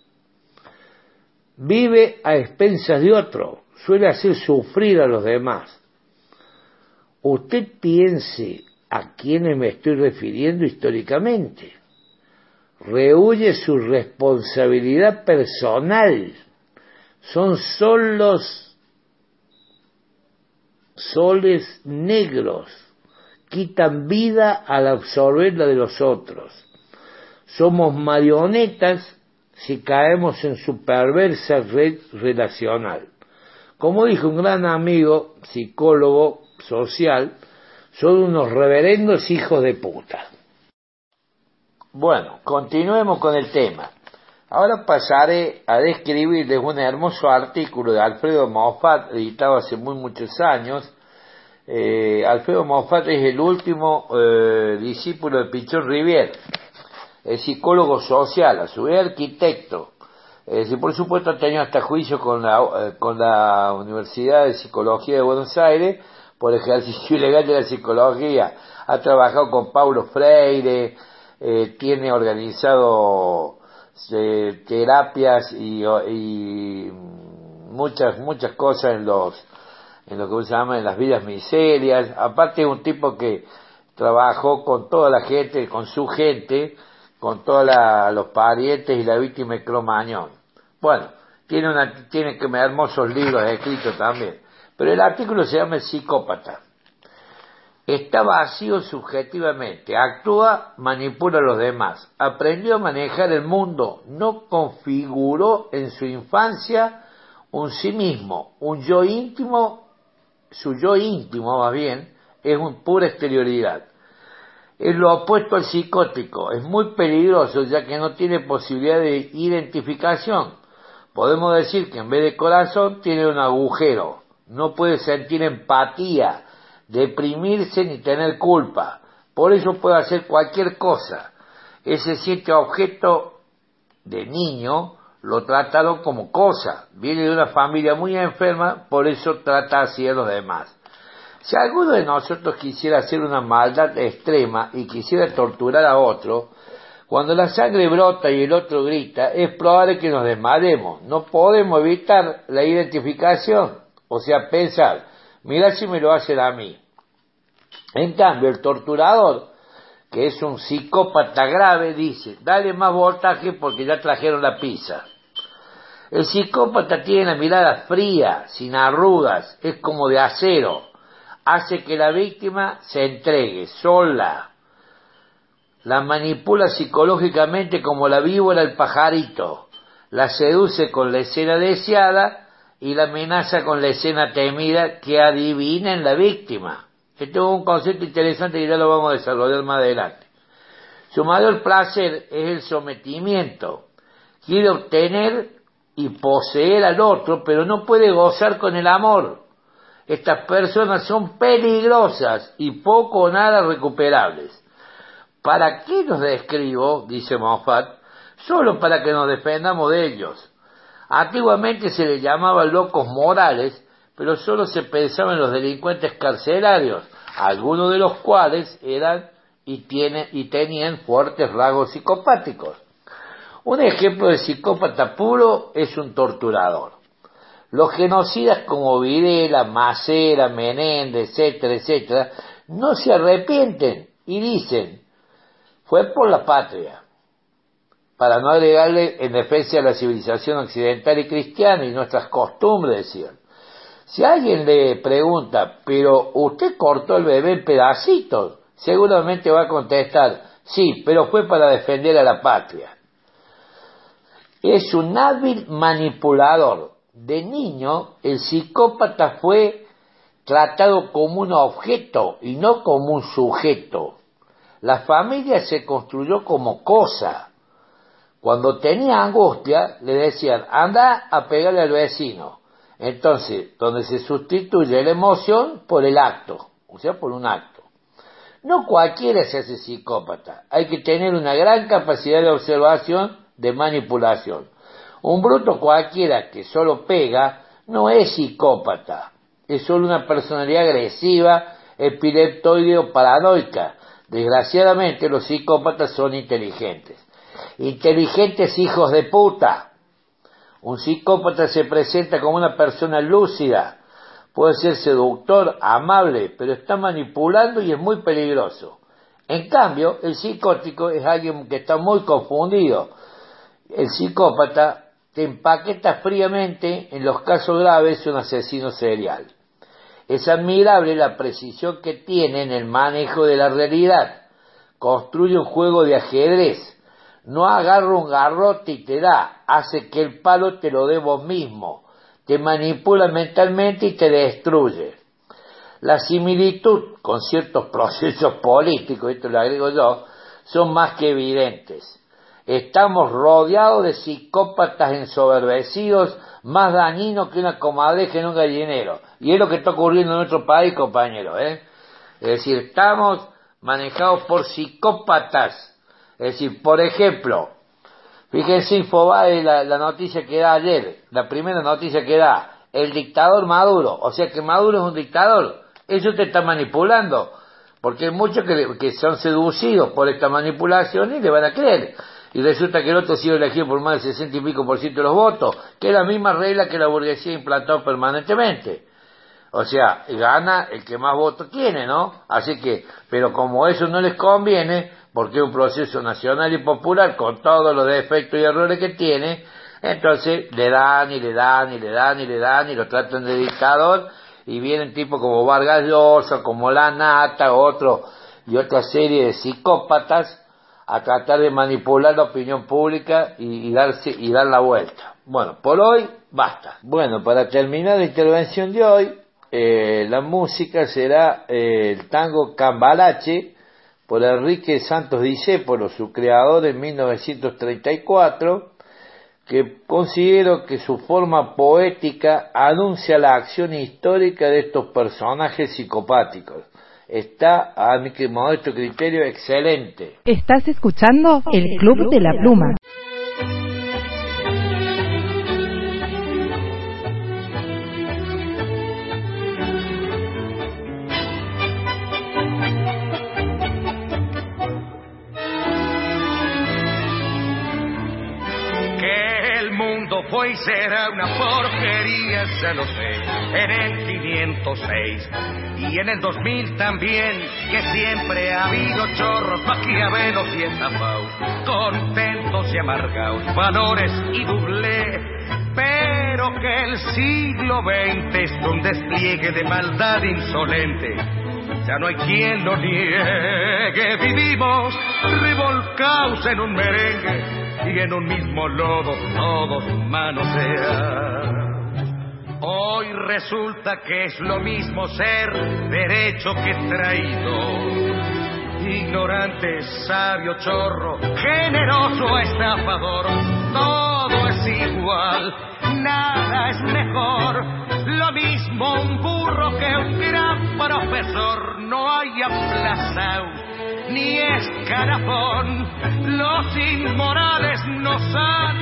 Vive a expensas de otro, suele hacer sufrir a los demás. Usted piense a quiénes me estoy refiriendo históricamente. Rehuye su responsabilidad personal. Son soles negros. Quitan vida al absorber la de los otros. Somos marionetas si caemos en su perversa red relacional. Como dijo un gran amigo, psicólogo social, son unos reverendos hijos de puta. Bueno, continuemos con el tema. Ahora pasaré a describirles un hermoso artículo de Alfredo Moffat, editado hace muchos años. Alfredo Moffat es el último discípulo de Pichon Rivière, es psicólogo social, a su vez arquitecto. Por supuesto ha tenido hasta juicio con la Universidad de Psicología de Buenos Aires por ejercicio ilegal de la psicología. Ha trabajado con Paulo Freire, tiene organizado terapias y muchas cosas en lo que se llama en las vidas miserias. Aparte es un tipo que trabajó con toda la gente, con su gente, con todos los parientes y la víctima de Cromañón. Bueno, tiene hermosos libros escritos también. Pero el artículo se llama El psicópata. Está vacío subjetivamente, actúa, manipula a los demás, aprendió a manejar el mundo, no configuró en su infancia un sí mismo, un yo íntimo. Su yo íntimo, más bien, es pura exterioridad. Es lo opuesto al psicótico, es muy peligroso ya que no tiene posibilidad de identificación. Podemos decir que en vez de corazón tiene un agujero, no puede sentir empatía, deprimirse ni tener culpa, por eso puede hacer cualquier cosa. Ese siente objeto de niño, lo trataron como cosa, viene de una familia muy enferma, por eso trata así a los demás. Si alguno de nosotros quisiera hacer una maldad extrema y quisiera torturar a otro, cuando la sangre brota y el otro grita, es probable que nos desmayemos. No podemos evitar la identificación, o sea, pensar, mira si me lo hacen a mí. En cambio, el torturador, que es un psicópata grave, dice, dale más voltaje porque ya trajeron la pizza. El psicópata tiene la mirada fría, sin arrugas, es como de acero, hace que la víctima se entregue sola, la manipula psicológicamente como la víbora el pajarito, la seduce con la escena deseada y la amenaza con la escena temida que adivina en la víctima. Este es un concepto interesante y ya lo vamos a desarrollar más adelante. Su mayor placer es el sometimiento. Quiere obtener y poseer al otro, pero no puede gozar con el amor. Estas personas son peligrosas y poco o nada recuperables. ¿Para qué los describo?, dice Moffat, solo para que nos defendamos de ellos. Antiguamente se les llamaba locos morales, pero solo se pensaba en los delincuentes carcelarios, algunos de los cuales eran y tenían fuertes rasgos psicopáticos. Un ejemplo de psicópata puro es un torturador. Los genocidas como Videla, Macera, Menéndez, etcétera, etcétera, no se arrepienten y dicen, fue por la patria, para no agregarle en defensa de la civilización occidental y cristiana y nuestras costumbres, decían. Si alguien le pregunta, pero usted cortó el bebé en pedacitos, seguramente va a contestar, sí, pero fue para defender a la patria. Es un hábil manipulador. De niño, el psicópata fue tratado como un objeto y no como un sujeto. La familia se construyó como cosa. Cuando tenía angustia, le decían, anda a pegarle al vecino. Entonces, donde se sustituye la emoción por el acto, o sea, por un acto. No cualquiera se hace psicópata. Hay que tener una gran capacidad de observación, de manipulación. Un bruto cualquiera que solo pega no es psicópata. Es solo una personalidad agresiva, epileptoide o paranoica. Desgraciadamente los psicópatas son inteligentes. Inteligentes hijos de puta. Un psicópata se presenta como una persona lúcida. Puede ser seductor, amable, pero está manipulando y es muy peligroso. En cambio, el psicótico es alguien que está muy confundido. El psicópata te empaqueta fríamente, en los casos graves, un asesino serial. Es admirable la precisión que tiene en el manejo de la realidad. Construye un juego de ajedrez. No agarra un garrote y te da, hace que el palo te lo dé vos mismo. Te manipula mentalmente y te destruye. La similitud con ciertos procesos políticos, esto lo agrego yo, son más que evidentes. Estamos rodeados de psicópatas ensoberbecidos, más dañinos que una comadreja en un gallinero. Y es lo que está ocurriendo en nuestro país, compañeros, Es decir, estamos manejados por psicópatas. Es decir, por ejemplo, fíjense Infobae la noticia que da ayer, la primera noticia que da, el dictador Maduro, o sea que Maduro es un dictador. Eso te está manipulando, porque hay muchos que son seducidos por esta manipulación y le van a creer. Y resulta que el otro ha sido elegido por más del 60 y pico % de los votos, que es la misma regla que la burguesía ha implantado permanentemente. O sea, gana el que más votos tiene, ¿no? Así que, pero como eso no les conviene, porque es un proceso nacional y popular con todos los defectos y errores que tiene, entonces le dan y le dan y le dan y le dan y lo tratan de dictador, y vienen tipos como Vargas Llosa, como La Nata, y otra serie de psicópatas a tratar de manipular la opinión pública y dar la vuelta. Bueno, por hoy basta. Bueno, para terminar la intervención de hoy, la música será el tango Cambalache por Enrique Santos Discépolo, su creador en 1934, que considero que su forma poética anuncia la acción histórica de estos personajes psicopáticos. Está, a mi modesto criterio, excelente. Estás escuchando el Club de la Pluma. Fue y será una porquería, ya lo sé, en el 506 y en el 2000 también, que siempre ha habido chorros, maquiavelos y estafados, contentos y amargados, valores y doblé, pero que el siglo XX es un despliegue de maldad insolente. Ya no hay quien lo niegue, vivimos revolcados en un merengue y en un mismo lodo todos manosean. resulta que es lo mismo ser derecho que traidor. Ignorante, sabio, chorro, generoso, estafador, todo es igual, nada es mejor. Lo mismo un burro que un gran profesor, no hay aplazado ni escalafón. Los inmorales nos han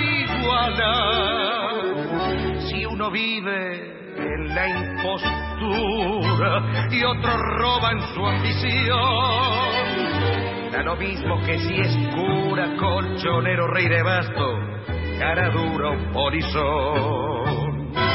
igualado. Si uno vive en la impostura y otro roba en su ambición, da lo mismo que si es cura, colchonero, rey de basto, cara dura o polizón.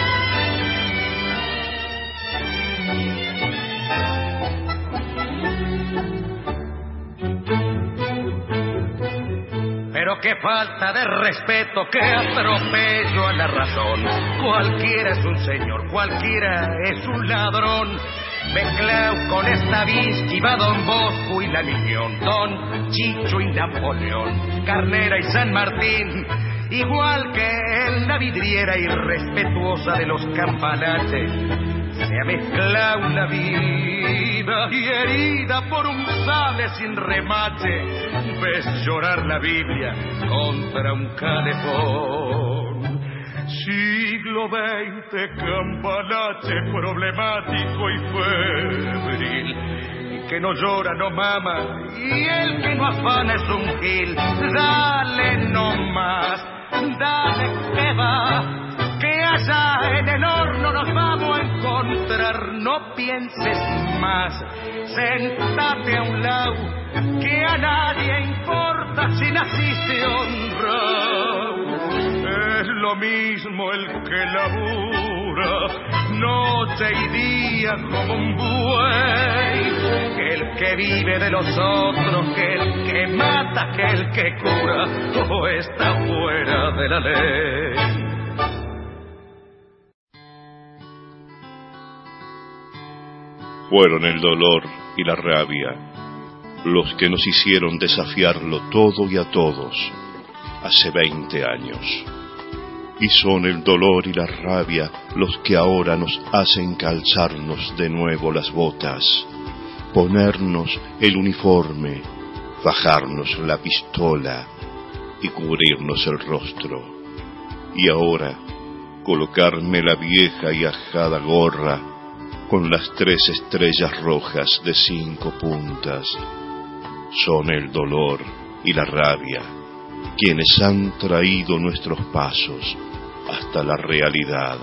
Pero qué falta de respeto, qué atropello a la razón. Cualquiera es un señor, cualquiera es un ladrón. Mezclao con Stravinsky, va Don Bosco y la Legión, Don Chicho y Napoleón, Carnera y San Martín. Igual que en la vidriera irrespetuosa de los campanaches, se ha mezclado la vida y herida por un sable sin remache. Ves llorar la Biblia contra un calefón. Siglo XX, campanache problemático y febril. Y que no llora no mama, y el que no afana es un gil. Dale nomás, dale que va, que allá en el horno nos vamos a encontrar. No pienses más, sentate a un lado, que a nadie importa si naciste honrado. Es lo mismo el que labura noche y día como un buey, que el que vive de los otros, que el que mata, que el que cura, todo está fuera de la ley. Fueron el dolor y la rabia los que nos hicieron desafiarlo todo y a todos hace 20 años. Y son el dolor y la rabia los que ahora nos hacen calzarnos de nuevo las botas, ponernos el uniforme, fajarnos la pistola y cubrirnos el rostro. Y ahora colocarme la vieja y ajada gorra con las 3 estrellas rojas de 5 puntas. Son el dolor y la rabia quienes han traído nuestros pasos hasta la realidad.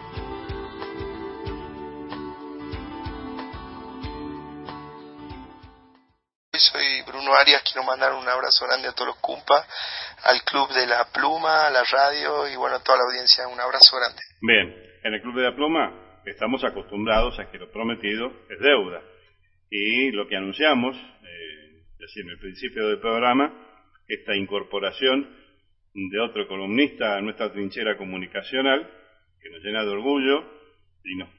Soy Bruno Arias, quiero mandar un abrazo grande a todos los cumpas, al Club de la Pluma, a la radio y bueno, a toda la audiencia, un abrazo grande. Bien, en el Club de la Pluma estamos acostumbrados a que lo prometido es deuda. Y lo que anunciamos, así en el principio del programa, esta incorporación de otro columnista a nuestra trinchera comunicacional, que nos llena de orgullo y nos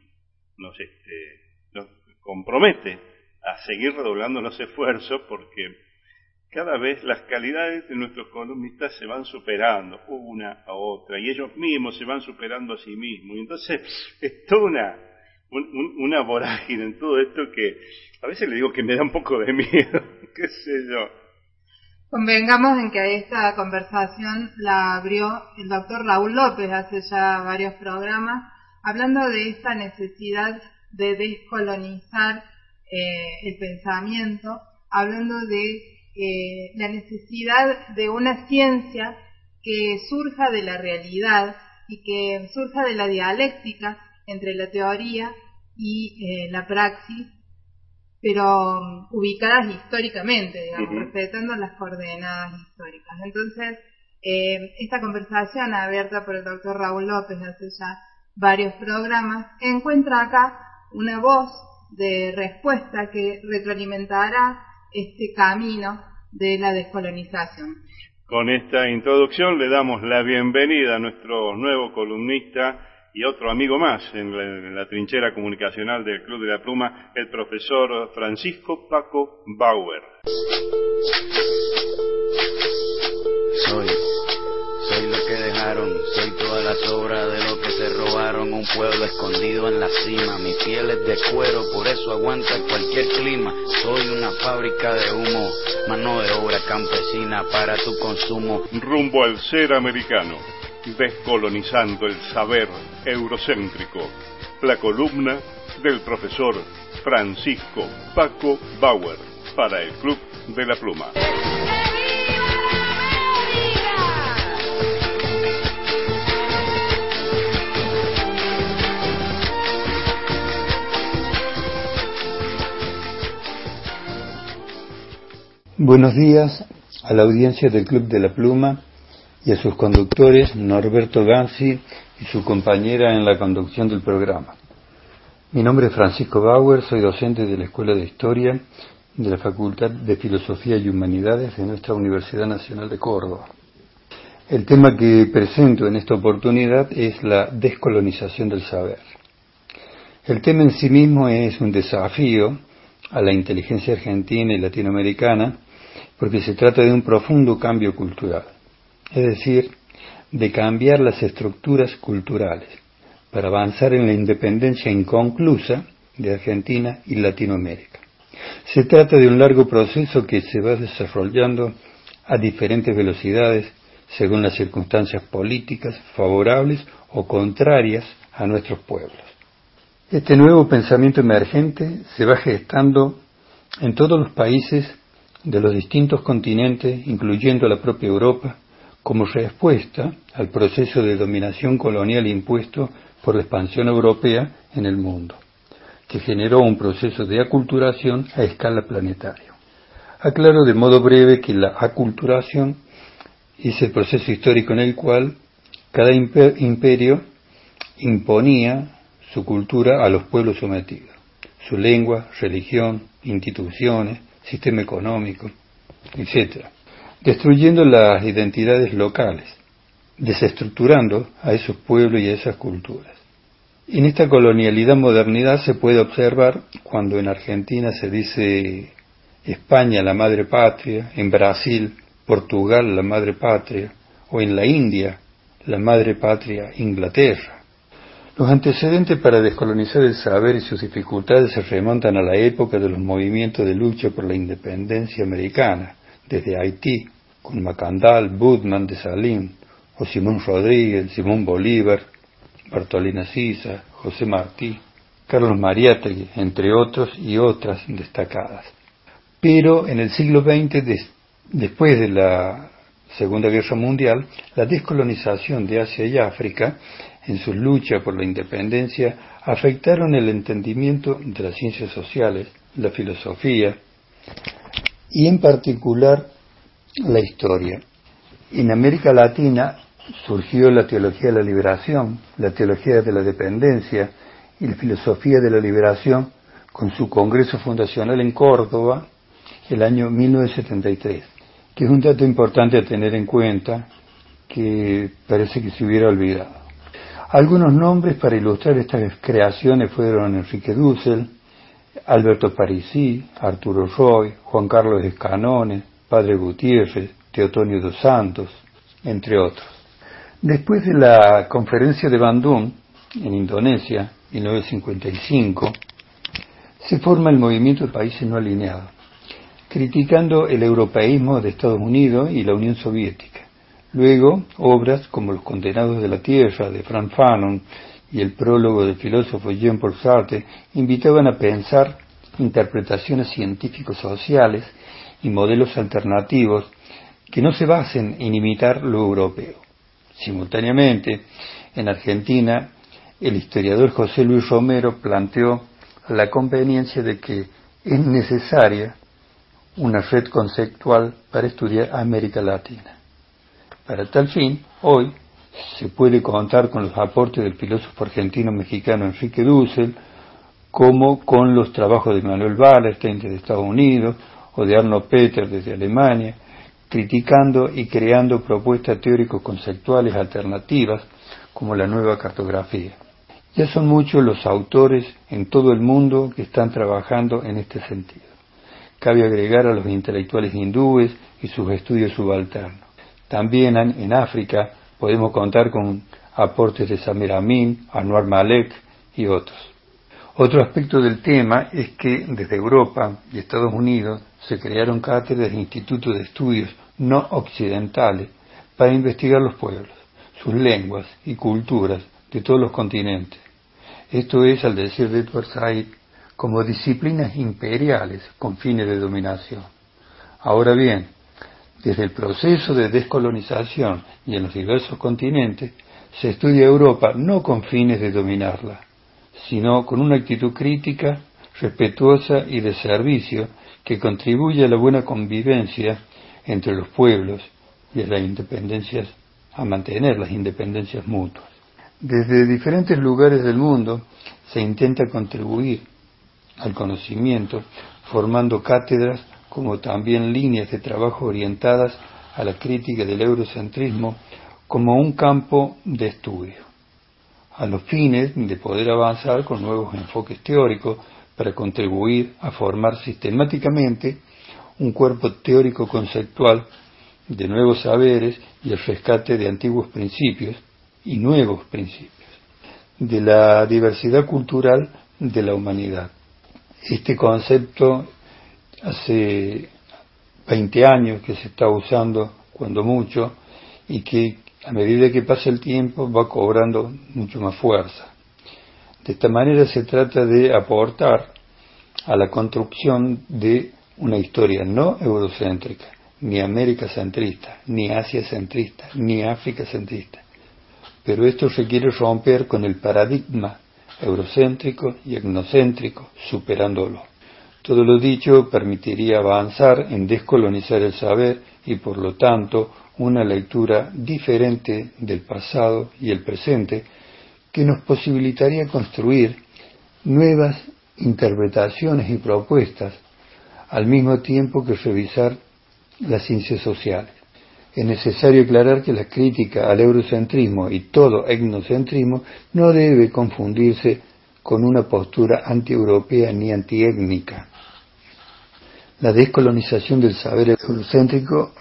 compromete a seguir redoblando los esfuerzos, porque cada vez las calidades de nuestros columnistas se van superando una a otra, y ellos mismos se van superando a sí mismos, y entonces es toda una vorágine en todo esto que a veces le digo que me da un poco de miedo, qué sé yo. Convengamos en que esta conversación la abrió el doctor Raúl López hace ya varios programas, hablando de esta necesidad de descolonizar el pensamiento, hablando de la necesidad de una ciencia que surja de la realidad y que surja de la dialéctica entre la teoría y la praxis, pero ubicadas históricamente, digamos, respetando las coordenadas históricas. Entonces, esta conversación abierta por el doctor Raúl López hace ya varios programas encuentra acá una voz de respuesta que retroalimentará este camino de la descolonización. Con esta introducción le damos la bienvenida a nuestro nuevo columnista y otro amigo más en la trinchera comunicacional del Club de la Pluma, el profesor Francisco Paco Bauer. Soy lo que dejaron, soy toda la sobra de lo que se robaron, un pueblo escondido en la cima. Mi piel es de cuero, por eso aguanta cualquier clima. Soy una fábrica de humo, mano de obra campesina para tu consumo. Rumbo al ser americano, descolonizando el saber eurocéntrico. La columna del profesor Francisco Paco Bauer para el Club de la Pluma. Buenos días a la audiencia del Club de la Pluma y a sus conductores Norberto Gansi y su compañera en la conducción del programa. Mi nombre es Francisco Bauer, soy docente de la Escuela de Historia de la Facultad de Filosofía y Humanidades de nuestra Universidad Nacional de Córdoba. El tema que presento en esta oportunidad es la descolonización del saber. El tema en sí mismo es un desafío a la inteligencia argentina y latinoamericana porque se trata de un profundo cambio cultural, es decir, de cambiar las estructuras culturales para avanzar en la independencia inconclusa de Argentina y Latinoamérica. Se trata de un largo proceso que se va desarrollando a diferentes velocidades según las circunstancias políticas favorables o contrarias a nuestros pueblos. Este nuevo pensamiento emergente se va gestando en todos los países de los distintos continentes, incluyendo la propia Europa, como respuesta al proceso de dominación colonial impuesto por la expansión europea en el mundo, que generó un proceso de aculturación a escala planetaria. Aclaro de modo breve que la aculturación es el proceso histórico en el cual cada imperio imponía su cultura a los pueblos sometidos, su lengua, religión, instituciones, sistema económico, etc., destruyendo las identidades locales, desestructurando a esos pueblos y a esas culturas. En esta colonialidad-modernidad se puede observar cuando en Argentina se dice España la madre patria, en Brasil, Portugal la madre patria, o en la India la madre patria Inglaterra. Los antecedentes para descolonizar el saber y sus dificultades se remontan a la época de los movimientos de lucha por la independencia americana, desde Haití, con Macandal, Budman, Dessalines, o Simón Rodríguez, Simón Bolívar, Bartolina Sisa, José Martí, Carlos Mariátegui, entre otros y otras destacadas. Pero en el siglo XX, después de la Segunda Guerra Mundial, la descolonización de Asia y África, en su lucha por la independencia, afectaron el entendimiento de las ciencias sociales, la filosofía y en particular la historia. En América Latina surgió la teología de la liberación, la teología de la dependencia y la filosofía de la liberación con su congreso fundacional en Córdoba el año 1973, que es un dato importante a tener en cuenta que parece que se hubiera olvidado. Algunos nombres para ilustrar estas creaciones fueron Enrique Dussel, Alberto Parisi, Arturo Roy, Juan Carlos Escanone, Padre Gutiérrez, Teotonio dos Santos, entre otros. Después de la conferencia de Bandung, en Indonesia, 1955, se forma el movimiento de países no alineados, criticando el europeísmo de Estados Unidos y la Unión Soviética. Luego, obras como Los Condenados de la Tierra, de Frantz Fanon, y el prólogo del filósofo Jean-Paul Sartre invitaban a pensar interpretaciones científico-sociales y modelos alternativos que no se basen en imitar lo europeo. Simultáneamente, en Argentina, el historiador José Luis Romero planteó la conveniencia de que es necesaria una red conceptual para estudiar América Latina. Para tal fin, hoy se puede contar con los aportes del filósofo argentino-mexicano Enrique Dussel, como con los trabajos de Manuel Wallerstein desde Estados Unidos o de Arno Peters desde Alemania, criticando y creando propuestas teórico-conceptuales alternativas como la nueva cartografía. Ya son muchos los autores en todo el mundo que están trabajando en este sentido. Cabe agregar a los intelectuales hindúes y sus estudios subalternos. También en África, Podemos contar con aportes de Samir Amin, Anwar Malek y otros. Otro aspecto del tema es que desde Europa y Estados Unidos se crearon cátedras e institutos de estudios no occidentales para investigar los pueblos, sus lenguas y culturas de todos los continentes. Esto es, al decir de Edward Said, como disciplinas imperiales con fines de dominación. Ahora bien, desde el proceso de descolonización y en los diversos continentes, se estudia Europa no con fines de dominarla, sino con una actitud crítica, respetuosa y de servicio que contribuye a la buena convivencia entre los pueblos y a mantener las independencias mutuas. Desde diferentes lugares del mundo se intenta contribuir al conocimiento formando cátedras como también líneas de trabajo orientadas a la crítica del eurocentrismo como un campo de estudio, a los fines de poder avanzar con nuevos enfoques teóricos para contribuir a formar sistemáticamente un cuerpo teórico conceptual de nuevos saberes y el rescate de antiguos principios y nuevos principios, de la diversidad cultural de la humanidad. Este concepto hace 20 años que se está usando, cuando mucho, y que a medida que pasa el tiempo va cobrando mucho más fuerza. De esta manera se trata de aportar a la construcción de una historia no eurocéntrica, ni América centrista, ni Asia centrista, ni África centrista. Pero esto requiere romper con el paradigma eurocéntrico y etnocéntrico, superándolo. Todo lo dicho permitiría avanzar en descolonizar el saber y, por lo tanto, una lectura diferente del pasado y el presente que nos posibilitaría construir nuevas interpretaciones y propuestas al mismo tiempo que revisar las ciencias sociales. Es necesario aclarar que la crítica al eurocentrismo y todo etnocentrismo no debe confundirse con una postura antieuropea ni antiétnica. La descolonización del saber eurocéntrico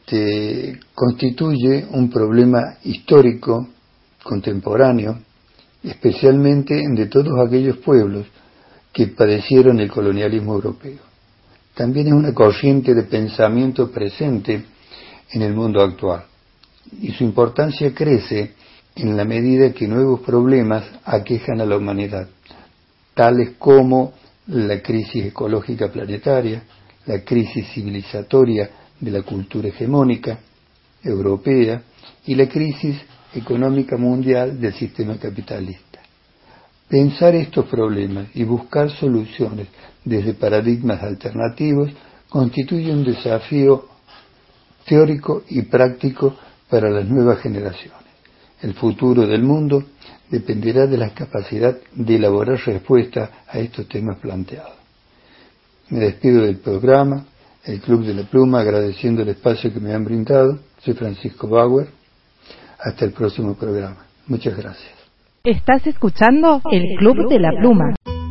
constituye un problema histórico contemporáneo, especialmente de todos aquellos pueblos que padecieron el colonialismo europeo. También es una corriente de pensamiento presente en el mundo actual, y su importancia crece en la medida que nuevos problemas aquejan a la humanidad, tales como la crisis ecológica planetaria, la crisis civilizatoria de la cultura hegemónica europea y la crisis económica mundial del sistema capitalista. Pensar estos problemas y buscar soluciones desde paradigmas alternativos constituye un desafío teórico y práctico para las nuevas generaciones. El futuro del mundo dependerá de la capacidad de elaborar respuestas a estos temas planteados. Me despido del programa, el Club de la Pluma, agradeciendo el espacio que me han brindado. Soy Francisco Bauer. Hasta el próximo programa. Muchas gracias. Estás escuchando el Club de la Pluma.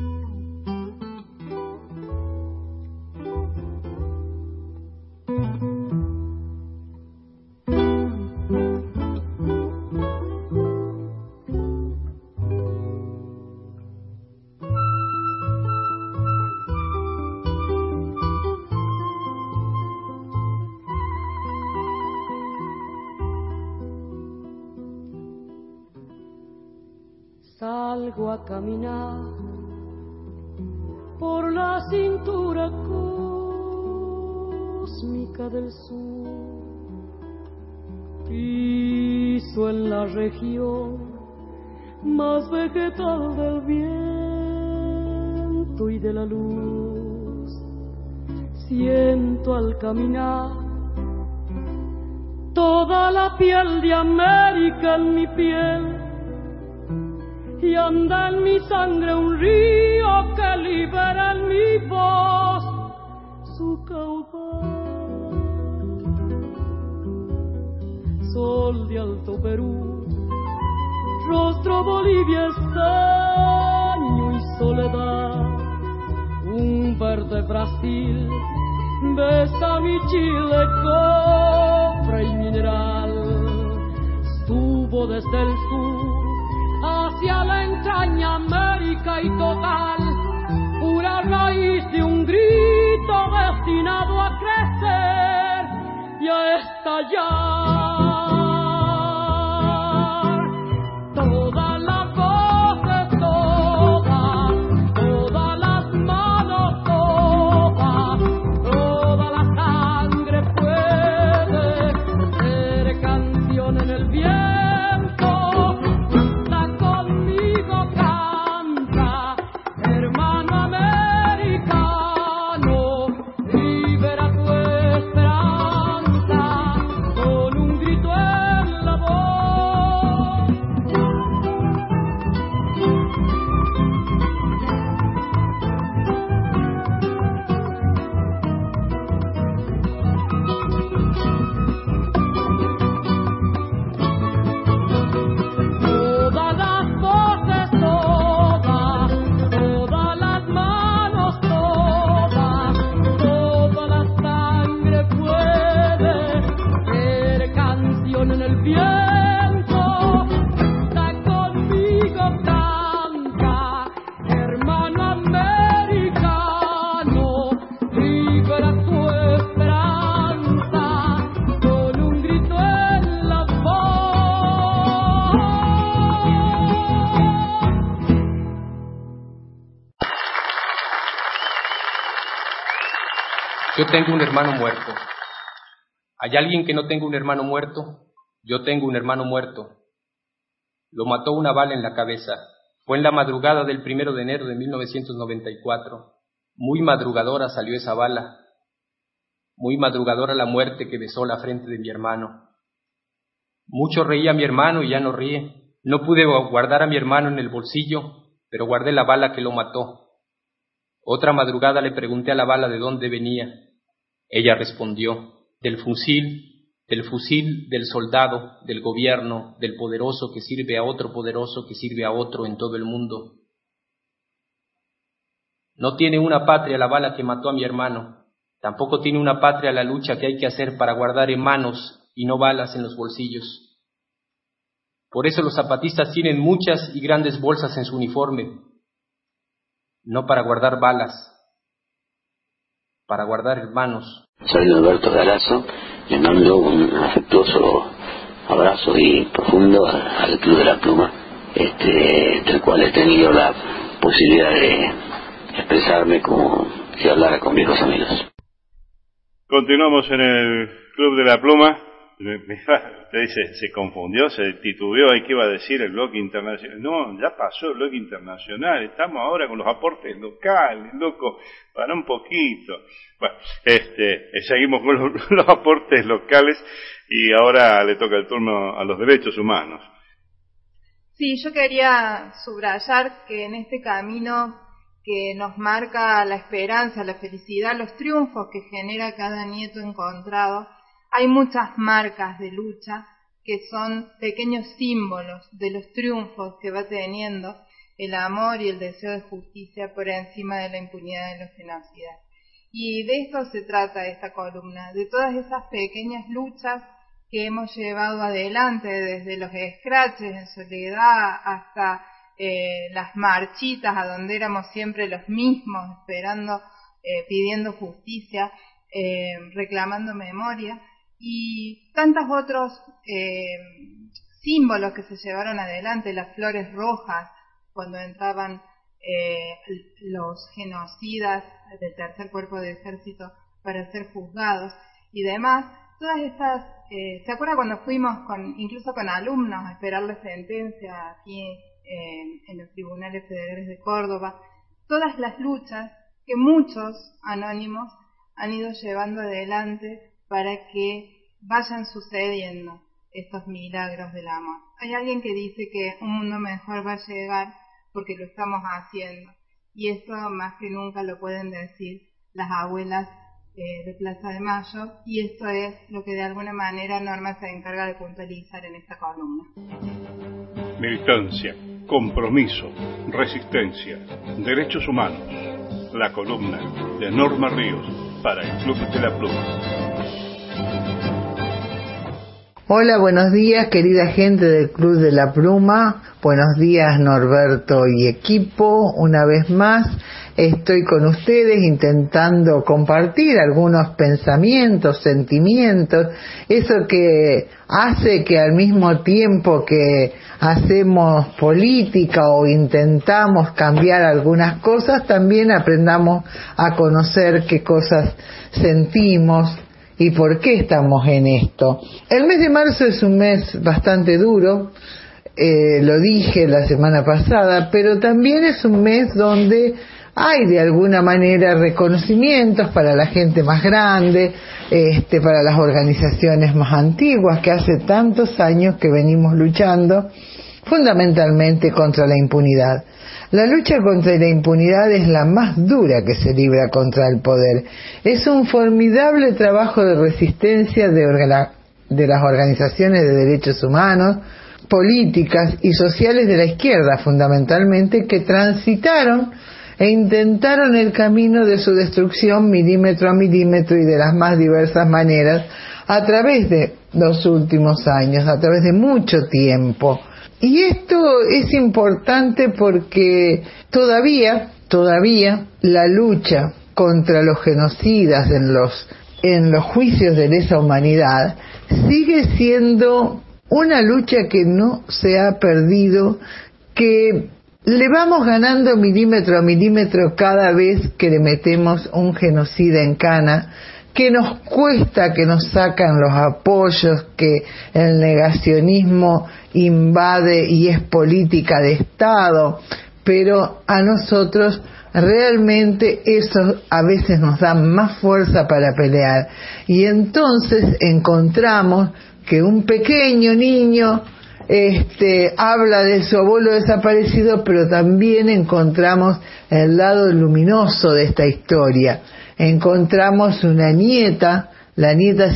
Salgo a caminar por la cintura cósmica del sur, piso en la región más vegetal del viento y de la luz, siento al caminar toda la piel de América en mi piel, y anda en mi sangre un río que libera en mi voz su caudal. Sol de Alto Perú, rostro Bolivia, estaño y soledad, un verde Brasil besa mi Chile, cobre y mineral. rumbo desde el sur hacia la entraña América y total, pura raíz de un grito destinado a crecer y a estallar. Todas las voces, todas las manos, toda la sangre puede ser canción en el viento. Canta conmigo, canta, hermano americano, libera tu esperanza con un grito en la voz. Todas las voces, todas las manos, toda la sangre puede ser canción en el viento. Canta conmigo, canta, hermano americano, libera tu esperanza con un grito en la voz. Yo tengo un hermano muerto. ¿Hay alguien que no tenga un hermano muerto? Yo tengo un hermano muerto. Lo mató una bala en la cabeza. Fue en la madrugada del 1 de enero de 1994. Muy madrugadora salió esa bala. Muy madrugadora la muerte que besó la frente de mi hermano. Mucho reía mi hermano y ya no ríe. No pude guardar a mi hermano en el bolsillo, pero guardé la bala que lo mató. Otra madrugada le pregunté a la bala de dónde venía. Ella respondió, del fusil, del soldado, del gobierno, del poderoso que sirve a otro poderoso que sirve a otro en todo el mundo. No tiene una patria la bala que mató a mi hermano. Tampoco tiene una patria la lucha que hay que hacer para guardar en manos y no balas en los bolsillos. Por eso los zapatistas tienen muchas y grandes bolsas en su uniforme. No para guardar balas, para guardar hermanos. Soy Alberto Galazo, le mando un afectuoso abrazo y profundo al Club de la Pluma, del cual he tenido la posibilidad de expresarme como si hablara con viejos amigos. Continuamos en el Club de la Pluma. Usted dice, se confundió, se titubeó, ¿y qué iba a decir el bloque internacional? No, ya pasó el bloque internacional, estamos ahora con los aportes locales, loco, para un poquito. Bueno, seguimos con los aportes locales y ahora le toca el turno a los derechos humanos. Sí, yo quería subrayar que en este camino que nos marca la esperanza, la felicidad, los triunfos que genera cada nieto encontrado, hay muchas marcas de lucha que son pequeños símbolos de los triunfos que va teniendo el amor y el deseo de justicia por encima de la impunidad de los genocidas. Y de esto se trata esta columna, de todas esas pequeñas luchas que hemos llevado adelante, desde los escraches en soledad hasta las marchitas a donde éramos siempre los mismos, esperando, pidiendo justicia, reclamando memoria, y tantos otros símbolos que se llevaron adelante, las flores rojas, cuando entraban los genocidas del tercer cuerpo de ejército para ser juzgados y demás. Todas estas, ¿se acuerda cuando fuimos incluso con alumnos a esperar la sentencia aquí en los tribunales federales de Córdoba? Todas las luchas que muchos anónimos han ido llevando adelante para que vayan sucediendo estos milagros del amor. Hay alguien que dice que un mundo mejor va a llegar porque lo estamos haciendo, y esto más que nunca lo pueden decir las abuelas de Plaza de Mayo, y esto es lo que de alguna manera Norma se encarga de puntualizar en esta columna. Militancia, compromiso, resistencia, derechos humanos. La columna de Norma Ríos para el Club de la Pluma. Hola, buenos días, querida gente del Club de la Pluma. Buenos días, Norberto y equipo. Una vez más, estoy con ustedes intentando compartir algunos pensamientos, sentimientos, eso que hace que al mismo tiempo que hacemos política o intentamos cambiar algunas cosas, también aprendamos a conocer qué cosas sentimos y por qué estamos en esto. El mes de marzo es un mes bastante duro, lo dije la semana pasada, pero también es un mes donde hay de alguna manera reconocimientos para la gente más grande, para las organizaciones más antiguas que hace tantos años que venimos luchando fundamentalmente contra la impunidad. La lucha contra la impunidad es la más dura que se libra contra el poder. Es un formidable trabajo de resistencia de las organizaciones de derechos humanos, políticas y sociales de la izquierda, fundamentalmente, que transitaron e intentaron el camino de su destrucción milímetro a milímetro y de las más diversas maneras a través de los últimos años, a través de mucho tiempo. Y esto es importante porque todavía la lucha contra los genocidas en los juicios de lesa humanidad sigue siendo una lucha que no se ha perdido, que le vamos ganando milímetro a milímetro cada vez que le metemos un genocida en cana, que nos cuesta, que nos sacan los apoyos, que el negacionismo invade y es política de Estado, pero a nosotros realmente eso a veces nos da más fuerza para pelear. Y entonces encontramos que un pequeño niño habla de su abuelo desaparecido, pero también encontramos el lado luminoso de esta historia. Encontramos una nieta, la nieta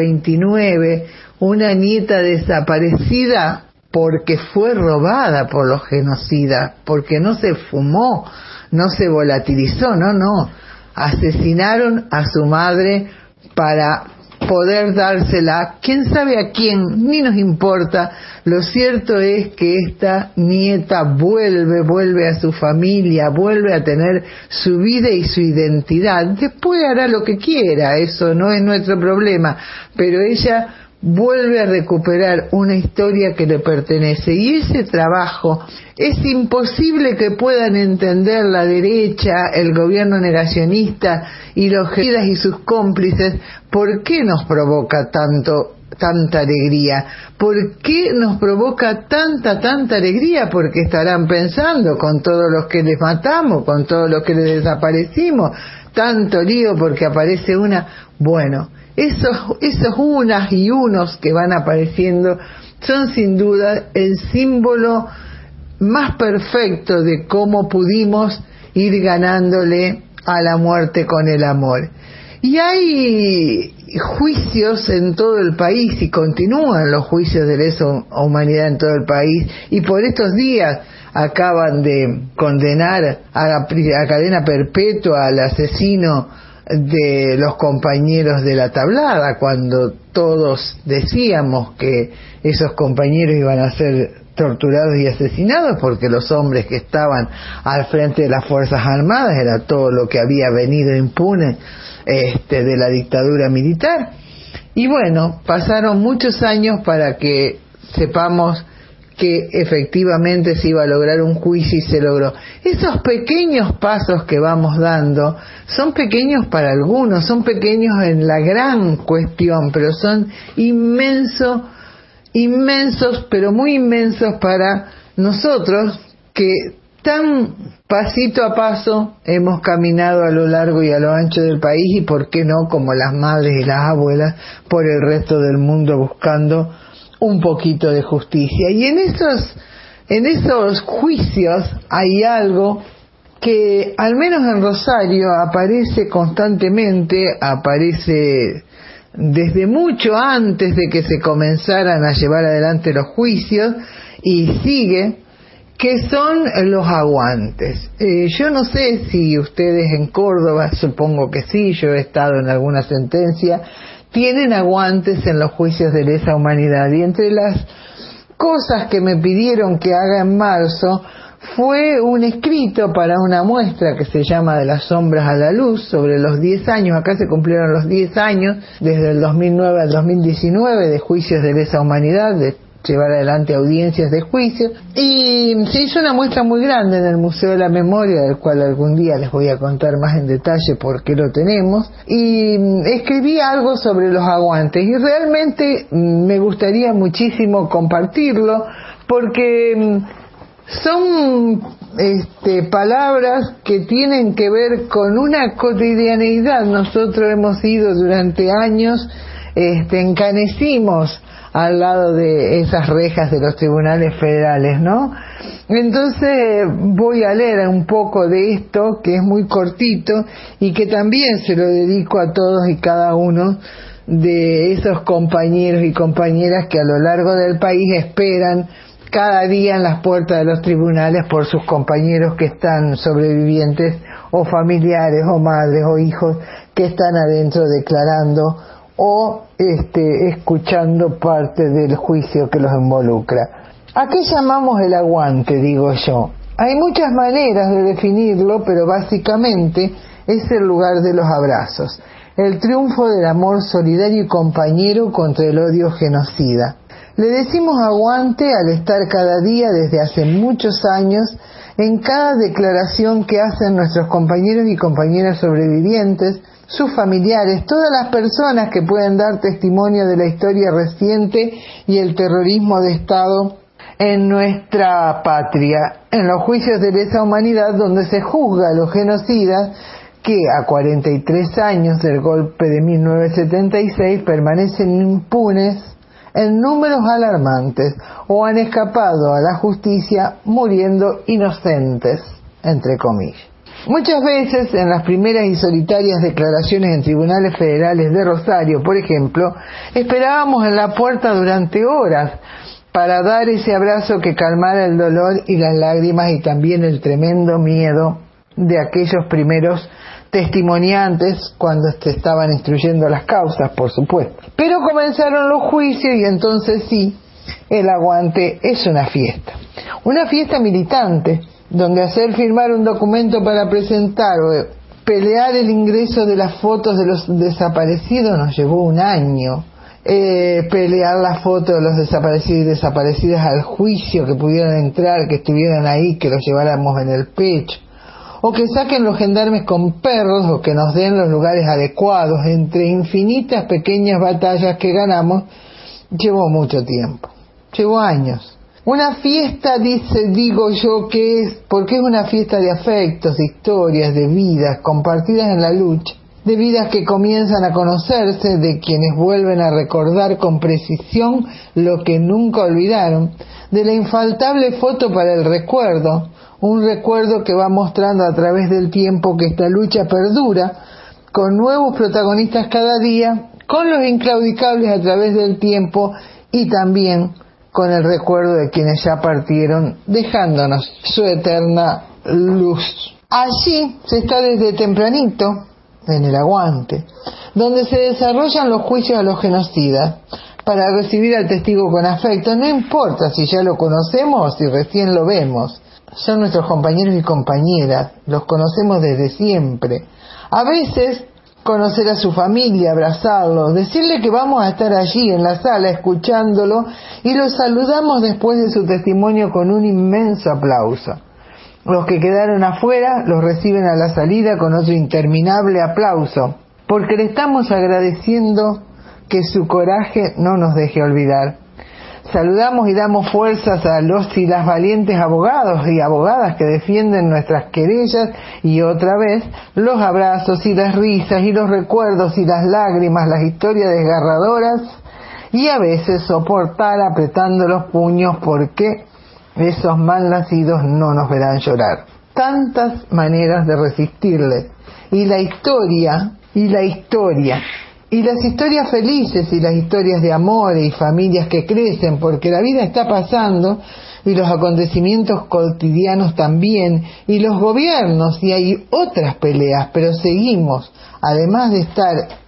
129, una nieta desaparecida porque fue robada por los genocidas, porque no se fumó, no se volatilizó, no, asesinaron a su madre para poder dársela, quién sabe a quién, ni nos importa. Lo cierto es que esta nieta vuelve a su familia, vuelve a tener su vida y su identidad. Después hará lo que quiera, eso no es nuestro problema, pero ella vuelve a recuperar una historia que le pertenece, y ese trabajo es imposible que puedan entender la derecha, el gobierno negacionista y los genocidas y sus cómplices. ¿Por qué nos provoca tanta alegría? ¿Por qué nos provoca tanta alegría? Porque estarán pensando, con todos los que les matamos, con todos los que les desaparecimos, tanto lío porque aparece una. Bueno, esos unas y unos que van apareciendo son sin duda el símbolo más perfecto de cómo pudimos ir ganándole a la muerte con el amor. Y hay juicios en todo el país y continúan los juicios de lesa humanidad en todo el país, y por estos días acaban de condenar a cadena perpetua al asesino de los compañeros de la tablada, cuando todos decíamos que esos compañeros iban a ser torturados y asesinados porque los hombres que estaban al frente de las Fuerzas Armadas era todo lo que había venido impune de la dictadura militar. Y bueno, pasaron muchos años para que sepamos que efectivamente se iba a lograr un juicio, y se logró. Esos pequeños pasos que vamos dando son pequeños para algunos, son pequeños en la gran cuestión, pero son inmensos, pero muy inmensos para nosotros, que tan pasito a paso hemos caminado a lo largo y a lo ancho del país, y por qué no, como las madres y las abuelas, por el resto del mundo buscando un poquito de justicia. Y en esos juicios hay algo que, al menos en Rosario, aparece constantemente, aparece desde mucho antes de que se comenzaran a llevar adelante los juicios, y sigue, que son los aguantes. Yo no sé si ustedes en Córdoba, supongo que sí, yo he estado en alguna sentencia, tienen aguantes en los juicios de lesa humanidad. Y entre las cosas que me pidieron que haga en marzo fue un escrito para una muestra que se llama De las sombras a la luz, sobre los 10 años, acá se cumplieron los 10 años, desde el 2009 al 2019, de juicios de lesa humanidad, de llevar adelante audiencias de juicio, y se hizo una muestra muy grande en el Museo de la Memoria, del cual algún día les voy a contar más en detalle por qué lo tenemos, y escribí algo sobre los aguantes, y realmente me gustaría muchísimo compartirlo, porque son palabras que tienen que ver con una cotidianeidad. Nosotros hemos ido durante años, encanecimos al lado de esas rejas de los tribunales federales, ¿no? Entonces voy a leer un poco de esto, que es muy cortito y que también se lo dedico a todos y cada uno de esos compañeros y compañeras que a lo largo del país esperan cada día en las puertas de los tribunales por sus compañeros que están sobrevivientes, o familiares o madres o hijos que están adentro declarando o escuchando parte del juicio que los involucra. ¿A qué llamamos el aguante, digo yo? Hay muchas maneras de definirlo, pero básicamente es el lugar de los abrazos, el triunfo del amor solidario y compañero contra el odio genocida. Le decimos aguante al estar cada día desde hace muchos años en cada declaración que hacen nuestros compañeros y compañeras sobrevivientes, sus familiares, todas las personas que pueden dar testimonio de la historia reciente y el terrorismo de Estado en nuestra patria, en los juicios de lesa humanidad donde se juzga a los genocidas que a 43 años del golpe de 1976 permanecen impunes en números alarmantes o han escapado a la justicia muriendo inocentes, entre comillas. Muchas veces en las primeras y solitarias declaraciones en tribunales federales de Rosario, por ejemplo, esperábamos en la puerta durante horas para dar ese abrazo que calmara el dolor y las lágrimas y también el tremendo miedo de aquellos primeros testimoniantes cuando se estaban instruyendo las causas, por supuesto. Pero comenzaron los juicios y entonces sí, el aguante es una fiesta militante, donde hacer firmar un documento para presentar o pelear el ingreso de las fotos de los desaparecidos nos llevó un año. Pelear la foto de los desaparecidos y desaparecidas al juicio, que pudieran entrar, que estuvieran ahí, que los lleváramos en el pecho, o que saquen los gendarmes con perros, o que nos den los lugares adecuados, entre infinitas pequeñas batallas que ganamos, llevó mucho tiempo, llevó años. Una fiesta, digo yo que es, porque es una fiesta de afectos, de historias, de vidas compartidas en la lucha, de vidas que comienzan a conocerse, de quienes vuelven a recordar con precisión lo que nunca olvidaron, de la infaltable foto para el recuerdo, un recuerdo que va mostrando a través del tiempo que esta lucha perdura, con nuevos protagonistas cada día, con los inclaudicables a través del tiempo y también con el recuerdo de quienes ya partieron, dejándonos su eterna luz. Allí se está desde tempranito, en el aguante, donde se desarrollan los juicios a los genocidas, para recibir al testigo con afecto, no importa si ya lo conocemos o si recién lo vemos. Son nuestros compañeros y compañeras, los conocemos desde siempre. A veces conocer a su familia, abrazarlo, decirle que vamos a estar allí en la sala escuchándolo y lo saludamos después de su testimonio con un inmenso aplauso. Los que quedaron afuera los reciben a la salida con otro interminable aplauso, porque le estamos agradeciendo que su coraje no nos deje olvidar. Saludamos y damos fuerzas a los y las valientes abogados y abogadas que defienden nuestras querellas, y otra vez los abrazos y las risas y los recuerdos y las lágrimas, las historias desgarradoras, y a veces soportar apretando los puños porque esos malnacidos no nos verán llorar. Tantas maneras de resistirles, y las historias felices y las historias de amor y familias que crecen, porque la vida está pasando y los acontecimientos cotidianos también, y los gobiernos, y hay otras peleas, pero seguimos, además de estar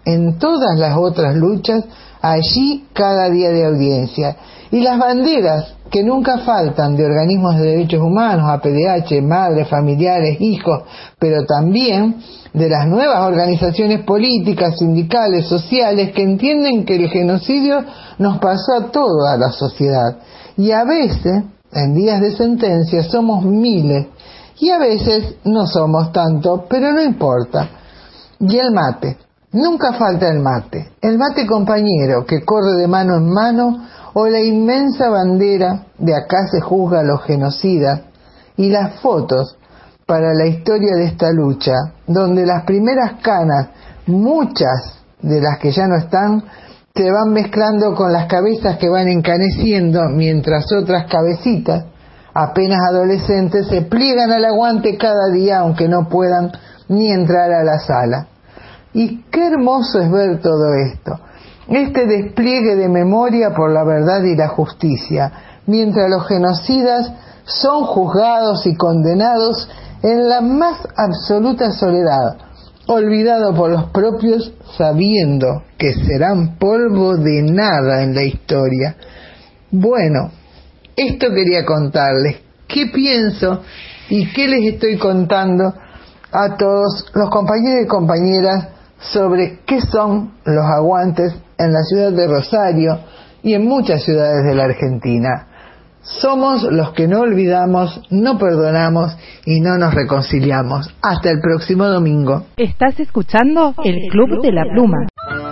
en todas las otras luchas, allí cada día de audiencia. Y las banderas que nunca faltan de organismos de derechos humanos, APDH, madres, familiares, hijos, pero también de las nuevas organizaciones políticas, sindicales, sociales, que entienden que el genocidio nos pasó a toda la sociedad. Y a veces, en días de sentencia, somos miles, y a veces no somos tanto, pero no importa. Y el mate, nunca falta el mate compañero que corre de mano en mano, o la inmensa bandera de acá se juzga a los genocidas, y las fotos para la historia de esta lucha, donde las primeras canas, muchas de las que ya no están, se van mezclando con las cabezas que van encaneciendo, mientras otras cabecitas, apenas adolescentes, se pliegan al aguante cada día, aunque no puedan ni entrar a la sala. Y qué hermoso es ver todo esto, este despliegue de memoria por la verdad y la justicia, mientras los genocidas son juzgados y condenados en la más absoluta soledad, olvidados por los propios, sabiendo que serán polvo de nada en la historia. Bueno, esto quería contarles, qué pienso y qué les estoy contando a todos los compañeros y compañeras sobre qué son los aguantes en la ciudad de Rosario y en muchas ciudades de la Argentina. Somos los que no olvidamos, no perdonamos y no nos reconciliamos. Hasta el próximo domingo. Estás escuchando El Club de la Pluma.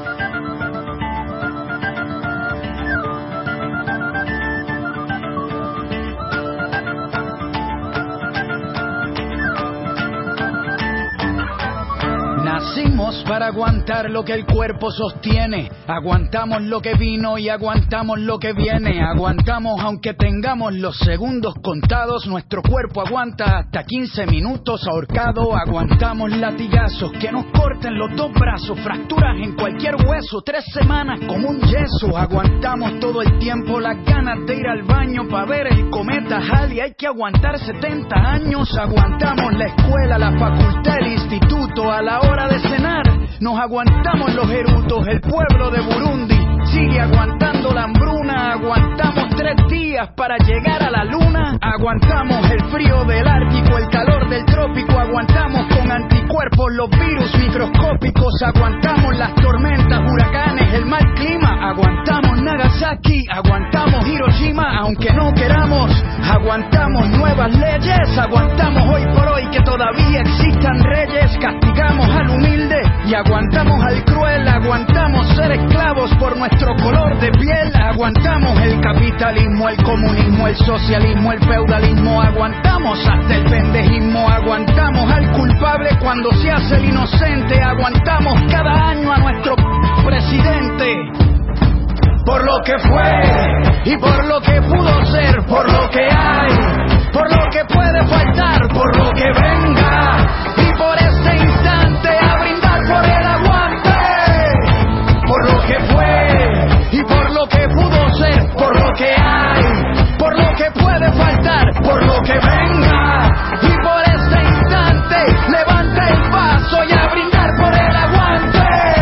Nacimos para aguantar lo que el cuerpo sostiene. Aguantamos lo que vino y aguantamos lo que viene. Aguantamos aunque tengamos los segundos contados. Nuestro cuerpo aguanta hasta 15 minutos ahorcado. Aguantamos latigazos que nos corten los dos brazos, fracturas en cualquier hueso, 3 semanas como un yeso. Aguantamos todo el tiempo las ganas de ir al baño para ver el cometa Halley. Hay que aguantar 70 años. Aguantamos la escuela, la facultad, el instituto. A la hora de cenar nos aguantamos los erutos. El pueblo de Burundi sigue aguantando la hambruna. Aguantamos 3 días para llegar a la luna. Aguantamos el frío del Ártico, el calor del trópico. Aguantamos con anticuerpos los virus microscópicos. Aguantamos las tormentas, huracanes, el mal clima. Aguantamos Nagasaki, aguantamos Hiroshima, aunque no queramos. Aguantamos nuevas leyes. Aguantamos hoy por hoy que todavía existan reyes. Castigamos al humilde y aguantamos al cruel. Aguantamos ser esclavos por nuestro color de piel. Aguantamos el capitalismo, el comunismo, el socialismo, el feudalismo. Aguantamos hasta el pendejismo. Aguantamos al culpable cuando se hace el inocente. Aguantamos cada año a nuestro presidente. Por lo que fue y por lo que pudo ser, por lo que hay, por lo que puede faltar, por lo que venga y por este instante a brindar por el aguante. Por lo que fue y por lo que pudo ser, por lo que hay, por lo que puede faltar, por lo que venga y por este instante levanta el paso y a brindar por el aguante.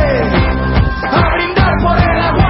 A brindar por el aguante.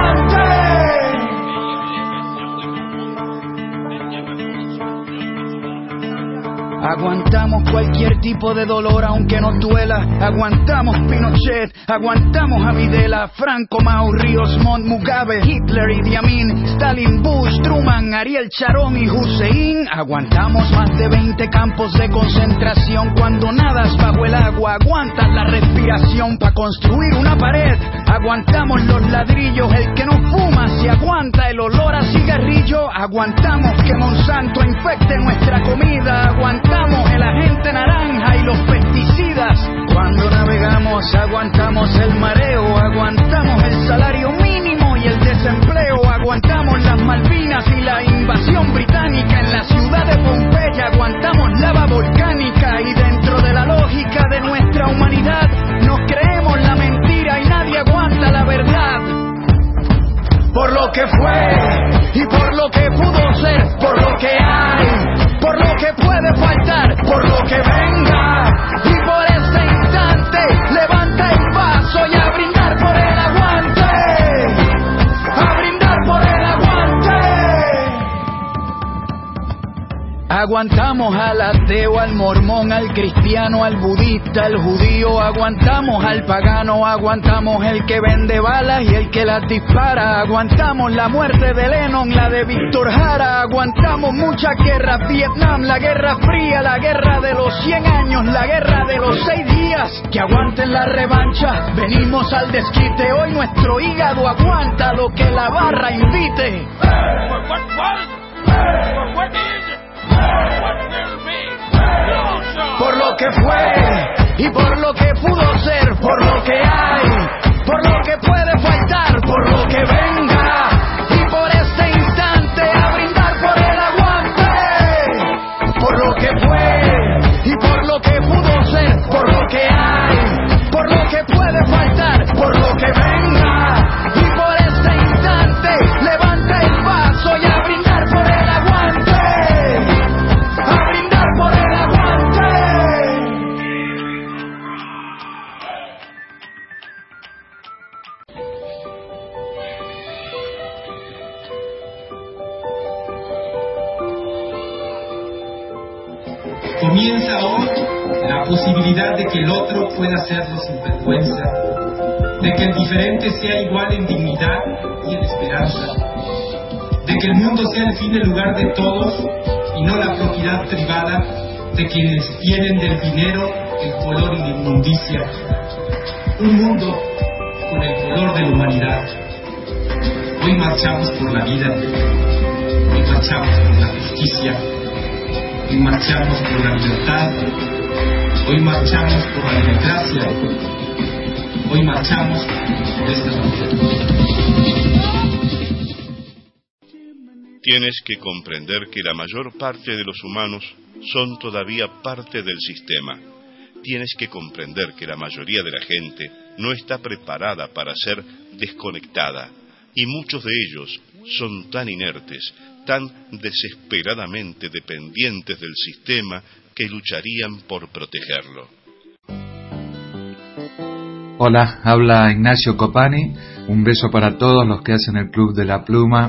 Aguantamos cualquier tipo de dolor aunque nos duela. Aguantamos Pinochet, aguantamos a Videla, Franco, Mao, Ríos Montt, Mugabe, Hitler, Idi Amin, Stalin, Bush, Truman, Ariel Sharon y Hussein. Aguantamos más de 20 campos de concentración. Cuando nadas bajo el agua aguantas la respiración para construir una pared. Aguantamos los ladrillos, el que no fuma se aguanta el olor a cigarrillo. Aguantamos que Monsanto infecte nuestra comida. Aguantamos el agente naranja y los pesticidas. Cuando navegamos aguantamos el mareo. Aguantamos el salario mínimo y el desempleo. Aguantamos las Malvinas y la invasión británica. En la ciudad de Pompeya aguantamos lava volcánica. Y dentro de la lógica de nuestra humanidad nos creemos la mentira y nadie aguanta la verdad. Por lo que fue y por lo que pudo ser, por lo que hay, por lo que puede faltar, por lo que venga y por este instante levanta el vaso y a brindar por él. Aguantamos al ateo, al mormón, al cristiano, al budista, al judío. Aguantamos al pagano, aguantamos el que vende balas y el que las dispara. Aguantamos la muerte de Lennon, la de Víctor Jara. Aguantamos muchas guerras, Vietnam, la Guerra Fría, la guerra de los 100 años, la guerra de los 6 días. Que aguanten la revancha, venimos al desquite. Hoy nuestro hígado aguanta lo que la barra invite. Por lo que fue y por lo que pudo ser, por lo que hay, por lo que puede faltar, por lo que venga y por este instante a brindar por el aguante. Por lo que fue y por lo que pudo ser, por lo que hay, por lo que puede faltar, por lo que venga y por este instante levanta el vaso y a brindar por el aguante. A brindar por el aguante. Comienza hoy la posibilidad de que el otro pueda hacerlo sin vergüenza, de que el diferente sea igual en dignidad y en esperanza, de que el mundo sea al fin el lugar de todos y no la propiedad privada de quienes tienen del dinero el color y la inmundicia. Un mundo con el color de la humanidad. Hoy marchamos por la vida, hoy marchamos por la justicia, hoy marchamos por la libertad, hoy marchamos por la democracia, hoy marchamos por esta sociedad. Tienes que comprender que la mayor parte de los humanos son todavía parte del sistema. Tienes que comprender que la mayoría de la gente no está preparada para ser desconectada, y muchos de ellos son tan inertes, tan desesperadamente dependientes del sistema, que lucharían por protegerlo. Hola, habla Ignacio Copani. Un beso para todos los que hacen el Club de la Pluma.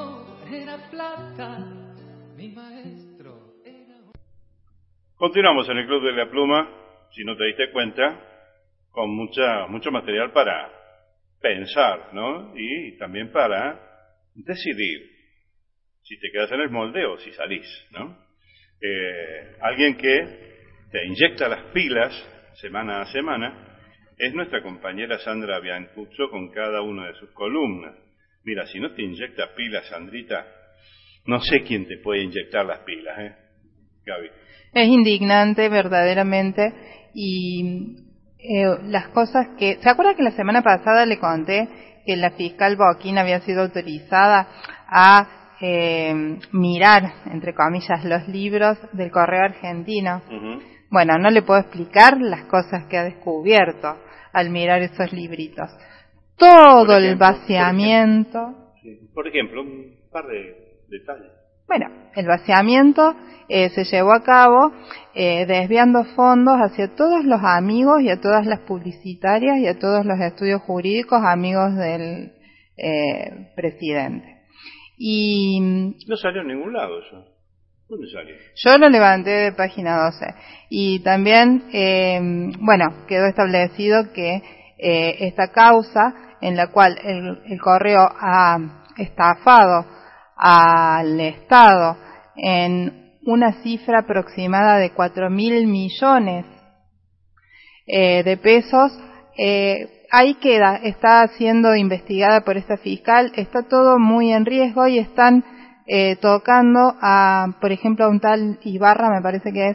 Continuamos en el Club de la Pluma, si no te diste cuenta, con mucho material para pensar, ¿no? Y también para decidir si te quedas en el molde o si salís, ¿no? Alguien que te inyecta las pilas semana a semana es nuestra compañera Sandra Biancuzzo con cada una de sus columnas. Mira, si no te inyecta pilas, Sandrita, no sé quién te puede inyectar las pilas, Gaby. Es indignante verdaderamente y las cosas que... ¿Se acuerda que la semana pasada le conté que la fiscal Boquín había sido autorizada a mirar, entre comillas, los libros del Correo Argentino? Uh-huh. Bueno, no le puedo explicar las cosas que ha descubierto al mirar esos libritos. Todo el vaciamiento... Por ejemplo, un par de detalles. Bueno, el vaciamiento se llevó a cabo desviando fondos hacia todos los amigos y a todas las publicitarias y a todos los estudios jurídicos amigos del presidente. Y no salió en ningún lado eso. ¿Dónde salió? Yo lo levanté de página 12. Y también, bueno, quedó establecido que esta causa en la cual el correo ha estafado al Estado en una cifra aproximada de 4.000 millones de pesos, ahí queda, está siendo investigada por esta fiscal, está todo muy en riesgo y están tocando a, por ejemplo, a un tal Ibarra, me parece que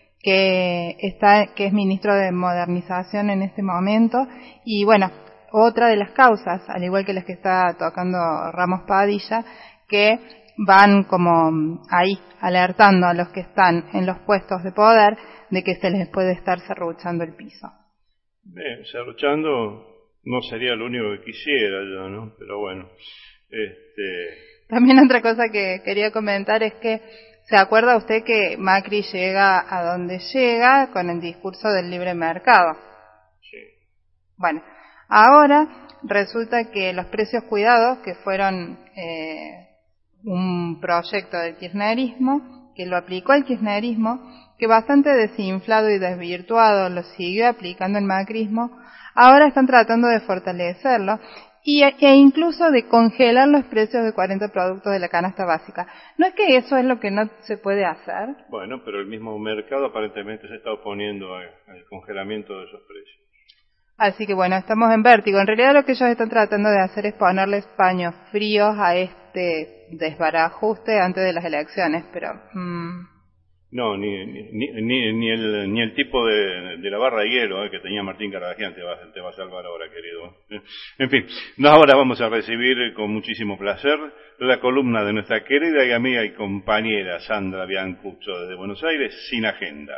es ministro de Modernización en este momento, y bueno, otra de las causas, al igual que las que está tocando Ramos Padilla, que van como ahí alertando a los que están en los puestos de poder de que se les puede estar serruchando el piso. Serruchando no sería lo único que quisiera yo, ¿no? Pero bueno. También otra cosa que quería comentar es que, ¿se acuerda usted que Macri llega a donde llega con el discurso del libre mercado? Sí. Bueno, ahora resulta que los precios cuidados, que fueron un proyecto del kirchnerismo, que lo aplicó el kirchnerismo, que bastante desinflado y desvirtuado lo siguió aplicando el macrismo, ahora están tratando de fortalecerlo e incluso de congelar los precios de 40 productos de la canasta básica. ¿No es que eso es lo que no se puede hacer? Bueno, pero el mismo mercado aparentemente se está oponiendo al congelamiento de esos precios. Así que bueno, estamos en vértigo. En realidad lo que ellos están tratando de hacer es ponerles paños fríos a este desbarajuste antes de las elecciones, pero... No, ni el tipo de la barra de hielo que tenía Martín Carvajal te va a salvar ahora, querido. En fin, ahora vamos a recibir con muchísimo placer la columna de nuestra querida y amiga y compañera Sandra Biancuccio desde Buenos Aires, Sin Agenda.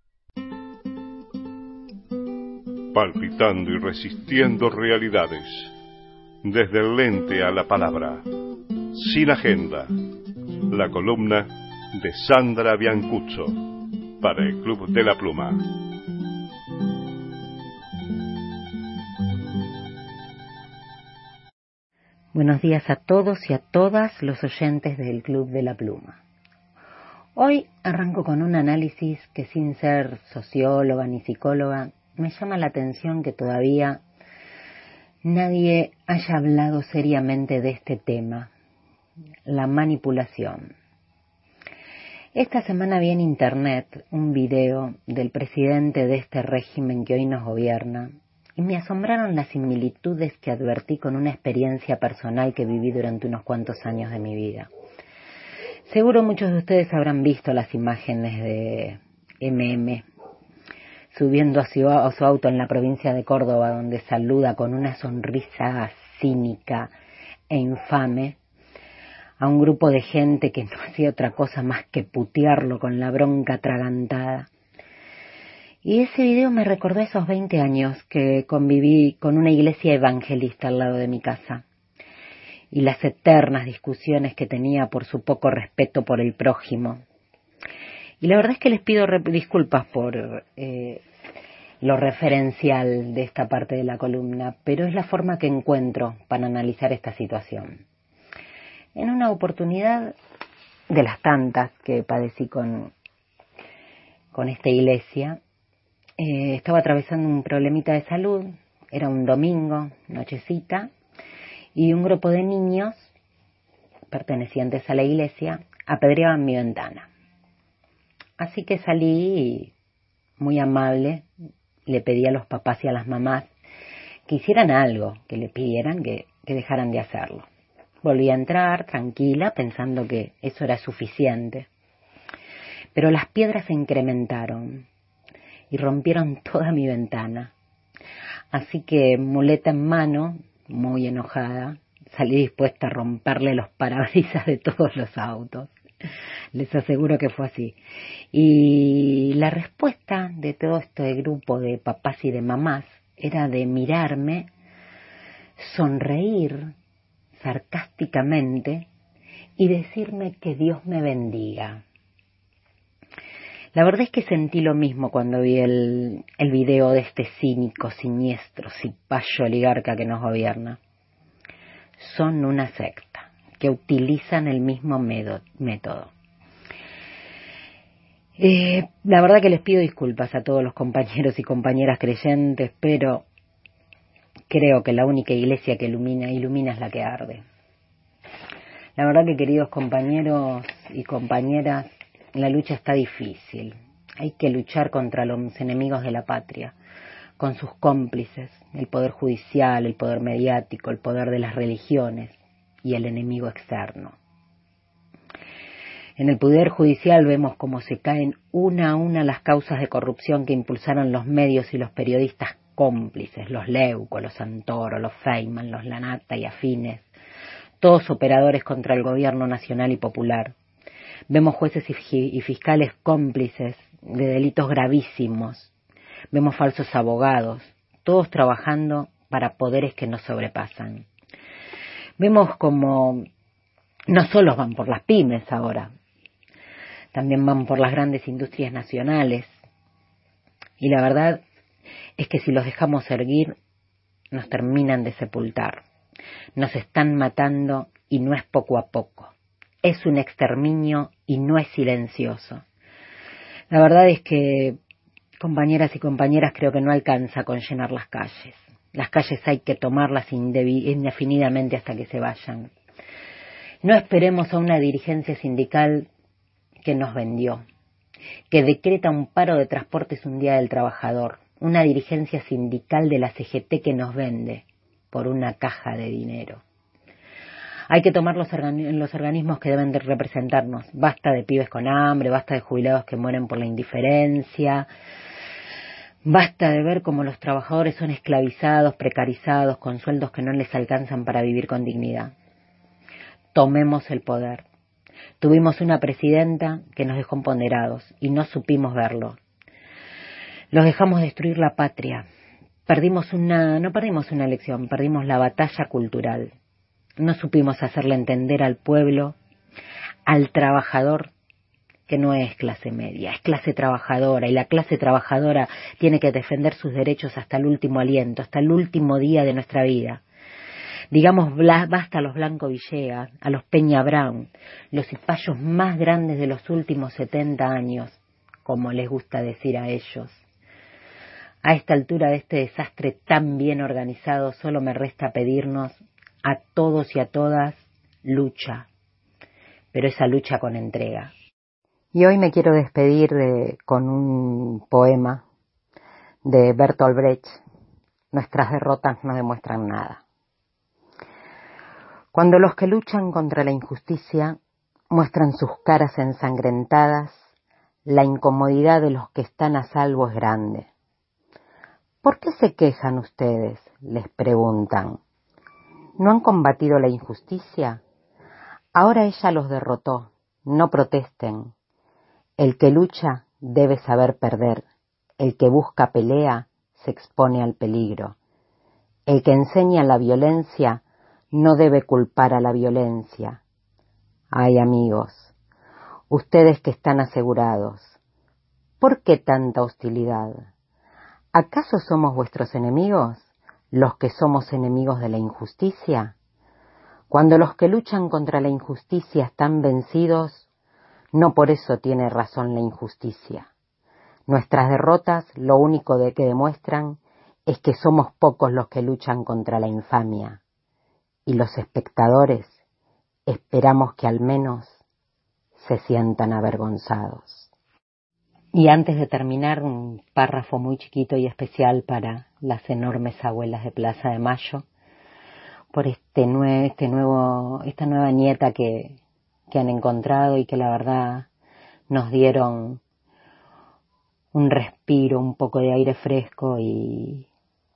Palpitando y resistiendo realidades, desde el lente a la palabra, Sin Agenda, la columna de Sandra Biancuccio para el Club de la Pluma. Buenos días a todos y a todas los oyentes del Club de la Pluma. Hoy arranco con un análisis que, sin ser socióloga ni psicóloga, me llama la atención que todavía nadie haya hablado seriamente de este tema, la manipulación. Esta semana vi en internet un video del presidente de este régimen que hoy nos gobierna y me asombraron las similitudes que advertí con una experiencia personal que viví durante unos cuantos años de mi vida. Seguro muchos de ustedes habrán visto las imágenes de MM subiendo a su auto en la provincia de Córdoba, donde saluda con una sonrisa cínica e infame a un grupo de gente que no hacía otra cosa más que putearlo con la bronca atragantada. Y ese video me recordó esos 20 años que conviví con una iglesia evangelista al lado de mi casa y las eternas discusiones que tenía por su poco respeto por el prójimo. Y la verdad es que les pido disculpas por lo referencial de esta parte de la columna, pero es la forma que encuentro para analizar esta situación. En una oportunidad de las tantas que padecí con esta iglesia, estaba atravesando un problemita de salud, era un domingo, nochecita, y un grupo de niños pertenecientes a la iglesia apedreaban mi ventana. Así que salí muy amable, le pedí a los papás y a las mamás que hicieran algo, que le pidieran que dejaran de hacerlo. Volví a entrar tranquila, pensando que eso era suficiente. Pero las piedras se incrementaron y rompieron toda mi ventana. Así que, muleta en mano, muy enojada, salí dispuesta a romperle los parabrisas de todos los autos. Les aseguro que fue así. Y la respuesta de todo este grupo de papás y de mamás era de mirarme, sonreír sarcásticamente y decirme que Dios me bendiga. La verdad es que sentí lo mismo cuando vi el video de este cínico, siniestro, cipayo oligarca que nos gobierna. Son una secta que utilizan el mismo método. La verdad que les pido disculpas a todos los compañeros y compañeras creyentes, pero creo que la única iglesia que ilumina es la que arde. La verdad que, queridos compañeros y compañeras, la lucha está difícil. Hay que luchar contra los enemigos de la patria, con sus cómplices, el poder judicial, el poder mediático, el poder de las religiones y el enemigo externo. En el Poder Judicial vemos cómo se caen una a una las causas de corrupción que impulsaron los medios y los periodistas cómplices, los Leuco, los Santoro, los Feynman, los Lanata y afines, todos operadores contra el gobierno nacional y popular. Vemos jueces y fiscales cómplices de delitos gravísimos. Vemos falsos abogados, todos trabajando para poderes que nos sobrepasan. Vemos como no solo van por las pymes ahora, también van por las grandes industrias nacionales. Y la verdad es que si los dejamos erguir, nos terminan de sepultar. Nos están matando y no es poco a poco. es un exterminio y no es silencioso. La verdad es que, compañeras y compañeras, creo que no alcanza con llenar las calles. Las calles hay que tomarlas indefinidamente hasta que se vayan. No esperemos a una dirigencia sindical que nos vendió, que decreta un paro de transportes un día del trabajador, una dirigencia sindical de la CGT que nos vende por una caja de dinero. Hay que tomar los organismos que deben de representarnos. Basta de pibes con hambre, basta de jubilados que mueren por la indiferencia, basta de ver cómo los trabajadores son esclavizados, precarizados, con sueldos que no les alcanzan para vivir con dignidad. Tomemos el poder. Tuvimos una presidenta que nos dejó empoderados y no supimos verlo. Los dejamos destruir la patria. No perdimos una elección, perdimos la batalla cultural. No supimos hacerle entender al pueblo, al trabajador, que no es clase media, es clase trabajadora, y la clase trabajadora tiene que defender sus derechos hasta el último aliento, hasta el último día de nuestra vida. Digamos basta a los Blanco Villegas, a los Peña Brown, los cipayos más grandes de los últimos 70 años, como les gusta decir a ellos. A esta altura de este desastre tan bien organizado, solo me resta pedirnos a todos y a todas lucha, pero esa lucha con entrega. Y hoy me quiero despedir con un poema de Bertolt Brecht. Nuestras derrotas no demuestran nada. Cuando los que luchan contra la injusticia muestran sus caras ensangrentadas, la incomodidad de los que están a salvo es grande. ¿Por qué se quejan ustedes?, les preguntan. ¿No han combatido la injusticia? Ahora ella los derrotó, no protesten. El que lucha debe saber perder, el que busca pelea se expone al peligro. El que enseña la violencia no debe culpar a la violencia. Ay, amigos, ustedes que están asegurados, ¿por qué tanta hostilidad? ¿Acaso somos vuestros enemigos, los que somos enemigos de la injusticia? Cuando los que luchan contra la injusticia están vencidos, no por eso tiene razón la injusticia. Nuestras derrotas lo único que demuestran es que somos pocos los que luchan contra la infamia. Y los espectadores esperamos que al menos se sientan avergonzados. Y antes de terminar, un párrafo muy chiquito y especial para las enormes abuelas de Plaza de Mayo, por esta nueva nieta que han encontrado y que la verdad nos dieron un respiro, un poco de aire fresco y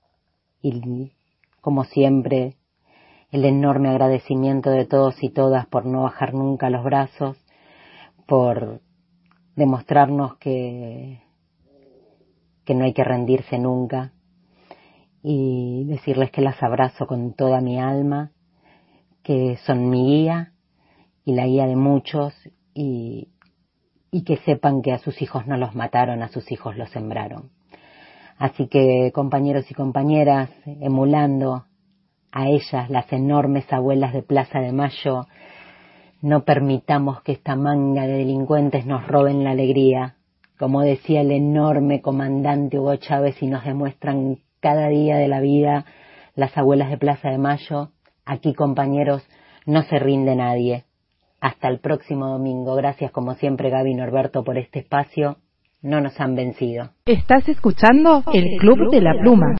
como siempre, el enorme agradecimiento de todos y todas por no bajar nunca los brazos, por demostrarnos que no hay que rendirse nunca, y decirles que las abrazo con toda mi alma, que son mi guía y la guía de muchos, y que sepan que a sus hijos no los mataron, a sus hijos los sembraron. Así que, compañeros y compañeras, emulando a ellas, las enormes abuelas de Plaza de Mayo, no permitamos que esta manga de delincuentes nos roben la alegría. Como decía el enorme comandante Hugo Chávez, y nos demuestran cada día de la vida las abuelas de Plaza de Mayo, aquí, compañeros, no se rinde nadie. Hasta el próximo domingo. Gracias como siempre, Gaby y Norberto, por este espacio. No nos han vencido. Estás escuchando el Club de la Pluma.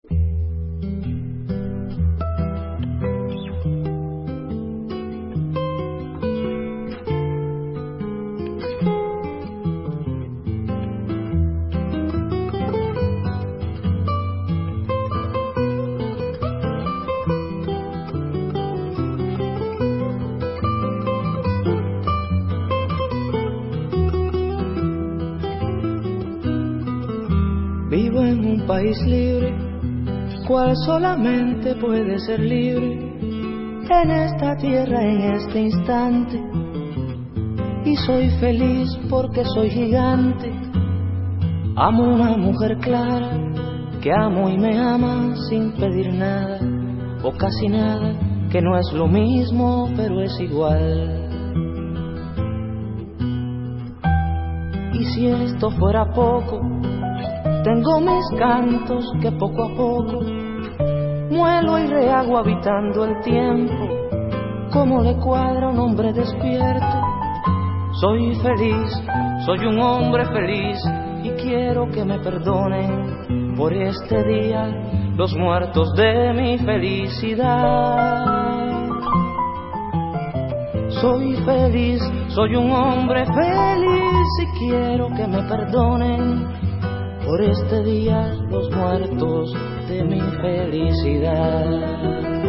Vivo en un país libre, cual solamente puede ser libre en esta tierra, en este instante. Y soy feliz porque soy gigante. Amo una mujer clara que amo y me ama sin pedir nada o casi nada, que no es lo mismo pero es igual. Y si esto fuera poco, tengo mis cantos que poco a poco muelo y rehago habitando el tiempo, como le cuadra a un hombre despierto. Soy feliz, soy un hombre feliz, y quiero que me perdonen por este día los muertos de mi felicidad. Soy feliz, soy un hombre feliz, y quiero que me perdonen por este día los muertos de mi felicidad.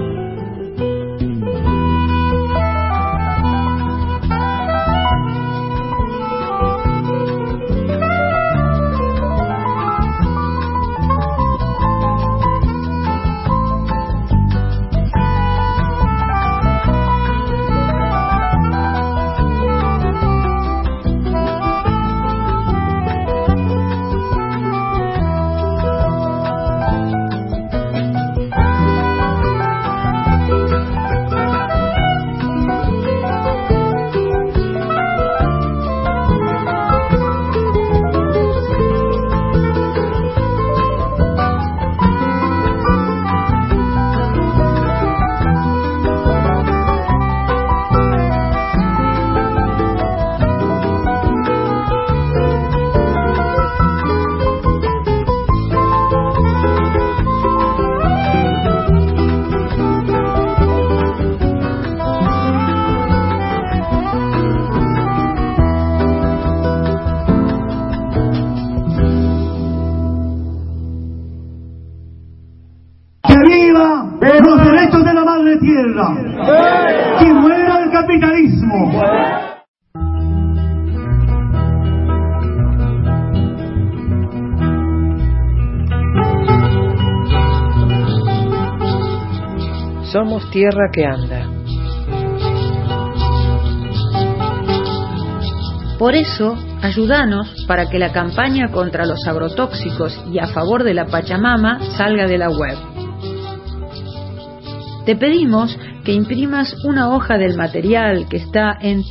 ¡Que muera el capitalismo! Somos tierra que anda. Por eso, ayúdanos para que la campaña contra los agrotóxicos y a favor de la Pachamama salga de la web. Te pedimos que imprimas una hoja del material que está en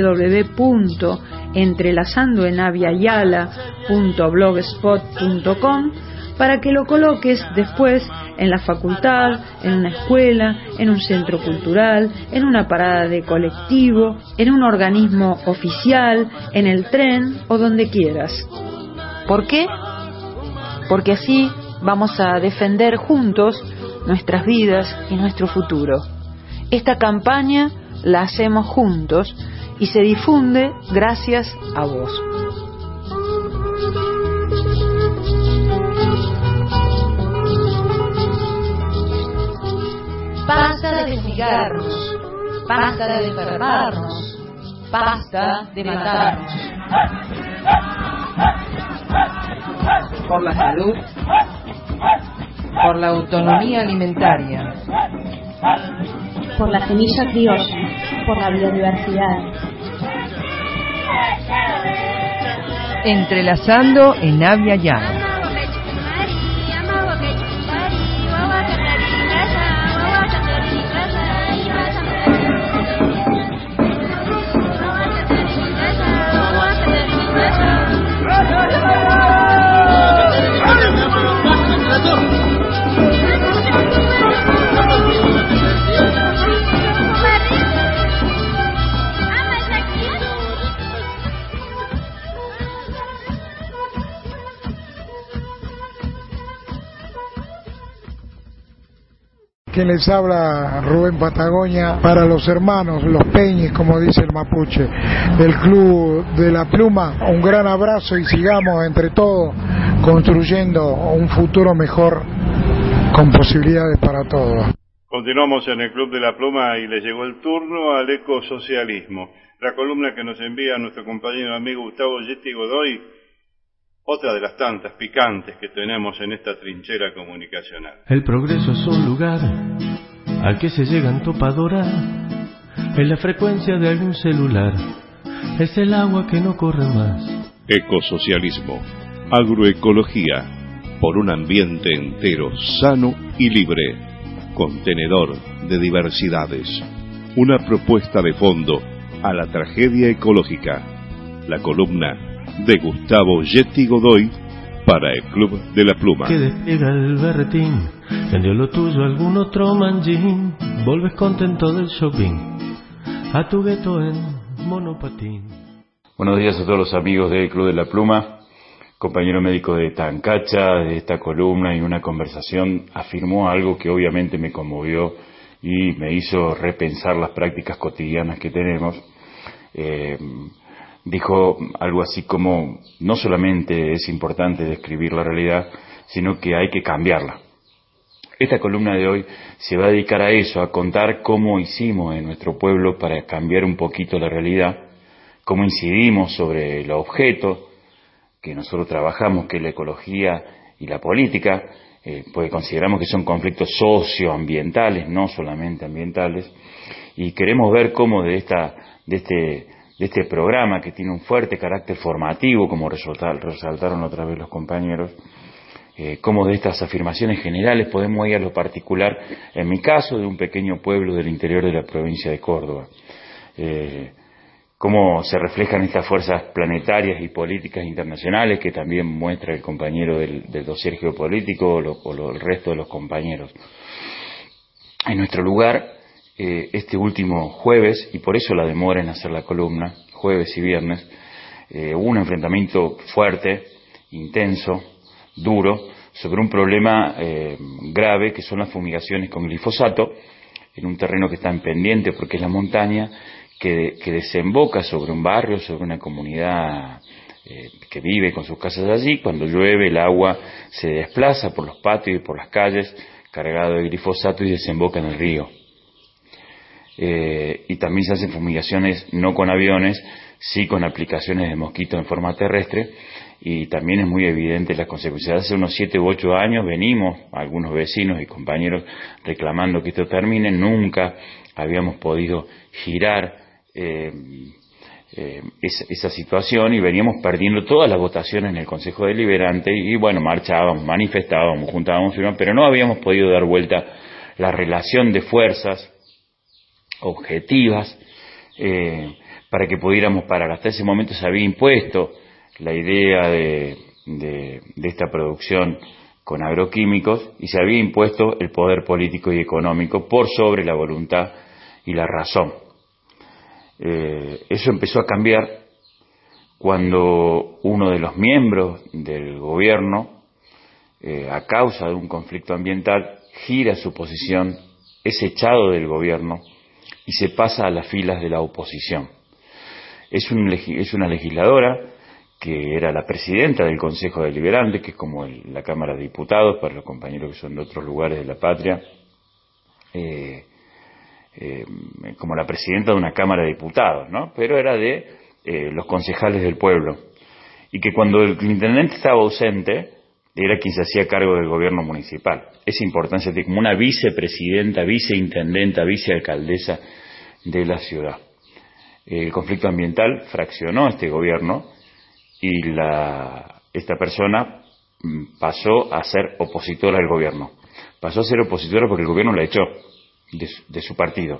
www.entrelazandoenaviayala.blogspot.com para que lo coloques después en la facultad, en una escuela, en un centro cultural, en una parada de colectivo, en un organismo oficial, en el tren o donde quieras. ¿Por qué? Porque así vamos a defender juntos nuestras vidas y nuestro futuro. Esta campaña la hacemos juntos y se difunde gracias a vos. Basta de fumigarnos, basta de enfermarnos, basta de matarnos. Por la salud, por la autonomía alimentaria, por la semilla criolla, por la biodiversidad. Entrelazando Enaviayala. Quien les habla, Rubén Patagonia, para los hermanos, los Peñes, como dice el mapuche, del Club de la Pluma. Un gran abrazo y sigamos entre todos construyendo un futuro mejor con posibilidades para todos. Continuamos en el Club de la Pluma y le llegó el turno al ecosocialismo, la columna que nos envía nuestro compañero amigo Gustavo Yetti Godoy, otra de las tantas picantes que tenemos en esta trinchera comunicacional. El progreso es un lugar al que se llega en topadora, en la frecuencia de algún celular, es el agua que no corre más. Ecosocialismo, agroecología, por un ambiente entero, sano y libre, contenedor de diversidades, una propuesta de fondo a la tragedia ecológica, la columna de Gustavo Yeti Godoy para el Club de la Pluma. Que despliega el berretín, vendió lo tuyo algún otro manjín, volves contento del shopping, a tu gueto en monopatín. Buenos días a todos los amigos del Club de la Pluma. Compañero médico de Tancacha, de esta columna y una conversación, afirmó algo que obviamente me conmovió y me hizo repensar las prácticas cotidianas que tenemos. Dijo algo así como, no solamente es importante describir la realidad, sino que hay que cambiarla. Esta columna de hoy se va a dedicar a eso, a contar cómo hicimos en nuestro pueblo para cambiar un poquito la realidad, cómo incidimos sobre el objeto que nosotros trabajamos, que es la ecología y la política, porque consideramos que son conflictos socioambientales, no solamente ambientales, y queremos ver cómo de este programa, que tiene un fuerte carácter formativo, como resaltaron otra vez los compañeros, cómo de estas afirmaciones generales podemos ir a lo particular, en mi caso, de un pequeño pueblo del interior de la provincia de Córdoba. Cómo se reflejan estas fuerzas planetarias y políticas internacionales que también muestra el compañero del dossier geopolítico o el resto de los compañeros. En nuestro lugar, este último jueves, y por eso la demora en hacer la columna, jueves y viernes, hubo un enfrentamiento fuerte, intenso, duro, sobre un problema grave que son las fumigaciones con glifosato, en un terreno que está en pendiente porque es la montaña, que desemboca sobre un barrio, sobre una comunidad que vive con sus casas allí. Cuando llueve el agua se desplaza por los patios y por las calles cargado de glifosato y desemboca en el río. Y también se hacen fumigaciones no con aviones, sí con aplicaciones de mosquitos en forma terrestre, y también es muy evidente las consecuencias. Hace unos 7 u 8 años venimos, algunos vecinos y compañeros, reclamando que esto termine. Nunca habíamos podido girar esa situación y veníamos perdiendo todas las votaciones en el Consejo Deliberante y bueno, marchábamos, manifestábamos, juntábamos firmas, pero no habíamos podido dar vuelta la relación de fuerzas objetivas para que pudiéramos parar. Hasta ese momento se había impuesto la idea de esta producción con agroquímicos y se había impuesto el poder político y económico por sobre la voluntad y la razón. Eso empezó a cambiar cuando uno de los miembros del gobierno, a causa de un conflicto ambiental, gira su posición, es echado del gobierno y se pasa a las filas de la oposición. Es una legisladora que era la presidenta del Consejo Deliberante, que es como la Cámara de Diputados para los compañeros que son de otros lugares de la patria, como la presidenta de una Cámara de Diputados, ¿no? Pero era de los concejales del pueblo, y que cuando el intendente estaba ausente era quien se hacía cargo del gobierno municipal. Esa importancia de como una vicepresidenta, viceintendenta, vicealcaldesa de la ciudad. El conflicto ambiental fraccionó este gobierno y esta persona pasó a ser opositora al gobierno. Pasó a ser opositora porque el gobierno la echó de su partido.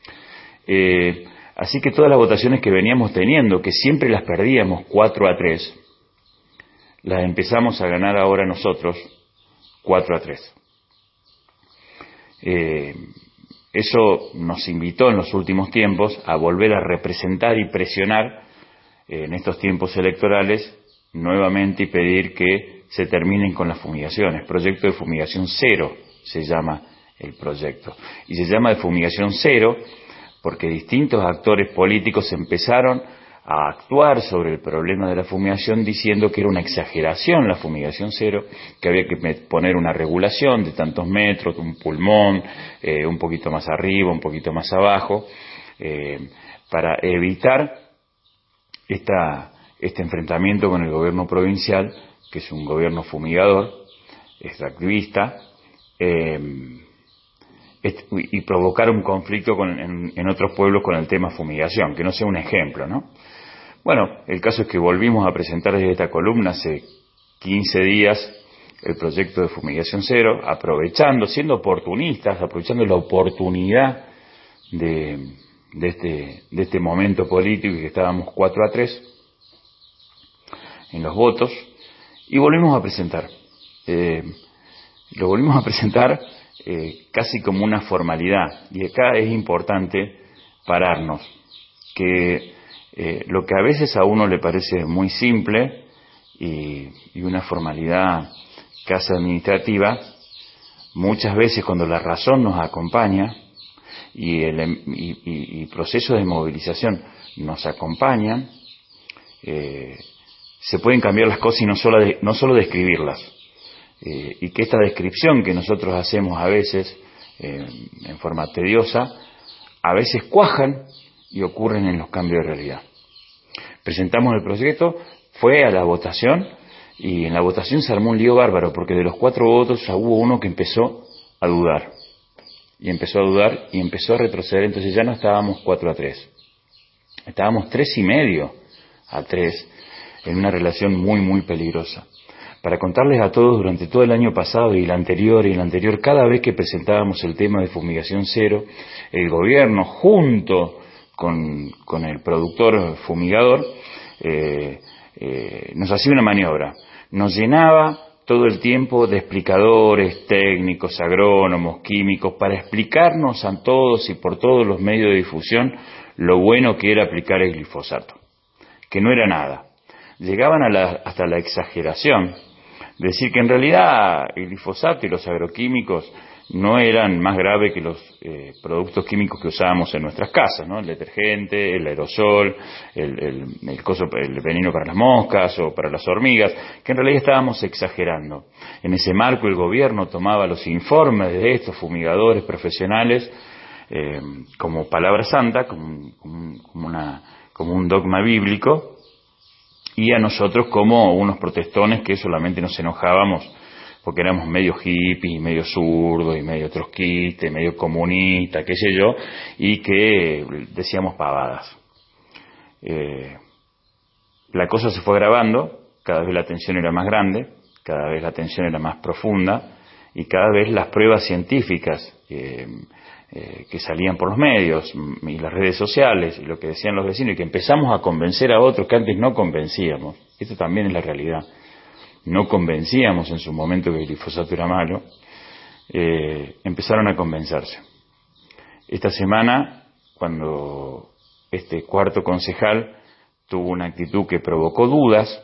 Así que todas las votaciones que veníamos teniendo, que siempre las perdíamos 4-3, las empezamos a ganar ahora nosotros 4-3. Eso nos invitó en los últimos tiempos a volver a representar y presionar en estos tiempos electorales nuevamente y pedir que se terminen con las fumigaciones. Proyecto de fumigación cero se llama el proyecto. Y se llama de fumigación cero porque distintos actores políticos empezaron a actuar sobre el problema de la fumigación diciendo que era una exageración la fumigación cero, que había que poner una regulación de tantos metros, un pulmón, un poquito más arriba, un poquito más abajo, para evitar este enfrentamiento con el gobierno provincial, que es un gobierno fumigador, extractivista, y provocar un conflicto en otros pueblos con el tema fumigación, que no sea un ejemplo, ¿no? Bueno, el caso es que volvimos a presentar desde esta columna hace 15 días el proyecto de fumigación cero, siendo oportunistas, aprovechando la oportunidad de este momento político y que estábamos 4-3, en los votos y volvimos a presentar. Lo volvimos a presentar casi como una formalidad, y acá es importante pararnos, que lo que a veces a uno le parece muy simple y una formalidad casi administrativa, muchas veces cuando la razón nos acompaña y procesos de movilización nos acompañan, se pueden cambiar las cosas y no solo describirlas. Y que esta descripción que nosotros hacemos a veces en forma tediosa, a veces cuajan y ocurren en los cambios de realidad. Presentamos el proyecto, fue a la votación, y en la votación se armó un lío bárbaro, porque de los 4 votos ya hubo uno que empezó a dudar, y empezó a retroceder. Entonces ya no estábamos 4-3, estábamos 3,5-3, en una relación muy muy peligrosa. Para contarles a todos, durante todo el año pasado y el anterior, cada vez que presentábamos el tema de fumigación cero, el gobierno, junto con el productor fumigador, nos hacía una maniobra. Nos llenaba todo el tiempo de explicadores, técnicos, agrónomos, químicos, para explicarnos a todos y por todos los medios de difusión lo bueno que era aplicar el glifosato, que no era nada. Llegaban hasta la exageración, decir que en realidad el glifosato y los agroquímicos no eran más graves que los productos químicos que usábamos en nuestras casas, ¿no? El detergente, el aerosol, el veneno para las moscas o para las hormigas, que en realidad estábamos exagerando. En ese marco el gobierno tomaba los informes de estos fumigadores profesionales como palabra santa, como un dogma bíblico, y a nosotros como unos protestones que solamente nos enojábamos porque éramos medio hippies, y medio zurdos, y medio trotskistas, y medio comunistas, qué sé yo, y que decíamos pavadas. La cosa se fue agravando, cada vez la tensión era más grande, cada vez la tensión era más profunda, y cada vez las pruebas científicas que salían por los medios y las redes sociales y lo que decían los vecinos, y que empezamos a convencer a otros que antes no convencíamos. Esto también es la realidad. No convencíamos en su momento que el glifosato era malo, empezaron a convencerse. Esta semana, cuando este cuarto concejal tuvo una actitud que provocó dudas,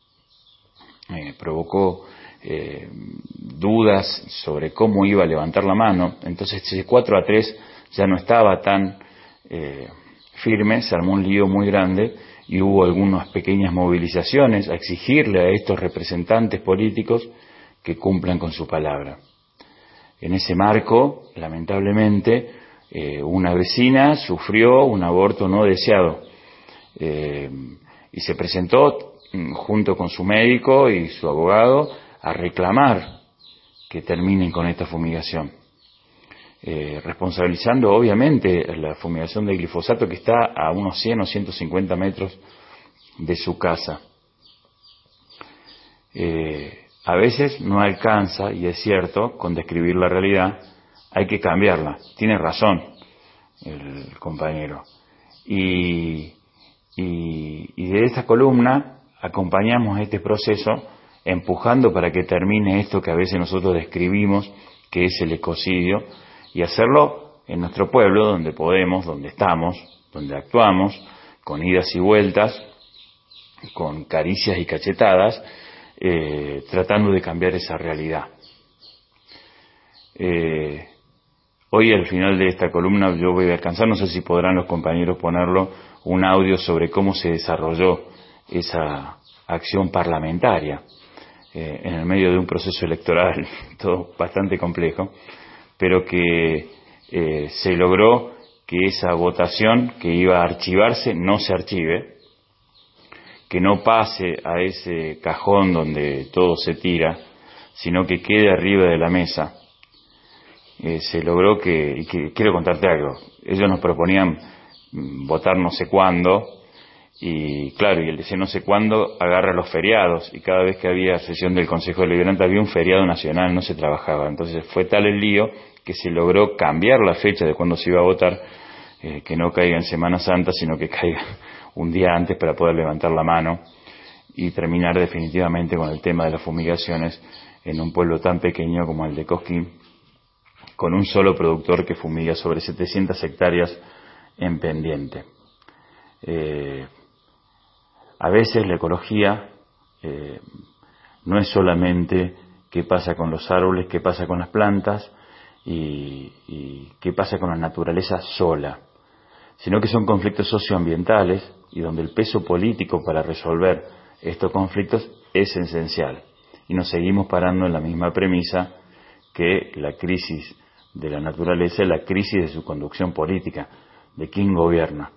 dudas sobre cómo iba a levantar la mano, entonces ese 4-3 ya no estaba tan firme, se armó un lío muy grande y hubo algunas pequeñas movilizaciones a exigirle a estos representantes políticos que cumplan con su palabra. En ese marco, lamentablemente, una vecina sufrió un aborto no deseado y se presentó junto con su médico y su abogado a reclamar que terminen con esta fumigación, responsabilizando obviamente la fumigación de glifosato, que está a unos 100 o 150 metros de su casa. A veces no alcanza, y es cierto, con describir la realidad, hay que cambiarla. Tiene razón el compañero. Y de esta columna acompañamos este proceso empujando para que termine esto que a veces nosotros describimos, que es el ecocidio, y hacerlo en nuestro pueblo, donde podemos, donde estamos, donde actuamos, con idas y vueltas, con caricias y cachetadas, tratando de cambiar esa realidad. Hoy al final de esta columna yo voy a alcanzar, no sé si podrán los compañeros ponerlo, un audio sobre cómo se desarrolló esa acción parlamentaria en el medio de un proceso electoral, todo bastante complejo, pero que se logró que esa votación que iba a archivarse no se archive, que no pase a ese cajón donde todo se tira, sino que quede arriba de la mesa. Se logró y quiero contarte algo, ellos nos proponían votar no sé cuándo, y claro, y el de no sé cuándo agarra los feriados, y cada vez que había sesión del Consejo Deliberante había un feriado nacional, no se trabajaba. Entonces fue tal el lío que se logró cambiar la fecha de cuando se iba a votar, que no caiga en Semana Santa, sino que caiga un día antes para poder levantar la mano y terminar definitivamente con el tema de las fumigaciones en un pueblo tan pequeño como el de Cosquín, con un solo productor que fumiga sobre 700 hectáreas en pendiente. A veces la ecología no es solamente qué pasa con los árboles, qué pasa con las plantas y qué pasa con la naturaleza sola, sino que son conflictos socioambientales y donde el peso político para resolver estos conflictos es esencial. Y nos seguimos parando en la misma premisa que la crisis de la naturaleza es la crisis de su conducción política, de quién gobierna.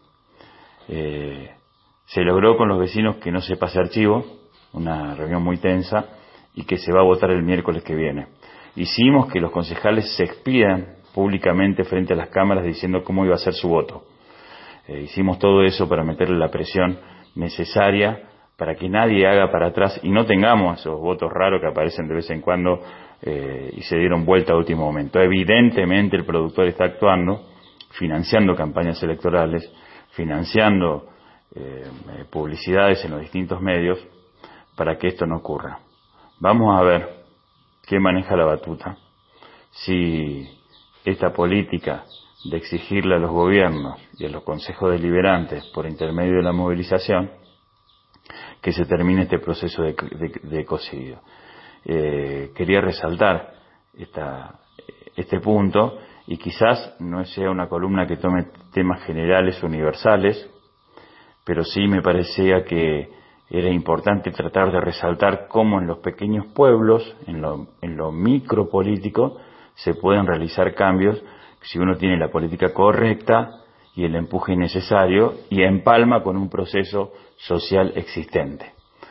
Se logró con los vecinos que no se pase archivo, una reunión muy tensa, y que se va a votar el miércoles que viene. Hicimos que los concejales se expidan públicamente frente a las cámaras diciendo cómo iba a ser su voto. Hicimos todo eso para meterle la presión necesaria para que nadie haga para atrás y no tengamos esos votos raros que aparecen de vez en cuando y se dieron vuelta a último momento. Evidentemente el productor está actuando, financiando campañas electorales, financiando publicidades en los distintos medios para que esto no ocurra. Vamos a ver quién maneja la batuta, si esta política de exigirle a los gobiernos y a los consejos deliberantes por intermedio de la movilización que se termine este proceso de ecocidio. Quería resaltar este punto y quizás no sea una columna que tome temas generales universales, pero sí me parecía que era importante tratar de resaltar cómo en los pequeños pueblos, en lo micropolítico, se pueden realizar cambios si uno tiene la política correcta y el empuje necesario y empalma con un proceso social existente.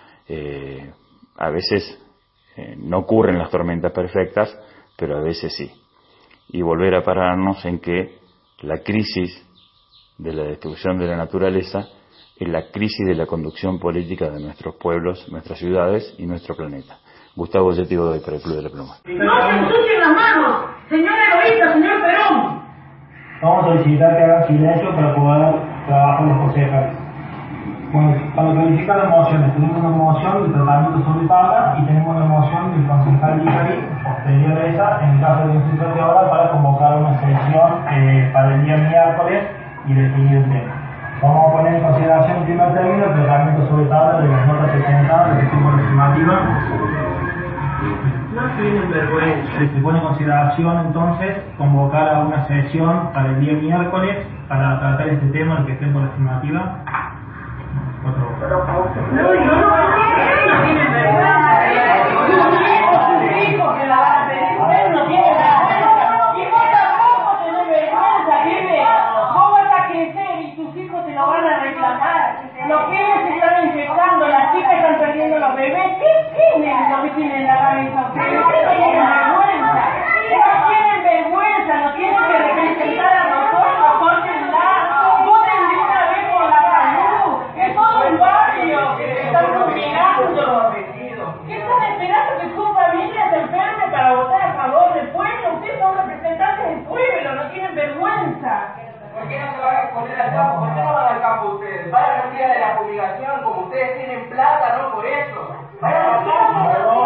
A veces no ocurren las tormentas perfectas, pero a veces sí. Y volver a pararnos en que la crisis de la destrucción de la naturaleza es la crisis de la conducción política de nuestros pueblos, nuestras ciudades y nuestro planeta. Gustavo Yetti Godoy para el Club de la Pluma. ¡No se ensucien las manos! ¡Señor egoísta, señor Perón! Vamos a solicitar que hagan silencio para poder trabajar los concejales. Bueno, para calificar las mociones, tenemos una moción de tratamiento sobre paga y tenemos una moción del concejal Icari, posterior a esa, en el caso de un de hora, para convocar una sesión para el día miércoles y definir el tema. Vamos a poner en consideración en primer término el tratamiento sobre tabla de las notas presentadas de gestión estimativa. No tienen vergüenza. Se pone en consideración entonces convocar a una sesión para el día miércoles para tratar este tema, el que esté por estimativa. No tienen vergüenza. Sus hijos que la van a pedir, ustedes no tienen vergüenza. Y vos tampoco tenés vergüenza, pibe. Vos vas a crecer y tus hijos te lo van a reclamar. Los pibes se están infectando, las chicas están perdiendo los bebés. ¿Qué tienen lo que tienen en la cabeza ustedes? Ustedes no tienen vergüenza. No tienen vergüenza, nos tienen que representar a nosotros, córtenla. Voten de una vez por la salud. Es todo el barrio que se están fumigando. ¿Qué están esperando que su familia se enferme para votar a favor del pueblo? Ustedes son representantes del pueblo, no tienen vergüenza. ¿Por qué no se van a exponer al campo? ¿Por qué no van al campo ustedes? Van a los días de la fumigación, como ustedes tienen plata, no por eso. Vayan al campo.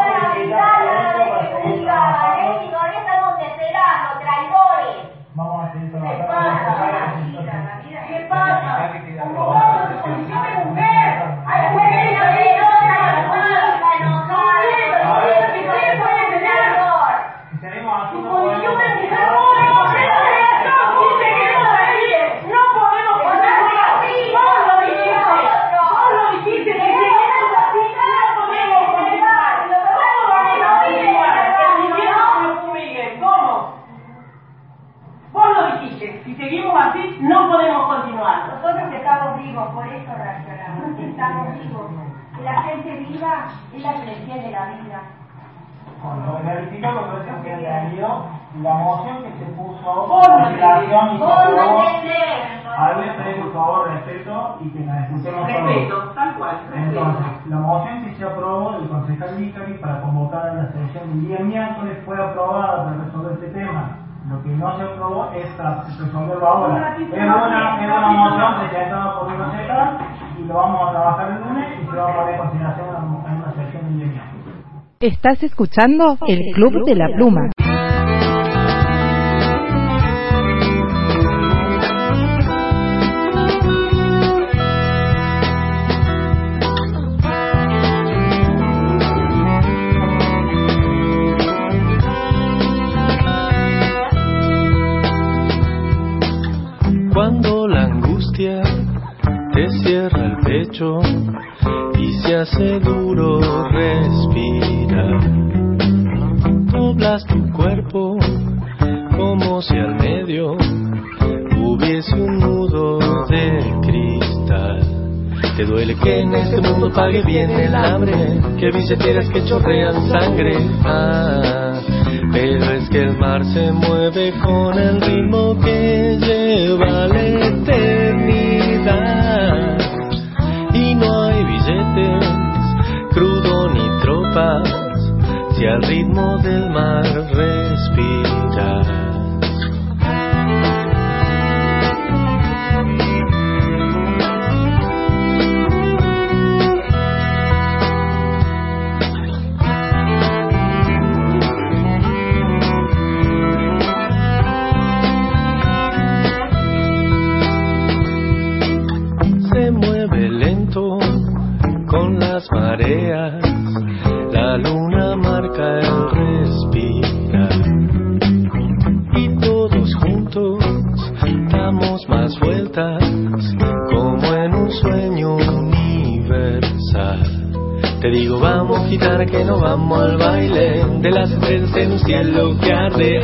Y todavía estamos esperando, traidores. Vamos a seguir ¿Qué pasa? ¿Qué pasa? Convocamos a su condición de mujer. Hay mujeres que tenemos aquí su condición de mujer. No podemos continuar así. Vos lo dijiste. Si seguimos así, no podemos continuar. ¿Cómo vamos a continuar? Que no fumiguen. ¿Cómo? Vos lo dijiste. Si seguimos así, no podemos continuar. Nosotros estamos vivos, por eso reaccionamos. Estamos vivos. Que la gente viva es la esencia de la vida. Cuando verificamos todo eso que entendió, la moción que se puso Vos no entendés. a ver, por favor, respeto y que nos escuchemos todos. Respeto, tal cual. Entonces, la moción que se aprobó del concejal Icari para convocar a la sesión del día miércoles fue aprobada para resolver este tema. Lo que no se aprobó es para resolverlo ahora. Es una moción presentada por un concejal y lo vamos a trabajar el lunes y se va a poner en consideración pandemia. Estás escuchando el Club de la Pluma. Cuando la angustia te cierra el pecho y se hace duro respirar, doblas tu cuerpo como si al medio hubiese un nudo de cristal. Te duele que en este mundo pague bien el hambre, que billeteras que chorrean sangre. Pero es que el mar se mueve con el ritmo que lleva la eternidad. Y no hay billetes, crudo ni tropas, si al ritmo del mar respiras. Con las mareas, la luna marca el respirar, y todos juntos damos más vueltas como en un sueño universal. Te digo, vamos gitana, que no vamos al baile de las estrellas en un cielo que arde.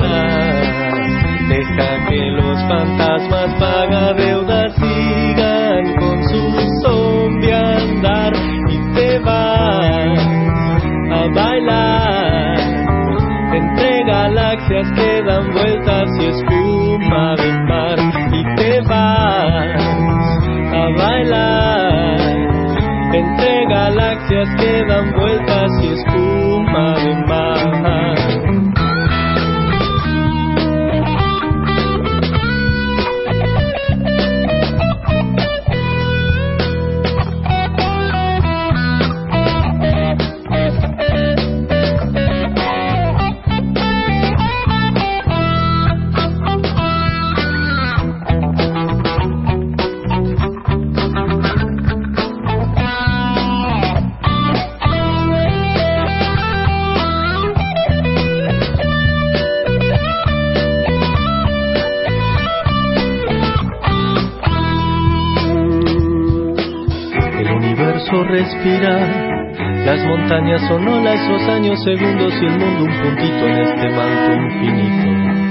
Deja que los fantasmas paga deudas sigan con su zombie andar, y te vas a bailar entre galaxias que dan vueltas y espuma de mar, y te vas a bailar entre galaxias que dan vueltas y espuma de mar. Respira, las montañas son olas, esos años, segundos y el mundo un puntito en este manto infinito.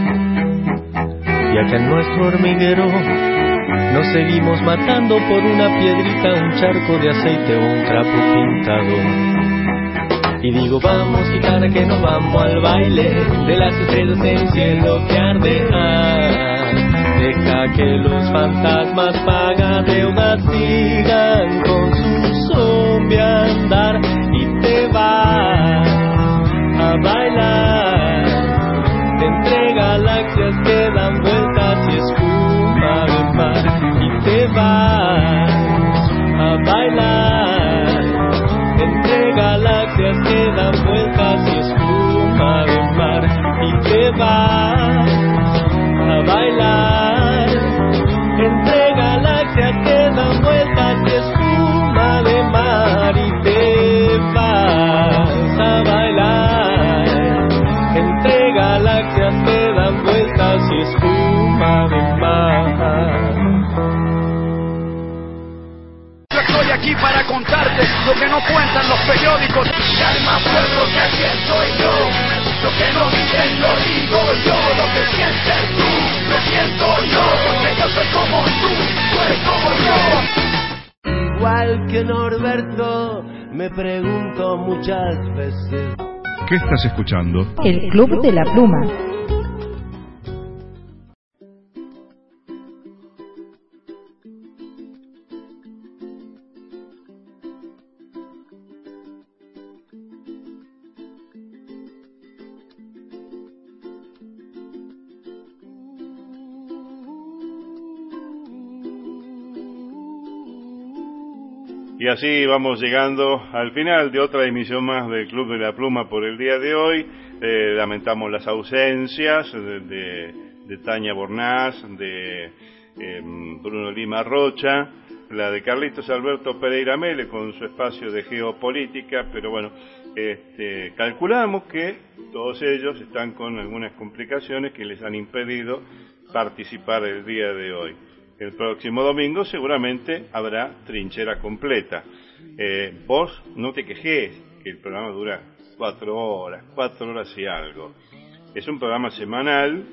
Y acá en nuestro hormiguero nos seguimos matando por una piedrita, un charco de aceite o un trapo pintado. Y digo, vamos gitana, que nos vamos al baile de las estrellas en el cielo que arde. Deja que los fantasmas pagan deudas sigan con su zombie andar, y te vas a bailar entre galaxias que dan vueltas y espuma de mar, y te vas a bailar entre galaxias que dan vueltas y espuma de mar, y te vas a bailar entre galaxias que dan vueltas y espuma de mar, y te vas a bailar entre galaxias que dan vueltas y espuma de mar. Yo estoy aquí para contarte lo que no cuentan los periódicos. Calma, pueblo, que aquí estoy yo. Lo que no dicen lo digo yo. Lo que sientes tú, lo siento yo. Porque yo soy como tú eres como yo. Igual que Norberto, me pregunto muchas veces. ¿Qué estás escuchando? El Club de la Pluma. Y así vamos llegando al final de otra emisión más del Club de la Pluma por el día de hoy. Lamentamos las ausencias de Tania Bornaz, de Bruno Lima Rocha, la de Carlitos Alberto Pereira Mele con su espacio de geopolítica, pero bueno, calculamos que todos ellos están con algunas complicaciones que les han impedido participar el día de hoy. El próximo domingo seguramente habrá trinchera completa. Vos no te quejes que el programa dura 4 horas y algo. Es un programa semanal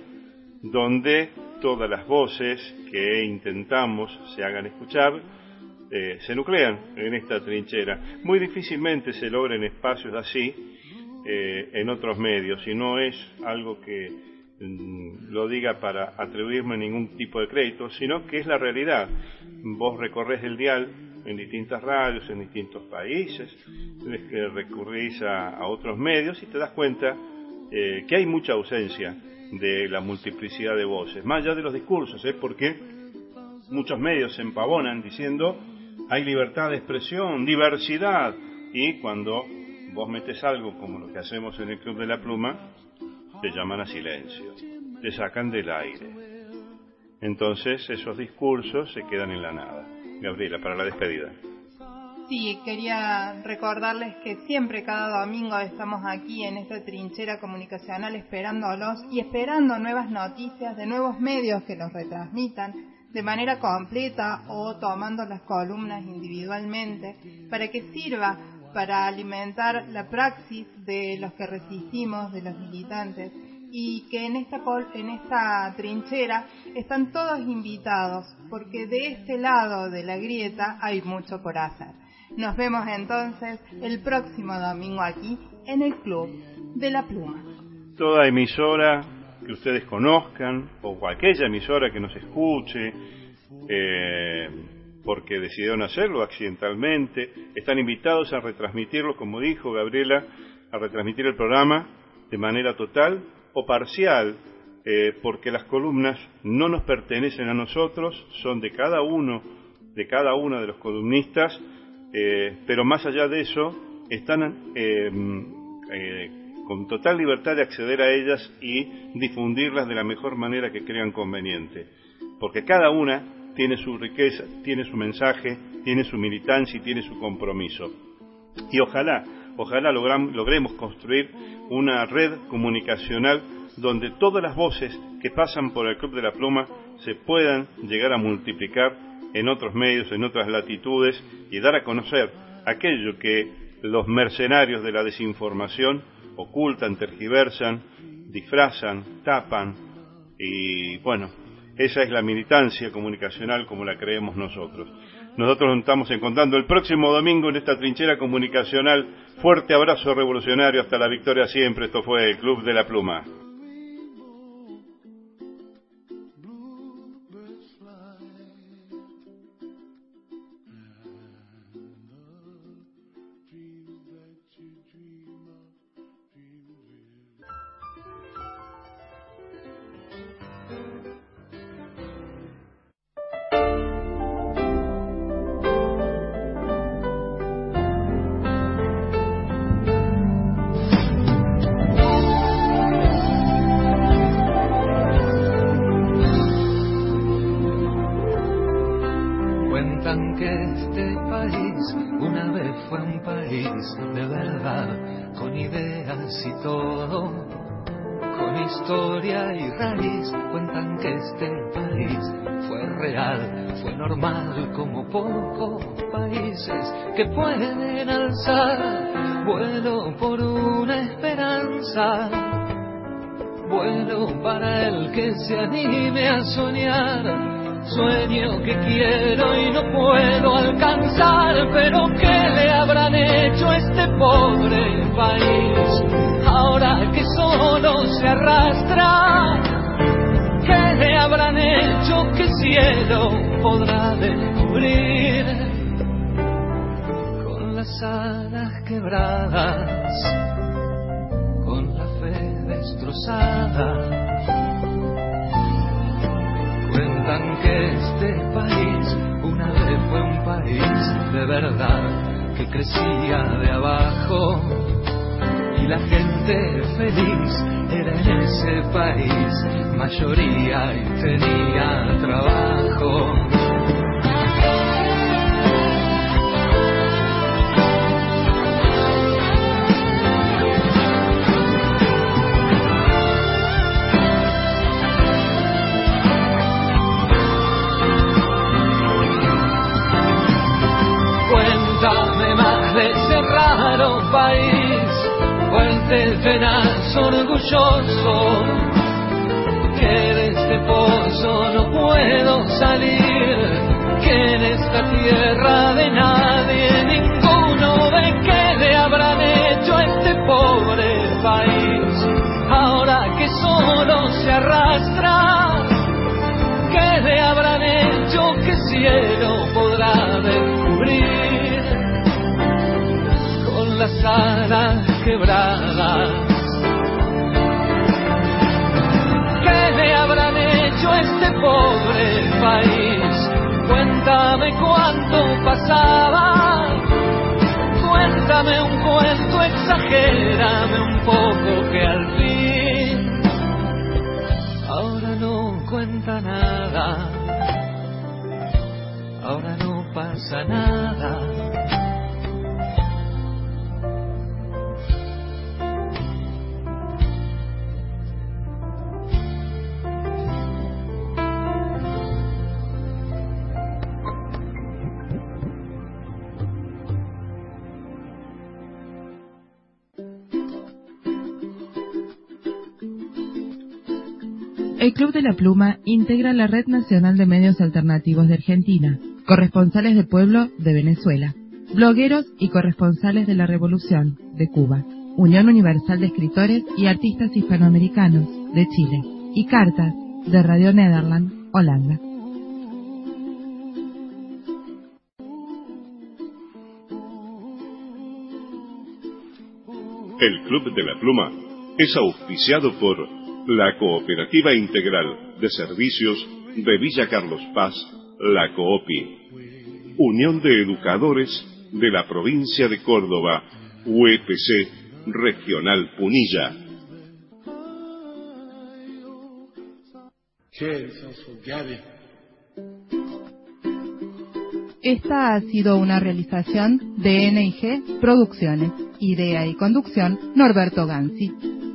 donde todas las voces que intentamos se hagan escuchar se nuclean en esta trinchera. Muy difícilmente se logren espacios así en otros medios, y no es algo que lo diga para atribuirme ningún tipo de crédito, sino que es la realidad. Vos recorres el dial en distintas radios, en distintos países, recurrís a otros medios y te das cuenta que hay mucha ausencia de la multiplicidad de voces, más allá de los discursos, porque muchos medios se empavonan diciendo hay libertad de expresión, diversidad, y cuando vos metes algo como lo que hacemos en el Club de la Pluma, te llaman a silencio, te sacan del aire. Entonces esos discursos se quedan en la nada. Gabriela, para la despedida. Sí, quería recordarles que siempre, cada domingo, estamos aquí en esta trinchera comunicacional esperándolos y esperando nuevas noticias de nuevos medios que los retransmitan de manera completa o tomando las columnas individualmente para que sirva para alimentar la praxis de los que resistimos, de los militantes, y que en esta trinchera están todos invitados, porque de este lado de la grieta hay mucho por hacer. Nos vemos entonces el próximo domingo aquí en el Club de la Pluma. Toda emisora que ustedes conozcan, o aquella emisora que nos escuche, porque decidieron hacerlo accidentalmente, están invitados a retransmitirlo, como dijo Gabriela, a retransmitir el programa de manera total o parcial, porque las columnas no nos pertenecen a nosotros, son de cada una de los columnistas, pero más allá de eso están con total libertad de acceder a ellas y difundirlas de la mejor manera que crean conveniente, porque cada una tiene su riqueza, tiene su mensaje, tiene su militancia y tiene su compromiso. Y ojalá logremos construir una red comunicacional donde todas las voces que pasan por el Club de la Pluma se puedan llegar a multiplicar en otros medios, en otras latitudes, y dar a conocer aquello que los mercenarios de la desinformación ocultan, tergiversan, disfrazan, tapan, y bueno, esa es la militancia comunicacional como la creemos nosotros. Nosotros nos estamos encontrando el próximo domingo en esta trinchera comunicacional. Fuerte abrazo revolucionario, hasta la victoria siempre. Esto fue el Club de la Pluma. Que pueden alzar vuelo por una esperanza, vuelo para el que se anime a soñar, sueño que quiero y no puedo alcanzar, pero ¿qué le habrán hecho a este pobre país ahora que solo se arrastra? ¿Qué le habrán hecho que cielo podrá descubrir? Las alas quebradas, con la fe destrozada, cuentan que este país una vez fue un país de verdad. crecía de abajo y la gente feliz era en ese país mayoría y tenía trabajo. Cuéntame más de ese raro país, fuerte, tenaz, orgulloso, que de este pozo no puedo salir, que en esta tierra de nadie ninguno ve. ¿Qué le habrán hecho a este pobre país ahora que solo se arrastra? ¿Qué le habrán hecho? ¿Qué cielo podrá descubrir con las alas quebradas? ¿Qué le habrán hecho a este pobre país? Cuéntame cuánto pasaba, cuéntame un cuento, exagérame un poco que al fin ahora no cuenta nada, ahora no pasa nada. El Club de la Pluma integra la Red Nacional de Medios Alternativos de Argentina, corresponsales de pueblo de Venezuela, blogueros y corresponsales de la Revolución de Cuba, Unión Universal de Escritores y Artistas Hispanoamericanos de Chile y Cartas de Radio Nederland, Holanda. El Club de la Pluma es auspiciado por la Cooperativa Integral de Servicios de Villa Carlos Paz, la COOPI, Unión de Educadores de la Provincia de Córdoba, UEPC Regional Punilla. Esta ha sido una realización de NIG Producciones. Idea y conducción, Norberto Gansi.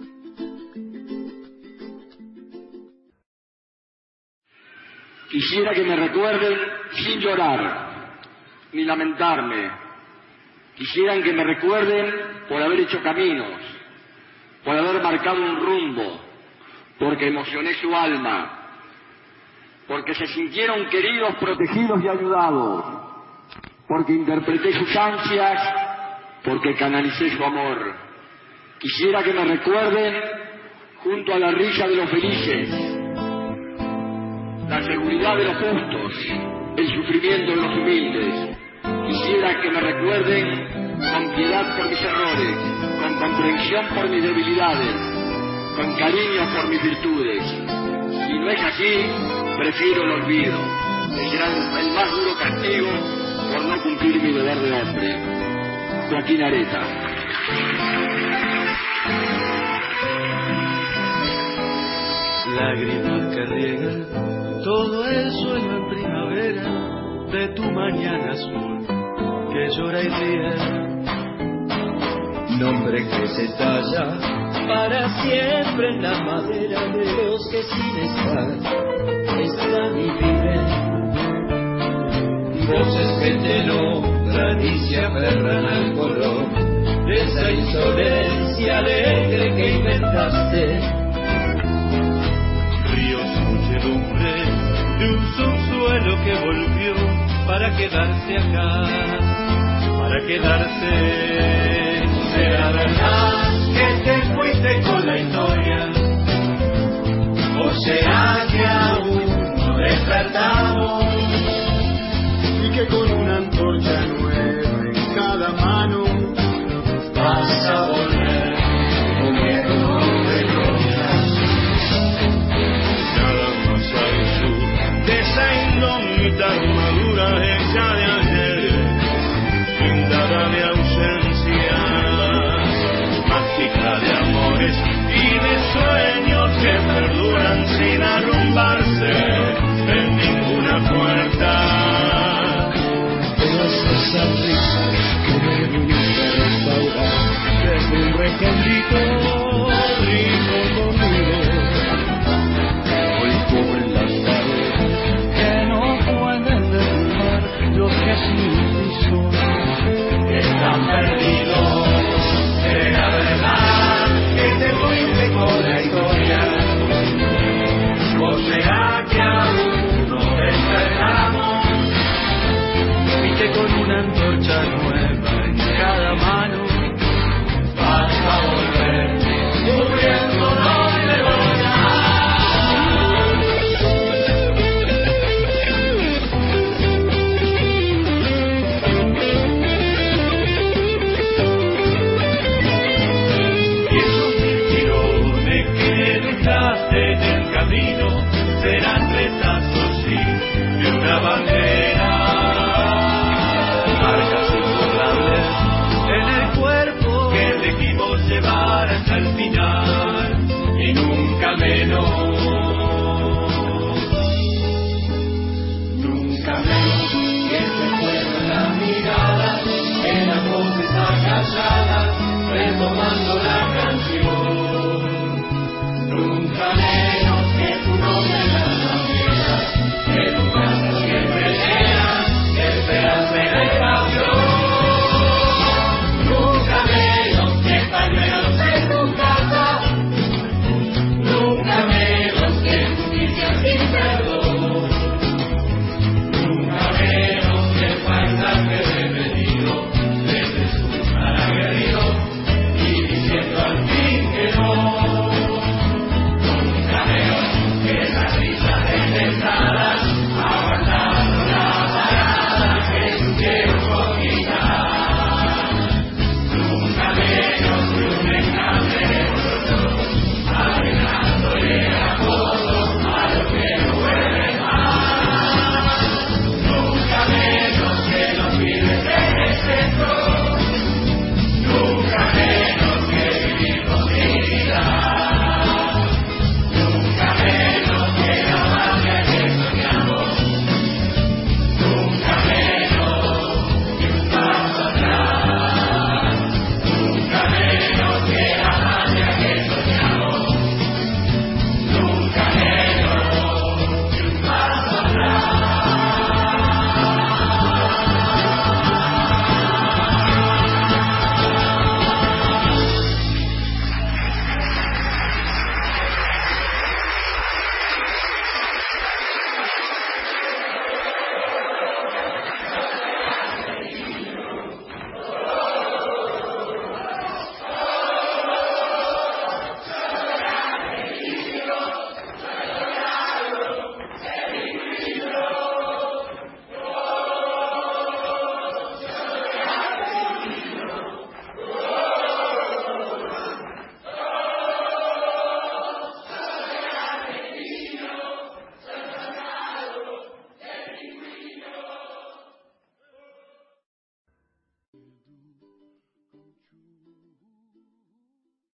Quisiera que me recuerden sin llorar, ni lamentarme. Quisieran que me recuerden por haber hecho caminos, por haber marcado un rumbo, porque emocioné su alma, porque se sintieron queridos, protegidos y ayudados, porque interpreté sus ansias, porque canalicé su amor. Quisiera que me recuerden junto a la risa de los felices, la seguridad de los justos, el sufrimiento de los humildes. Quisiera que me recuerden con piedad por mis errores, con comprensión por mis debilidades, con cariño por mis virtudes. Si no es así, prefiero el olvido, que será el más duro castigo por no cumplir mi deber de hombre. Joaquín Areta. Lágrimas que riegan todo el suelo en primavera de tu mañana azul que llora y ríe. Nombre que se talla para siempre en la madera de los que sin estar están y viven. Voces que te nombran y se aferran al color de esa insolencia alegre que inventaste. De un subsuelo que volvió para quedarse acá, para quedarse. ¿Será verdad que te fuiste con la historia? ¿O será que aún no despertamos? Y que con una antorcha nueva en cada mano vas a volver con miedo de gloria. Nada más al sur de esa indómita armadura hecha de ayer, pintada de amores y de sueños que perduran sin arrumbar